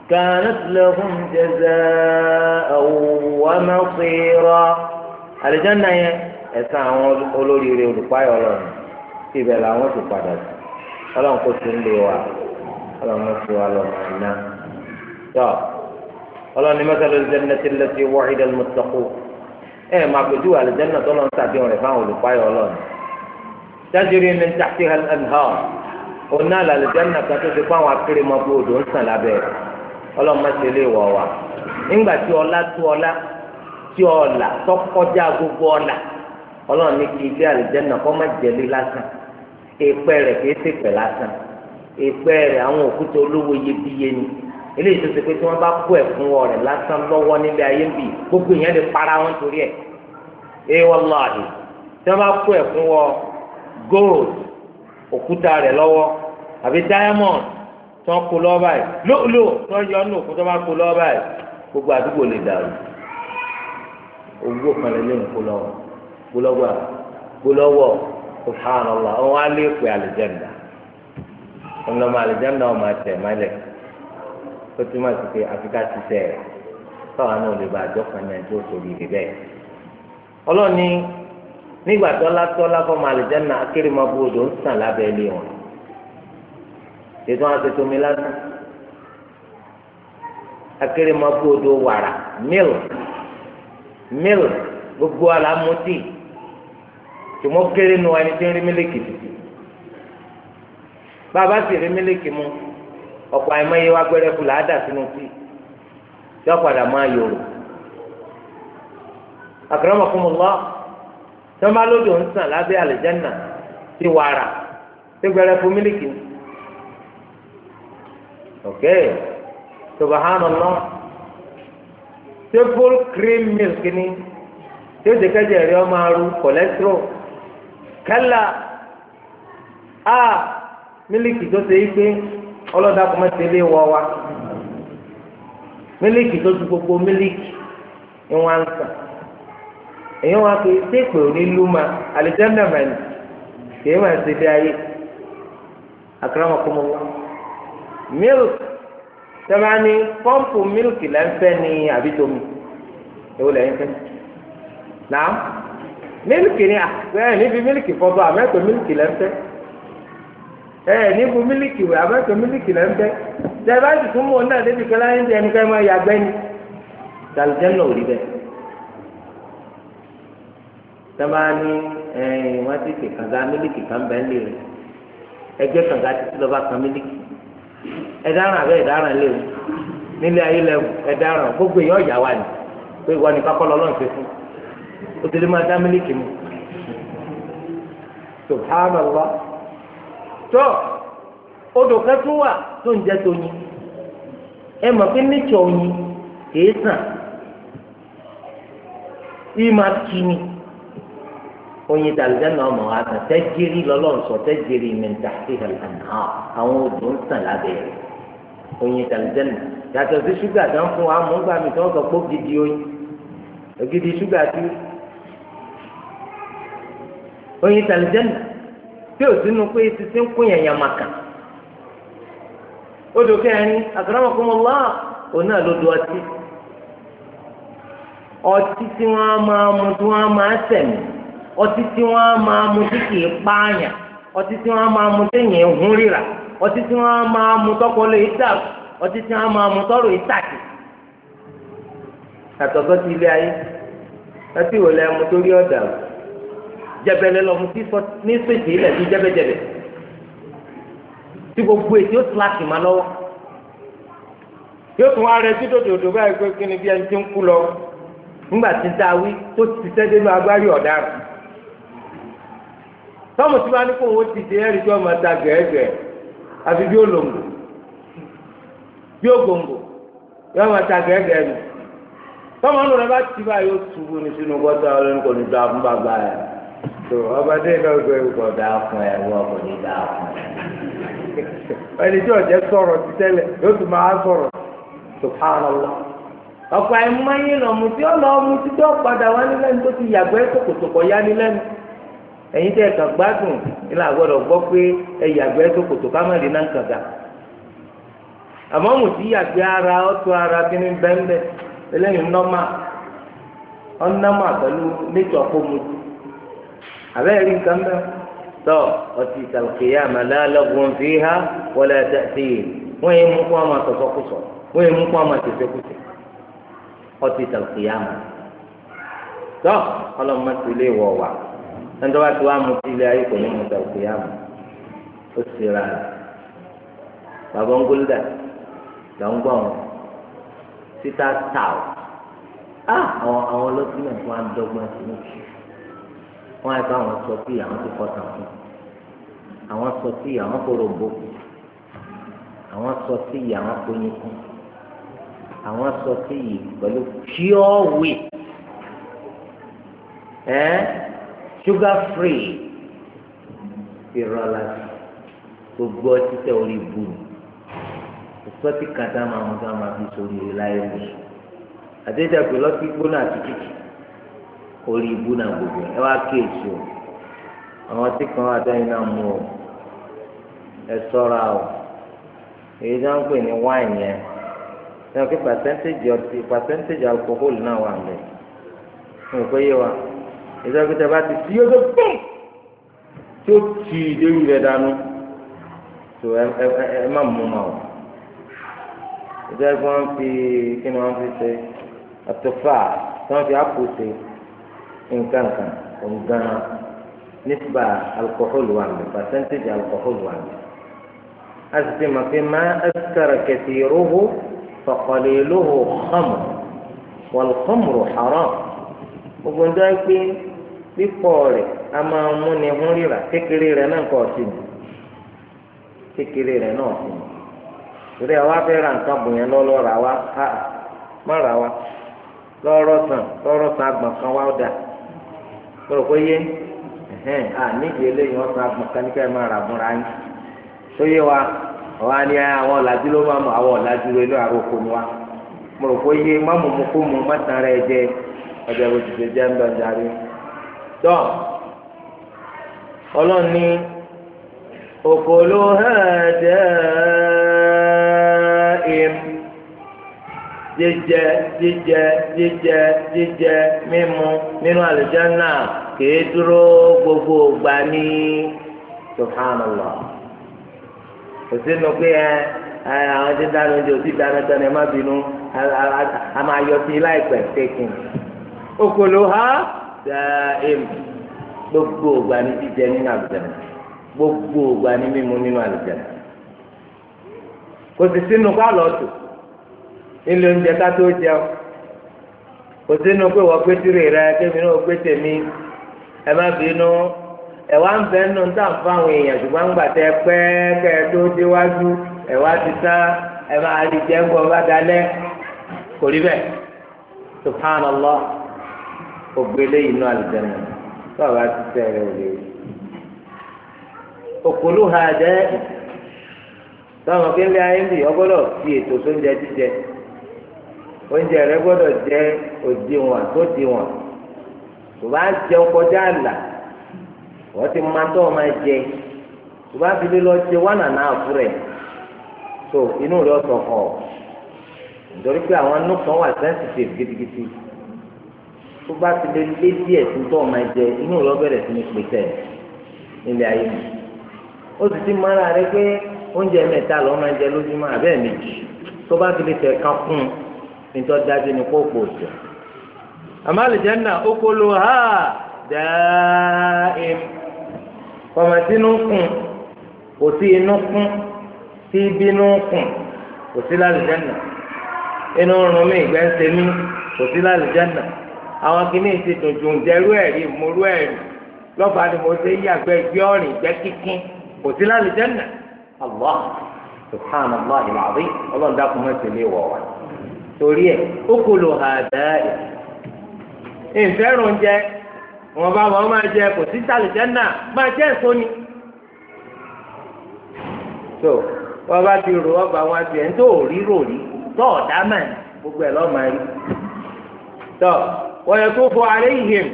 كانت لهم جزاء ومصيرا الجنة ẹ̀san àwọn olóríire olùpáyọ̀ ọlọ́run tí ibẹ̀ làwọn ti padà sí ọlọ́run kò sí ń lé wa ọlọ́run ti wà lọ́mọ iná tó ọlọ́run ní mẹ́sàlẹ́ al-jannati allati wa'ida al-muttaqun máa pèjú àlùjánnà tó lọ́n sàdéhùn rẹ̀ fáwọn olùpáyọ̀ ọlọ́run tajri min tahtiha al-anhar òun náà làlùjánnà kan tó ti fáwọn akérèmọ́bù odò ń sàn lábẹ́ rẹ̀ ọlọ́run má ṣe lè wọ̀ wá nígbà tí ọlá tó ọlá tí ọlà tó kọjá gbogbo ọlà ọlọ́run ní kí ilé àlùjánnà kọ́ má jẹ́lé lásán èèpẹ̀ rẹ̀ kìí ṣe pẹ̀ lásán èèpẹ̀ rẹ̀ àwọn òkúta olówó iyebíye ni eléyìí tó ṣe pé tí wọ́n bá kó ẹ̀fún wọ rẹ̀ lásán lọ́wọ́ nílé ayé ń bì gbogbo èèyàn lè para wọn torí ẹ̀ wallahi tí wọ́n bá kó ẹ̀fún wọ gold òkúta rẹ̀ lọ́wọ́ àbí diamond tí wọ́n kó lọ́wọ́ báyìí lóòlò tí wọ́n yọ ọ́nù òkúta bá kó lọ́wọ́ báyìí gbogbo àdúgbò lè dàrú owó kan lè léyìn kó lọ́wọ́ gbólọ́wọ́ subhanallah wọn á lé pé àlùjánnà ọlọ́mọ àlùjánnà ọmọ àtẹ mọ́lẹ̀ tó túmọ̀ sí pé àfikà ti sẹ̀ ẹ̀ káwọn náà lè bá àjọ kan náà tó tóbi rẹ̀ bẹ́ẹ̀. ọlọ́ni nígbà tọ́lá fọmọ àlùjánnà akérèmọ́bù odò ń sàn lábẹ́ ilé wọn ètò wọn ti tómi lásán akérèmọ́bù odò wàrà milk gbogbo àlámútì tòmọ́ kéré nu ẹni tí ń rí mílíkì títì bàbá sì rí mílíkì mu ọ̀pọ̀ àìmọye wa gbẹrẹ fúlà á dà sínú tí yọ padà máa yòrò akramakumullah tọ́mọ lódò ń sàn lábẹ́ àlùjánnà ti wàrà tí gbẹrẹ fún mílíkì ok subhanallah tí full cream milk ni tí ó ti kẹjẹ rí ọmọ aru cholesterol kálá mílíkì tó ṣe é pé ọlọ́dà kò má tẹ̀lé wọ wa mílíkì tó ju gbogbo mílíkì ni wọ́n á ń sàn èyí wọn pe sèpè onílùmọ àlùjánnà mẹ́rin kìí máa ṣe dé ayé akramakumullah mílk sábà ní pọ́ǹpù mílkì lẹ́ńfẹ́ ní àbítomi èwo lẹ́yìn fẹ́ náà mílkì ni àgbẹ̀ níbi mílkì fọ́tọ̀ àmẹ́tọ̀ mílkì lẹ́ńfẹ́ níbi mílkì wẹ̀ àmẹ́tọ̀ mílkì lẹ́ńfẹ́ sábà ti tún mọ̀ náà débi kẹlẹ́ ẹni ẹni ká máa yàgbẹ́ ni àlùjánnà ò rí bẹ́ẹ̀ sábà ní wọ́n ti ṣe kànga mílíkì kan bẹ́ẹ̀ lé rẹ̀ ẹgbẹ́ kànga títí lọ́ba kan mílíkì ẹ̀dáràn abẹ́ ẹ̀dáràn léwu nílé ayé lẹ́wù ẹ̀dáràn gbogbo èèyàn ọ̀yà wà ní pé ìwọ ní kakọ́ lọ́lọ́ ṣe fún o tẹ̀lé máa dá mílíkì mu subhanallah tó odò kẹtù wà tó ń jẹ́ tóyin ẹ mọ̀ pé nítsọ̀ oyin kìí sàn ìmà kìíní oyin dàlùjáná ọmọ wa sàn tẹjìrì lọlọsọ tẹjìrì mẹta ìhàlànà àwọn odò ń sàn lábẹ́ rẹ̀ oyin dàlùjáná yàtọ̀ sí ṣúgà tó ń fún wa mú gbà mí tó ń sọ pé ògidì oyin ògidì ṣúgà tí oyin dàlùjáná tí ò sínú pé títí ń kún yẹn yamaka odò kẹrin akramakumullah òun náà ló do ọtí tí wọn máa mú tí wọn máa sẹmí ọtí tí wọn máa mu tí kìí pààyàn ọtí tí wọn máa mu téèyàn ń hún ríra ọtí tí wọn máa mu tọkọlẹ ìdàrú ọtí tí wọn máa mu tọrọ ìtàkì àtọ̀gọ́ ti ilé ayé ọtí wò lẹ́mu torí ọ̀dà jẹbẹlẹ lọ́mu tí sọ ní sèṣì ilẹ̀ tí jẹbẹjẹbẹ tí gbogbo ètí ó síláàkì má lọ́wọ́ yóò tún wá rẹ tí dòdòdò báyìí pé kí ni bí ẹni tí ń kú lọ nígbà tí ń ta wí tó ti sẹ́dé ní agbárí ọ̀daràn tọ́mù tí wọ́n á ní kó wọ́n ti ṣe ẹ̀rí tí wọ́n máa ta gẹ̀ẹ́gẹ̀ẹ́ àfi bí olóńgbò bí ògòǹgò yóò máa ta gẹ̀ẹ́gẹ̀ẹ́ nù tọ́mù ọ̀nà rẹ bá ti bá yóò ṣubú ní sínú gọ́tà ọlọ́run kò ní dá fún bàbá ẹ̀ tó ọba dé iná gbé kò dá fún ẹ̀ wọ́n kò ní dá fún ẹ̀ ẹni tí ọ̀jẹ̀ sọ̀rọ̀ ti tẹ́lẹ̀ yóò tún máa sọ̀rọ̀ subhanallah ọ̀pọ̀ àìmọye lọ́mú tí ó lọ́ọ́ mu títí ọ̀padà wá nílẹ̀ tó ti yàgbẹ́ sòkòtòkò yá nílẹ̀ nù ẹ̀yin tẹ́ ẹ̀ka gbádùn nílẹ̀ àgbọ̀dọ̀ gbọ́ pé ẹ yàgbẹ́ sòkòtò kámẹ́rì náà kàga àmọ́ mo ti yàgbé ara ọ̀tún ara kí ni bẹ́ẹ̀ eléyìí nọ́mà ọ̀nàmà pẹ̀lú nature kó mu àbẹ́rẹ́ rí nǹkan bẹ́ẹ̀ tọ́ ọtí ìtàlùkìyà màlá lọ́gùn fi ha wọlé ẹ̀dẹ́sí wọ́n yẹ mú kó àwọn àtọ̀sọ́kùsọ̀ wọ́n yẹ mú kó àwọn àtẹ̀sẹ́kùsẹ̀ ọtí ìtàlùkìyà mà tọ́ ọlọ́mọ ti lé wọ̀ wá ẹnitọ́ bá ti wá mu ti ilé ayé kò ní mu ìtàlùkìyà mà ó sì ra rẹ̀ bàbá ń gbólódà lọ ń gbọ́ wọn títà táw àwọn ọlọ́sìn náà wọ́n á dọ́gbọ́n sí ní kí wọ́n á bá àwọn sọ pé àwọn ti kọ́ tàn fún àwọn sọ sí àwọn koròbó àwọn sọ sí àwọn kóyínkún àwọn sọ sí pẹ̀lú pure wheat sugar free ìrọ̀lá gbogbo ọtí tẹ orí bu ìsọtí kàtà máa mú ká máa fi sórí láyé mi àtẹ̀jẹ́ pé lọ́tí gbóná àti kìkì orí ibu náà gbogbo ẹ wá kéèsì o àwọn tí kan wà tẹ́yìn náà mú o ẹ ṣọ́ra o èyí tó ń pè ní wáìnì yẹn ṣe wọn kí pàṣẹ́ntéèjì alcohol náà wà lẹ̀ fún ìpè yé wa ìjọba pété bá ti tí yóò tó pọ́n tí ó tì í déwì rẹ̀ dànù tó ẹ má mú ma o ìjọba wọn fi kí ni wọn fi ṣe àtúfà tí wọn fi àpò ṣe nǹkan ọ̀gán nípa alcohol wà ní percentage alcohol wà ní. a sì ti mọ̀ pé má askara kathiruhu fa qaliluhu khamr wal khamru haram. gbogbo ń dá pé pípọ̀ rẹ̀ a máa mú ni hún ríra kékeré rẹ̀ náà kọ́ sí ni kékeré rẹ̀ náà sí ni. torí àwa fẹ́ ra nǹkan bùnyẹn lọ́lọ́ ra wa má ra wa lọ́rọ̀ sàn àgbọ̀n kan wá dà kúrò pé yé nídìí eléyìí wọn san mẹkáníkà ẹ máa rà múra yín tó yé wa ọ̀hún ni àwọn ọ̀làjú ló máa mọ àwọn ọ̀làjú ló ló àròkọ ni wa mo rò pé yé má mú kó mu má tàn rẹ jẹ ọjà bó ti ṣe jẹ ń bẹ ọjàre tó ọlọ́run ní òkòló hẹ́ẹ̀dẹ́ ìm jíjẹ mímu nínú àlùjánnà kìí dúró gbogbo gbà ní subhanallah kò sínú pé àwọn tí dáná oúnjẹ òsì dáná tán ẹ má bínú a máa yọ sí láìpẹ́ tẹkìn okòló ha dáìm gbogbo gbà ní jíjẹ nínú àlùjánnà gbogbo gbà ní mímu nínú àlùjánnà kò sì sínú kó àlọ́tò ilé oúnjẹ ká tó jẹun kò sínú pé wọ́n gbé tìrì rẹ kémi náà gbé tèmi ẹ má bínú ẹ wá ń bẹ nínú tá à ń fáwọn èèyàn ṣùgbọ́n ń gbà tẹ pẹ́ kẹ́ ẹ tó déwájú ẹ wá ti tán ẹ máa rí jẹ́ ń bọ̀ bá dalẹ̀ kò rí bẹ́ẹ̀ subhanallah ògbélé inú àlùjánnà tó àbá ti tẹ̀ rẹ̀ ò lè rí òkúlù ha jẹ́ sọ́wọ́n kí n lé ayé ń bì ọgbọ́dọ̀ fi ètò sóúnjẹ jíjẹ oúnjẹ rẹ gbọ́dọ̀ jẹ́ òdiwọ̀n tó diwọ̀n tó bá jẹun kọjá àlà wọ́n ti máa tọ́ ọ máa jẹ tó bá fi lé lọ jẹ wọ́n nàná àfúrẹ̀ tó inú rẹ ọ̀sọ̀ kọ̀ nítorí pé àwọn inú kan wà sensitive gidigidi tó bá ti lé lé díẹ̀ tó tọ́ ọ máa jẹ inú rẹ bẹ̀rẹ̀ sí ní pèsè nílé ayé mi ó sì ti mọ́ra rẹ pé oúnjẹ mẹ́ta lọ́ọ́ máa jẹ lójúmọ́ àbẹ́ẹ̀ méjì tó bá fi lè tẹ̀ ká fún un nítorí dájú ní kó pò jù àmọ́ àlùjánnà okolo ha dáìm kọ̀mọ̀tínú kùn kò sí inú kún sí bínú kùn kò sí lálùjánnà inú rún mi ìgbẹ́ ń ṣe mí kò sí lálùjánnà àwọn kìíní ti dùn jù ń jẹ́rú ẹ̀rí múrú ẹ̀rí lọ́fà ni mo ṣe yàgbẹ́ gbé ọ̀rìn jẹ́ kíkín kò sí lálùjánnà allah subhanallah al-azim ọlọ́run dákun mọ́ ìṣẹ̀lẹ̀ wọ̀ wá torí ẹ̀ ó kò lò hà dáì ìfẹ́ràn oúnjẹ wọn bá wọn máa jẹ kò sí lálùjánnà máa jẹ́ èso ni tó wọn bá ti rò ọba wọn ti ẹ̀ ń tó rí rò rí tó ọ̀dá mọ̀ gbogbo ẹ̀ lọ́ọ́ máa rí tó wọ́n yẹ kó fọ àárẹ̀ ìhìn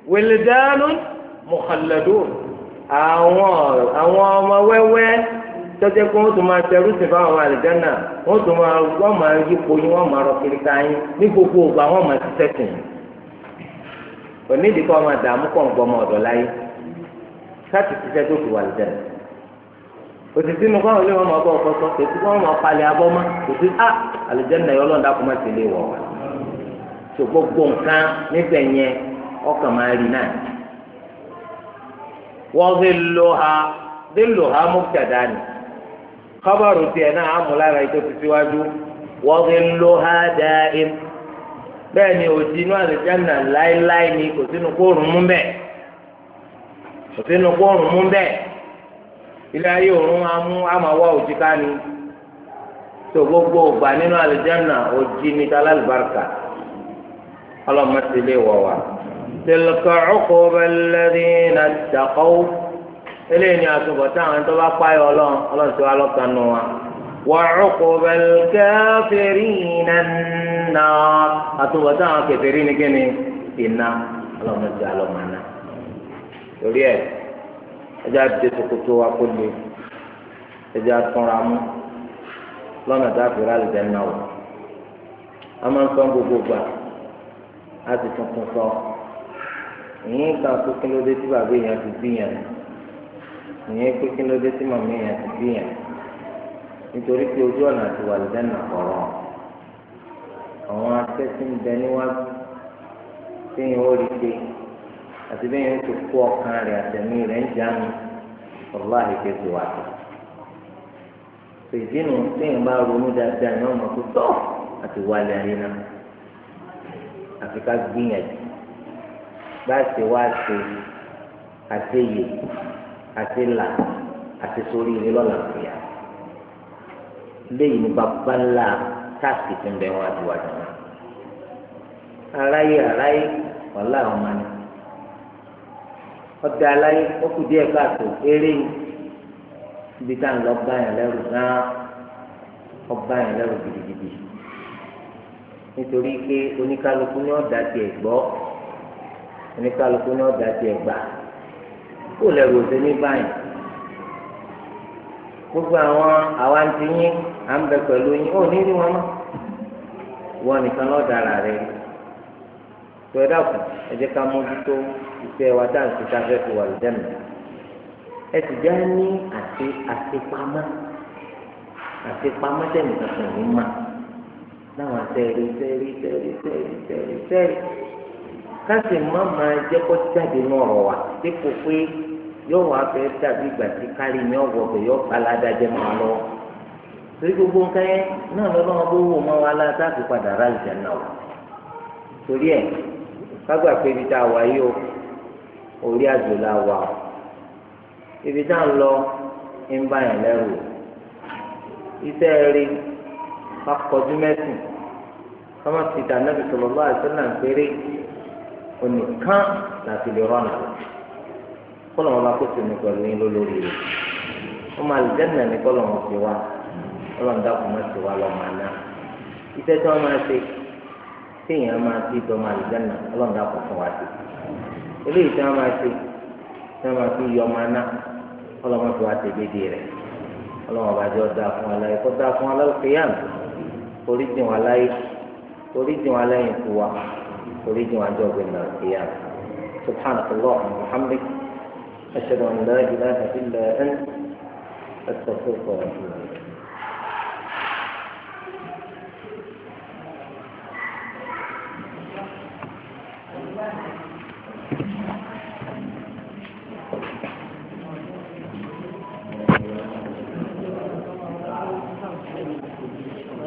wildanun mukhalladun àwọn ọmọ wẹ́wẹ́ tọ́jú pé wọ́n tún máa tẹrú sí fáwọn àlùjánnà wọ́n máa yípo yín wọ́n máa rọ kiri ká yín ní gbogbo ògbà wọ́n máa ti sẹ́sìn onídìí kọ́ ọmọ dààmú kọ́ ọ̀gbọ́n ọmọ ọ̀dọ̀ láyé káàtì ti sẹ́ tó fi wà àlùjánnà òtítí nu káwọn ilé wọn máa bọ́ ọkọ sọ kòtí wọn máa palẹ̀ abọ́ mọ́ kòtí àlùjánnà yọ ọlọ́ọ̀dà kó má ti lè wọ̀ wá tó gbogbo nǹkan níbẹ̀ yẹn ọkàn máa rí náà wọ́n fi lò ha mubtada ni kọ́bọ̀rù tiẹ̀ náà amúlára ètò ti síwájú wọ́n fi lò ha da'im bẹ́ẹ̀ ni òjì inú àlùjánnà láéláé ni kò sínú kóòrùn mú bẹ́ẹ̀ ilé ayé òórùn àmàwá òjì ká ni tó gbogbo ògbà nínú àlùjánnà òjì ní tálálùbáríkà ọlọ́mọ ti lè wọ̀ wá. tilka uqba alladhina ittaqaw eléyìí ni àtúbọ̀tán àwọn tó bá páyọ̀ ọlọ́run tó wá lọ́kàn nù wa. wa uqba al-kafirina an-nar àtúbọ̀tán àwọn kèfèrí ni kíni iná ọlọ́mọ ti alọ́mọ náà. torí ẹ̀ ẹjẹ àti sokoto wa kó le ẹjẹ àtúnra mú lọ́nà tá a fi rálẹ̀ jẹ́ náà wò a máa ń sọ gbogbo gbà á ti tuntun sọ ìyẹn kan pé kí ló dé tí bàbá èèyàn ti bí yàn ìyẹn pé kí ló dé tí màmá èèyàn ti bí yàn nítorí pé ojú ọ̀nà àti wà lẹ́jẹ̀ náà kọ̀rọ̀ àwọn akẹ́sí ń bẹ níwájú téèyàn ó rí pé àti bẹ́ẹ̀ yẹn tó kó ọkàn rẹ̀ àtẹ̀mí rẹ̀ ń jánu wàláhì kéde wà tó. Fèjìnnù téèyàn bá ronú dáadáa ní ọmọ tó tọ́ àti wálé ayé náà. Àfi ká gbìyànjú bá ṣe wá ṣe àṣeyè àṣelà àti sórí ilé lọ́la fìyà. Léyìí ní bàbá ńlá táàkì ti ń bẹ wọn àdúrà náà. Aráyé wàlá àwọn máa ní. Ọdẹ aláyé ó kù díẹ̀ káàtó eré ibi tá à ń lọ bá yẹn lẹ́rù náà ọba yẹn lẹ́rù gidigidi nítorí pé oníkálukú ní ọ̀dà tiẹ̀ gbọ́ oníkálukú ní ọ̀dà tiẹ̀ gbà kó lẹ́rù òsè ní báyìí gbogbo àwọn àwa ń ti yín à ń bẹ pẹ̀lú yín ó ní rí wọn mọ́ wọn nìkan lọ́ọ́ dára rẹ̀ tó ẹ dàkú ẹ jẹ́ ká mójútó ìfẹ́ wa dáhùn sí ká fẹ́ fi wà lùdẹ́nu ẹ sì já ní àṣepamọ́ tẹ̀mí kankan ní mà láwọn sẹ́ẹ̀rì káṣí má máa jẹ́ kó jáde ní ọ̀rọ̀ wa dípò pé yóò wá fẹ́ dàbí ìgbà tí kárí ní ọ̀wọ́ bẹ̀ yóò balada jẹ́ máa lọ́wọ́ torí gbogbo nǹkan yẹn náà lọ́wọ́ bó wò mọ́ wa láti àti padà rà lìjà náà wò torí ẹ̀ kágbà pé ibi tá a wà yìí o orí àjò la wà o ibi tá a ń lọ ń bá yẹn lẹ́rù iṣẹ́ rí kakọjú mẹ́sìn kọ́mọ́ ti dà Nábì sallallahu alaihi wasallam péré onìkan láti lè rọ́nà kọ́lọ̀ wọn bá kó sinmi pẹ̀lú yín lólórí rẹ̀ wọ́n máa lè jẹ́nà ní kọ́lọ̀ wọn ti wá ọlọ́run dákun má ti wá lọ́mọ àná iṣẹ́ tí wọ́n máa ṣe téèyàn máa ti dọ́ máa lè jẹ́nà ọlọ́run dákun fún wa sí eléyìí tí wọ́n máa ṣe tí wọ́n máa fi yọ ọmọ àná ọlọ́run fi wá ṣe dédé rẹ̀ ọlọ́run ọba jẹ́ ọ̀dà fún aláyé kó dá fún aláyé kéyàn oríjìn wa láyé oríjìn wa lẹ́yìn fún wa oríjìn wa jẹ́ ọ̀gbìn náà kéyàn subhanallahi wa bihamdihi ashhadu an la ilaha illa anta astaghfiruka wa atubu ilayk.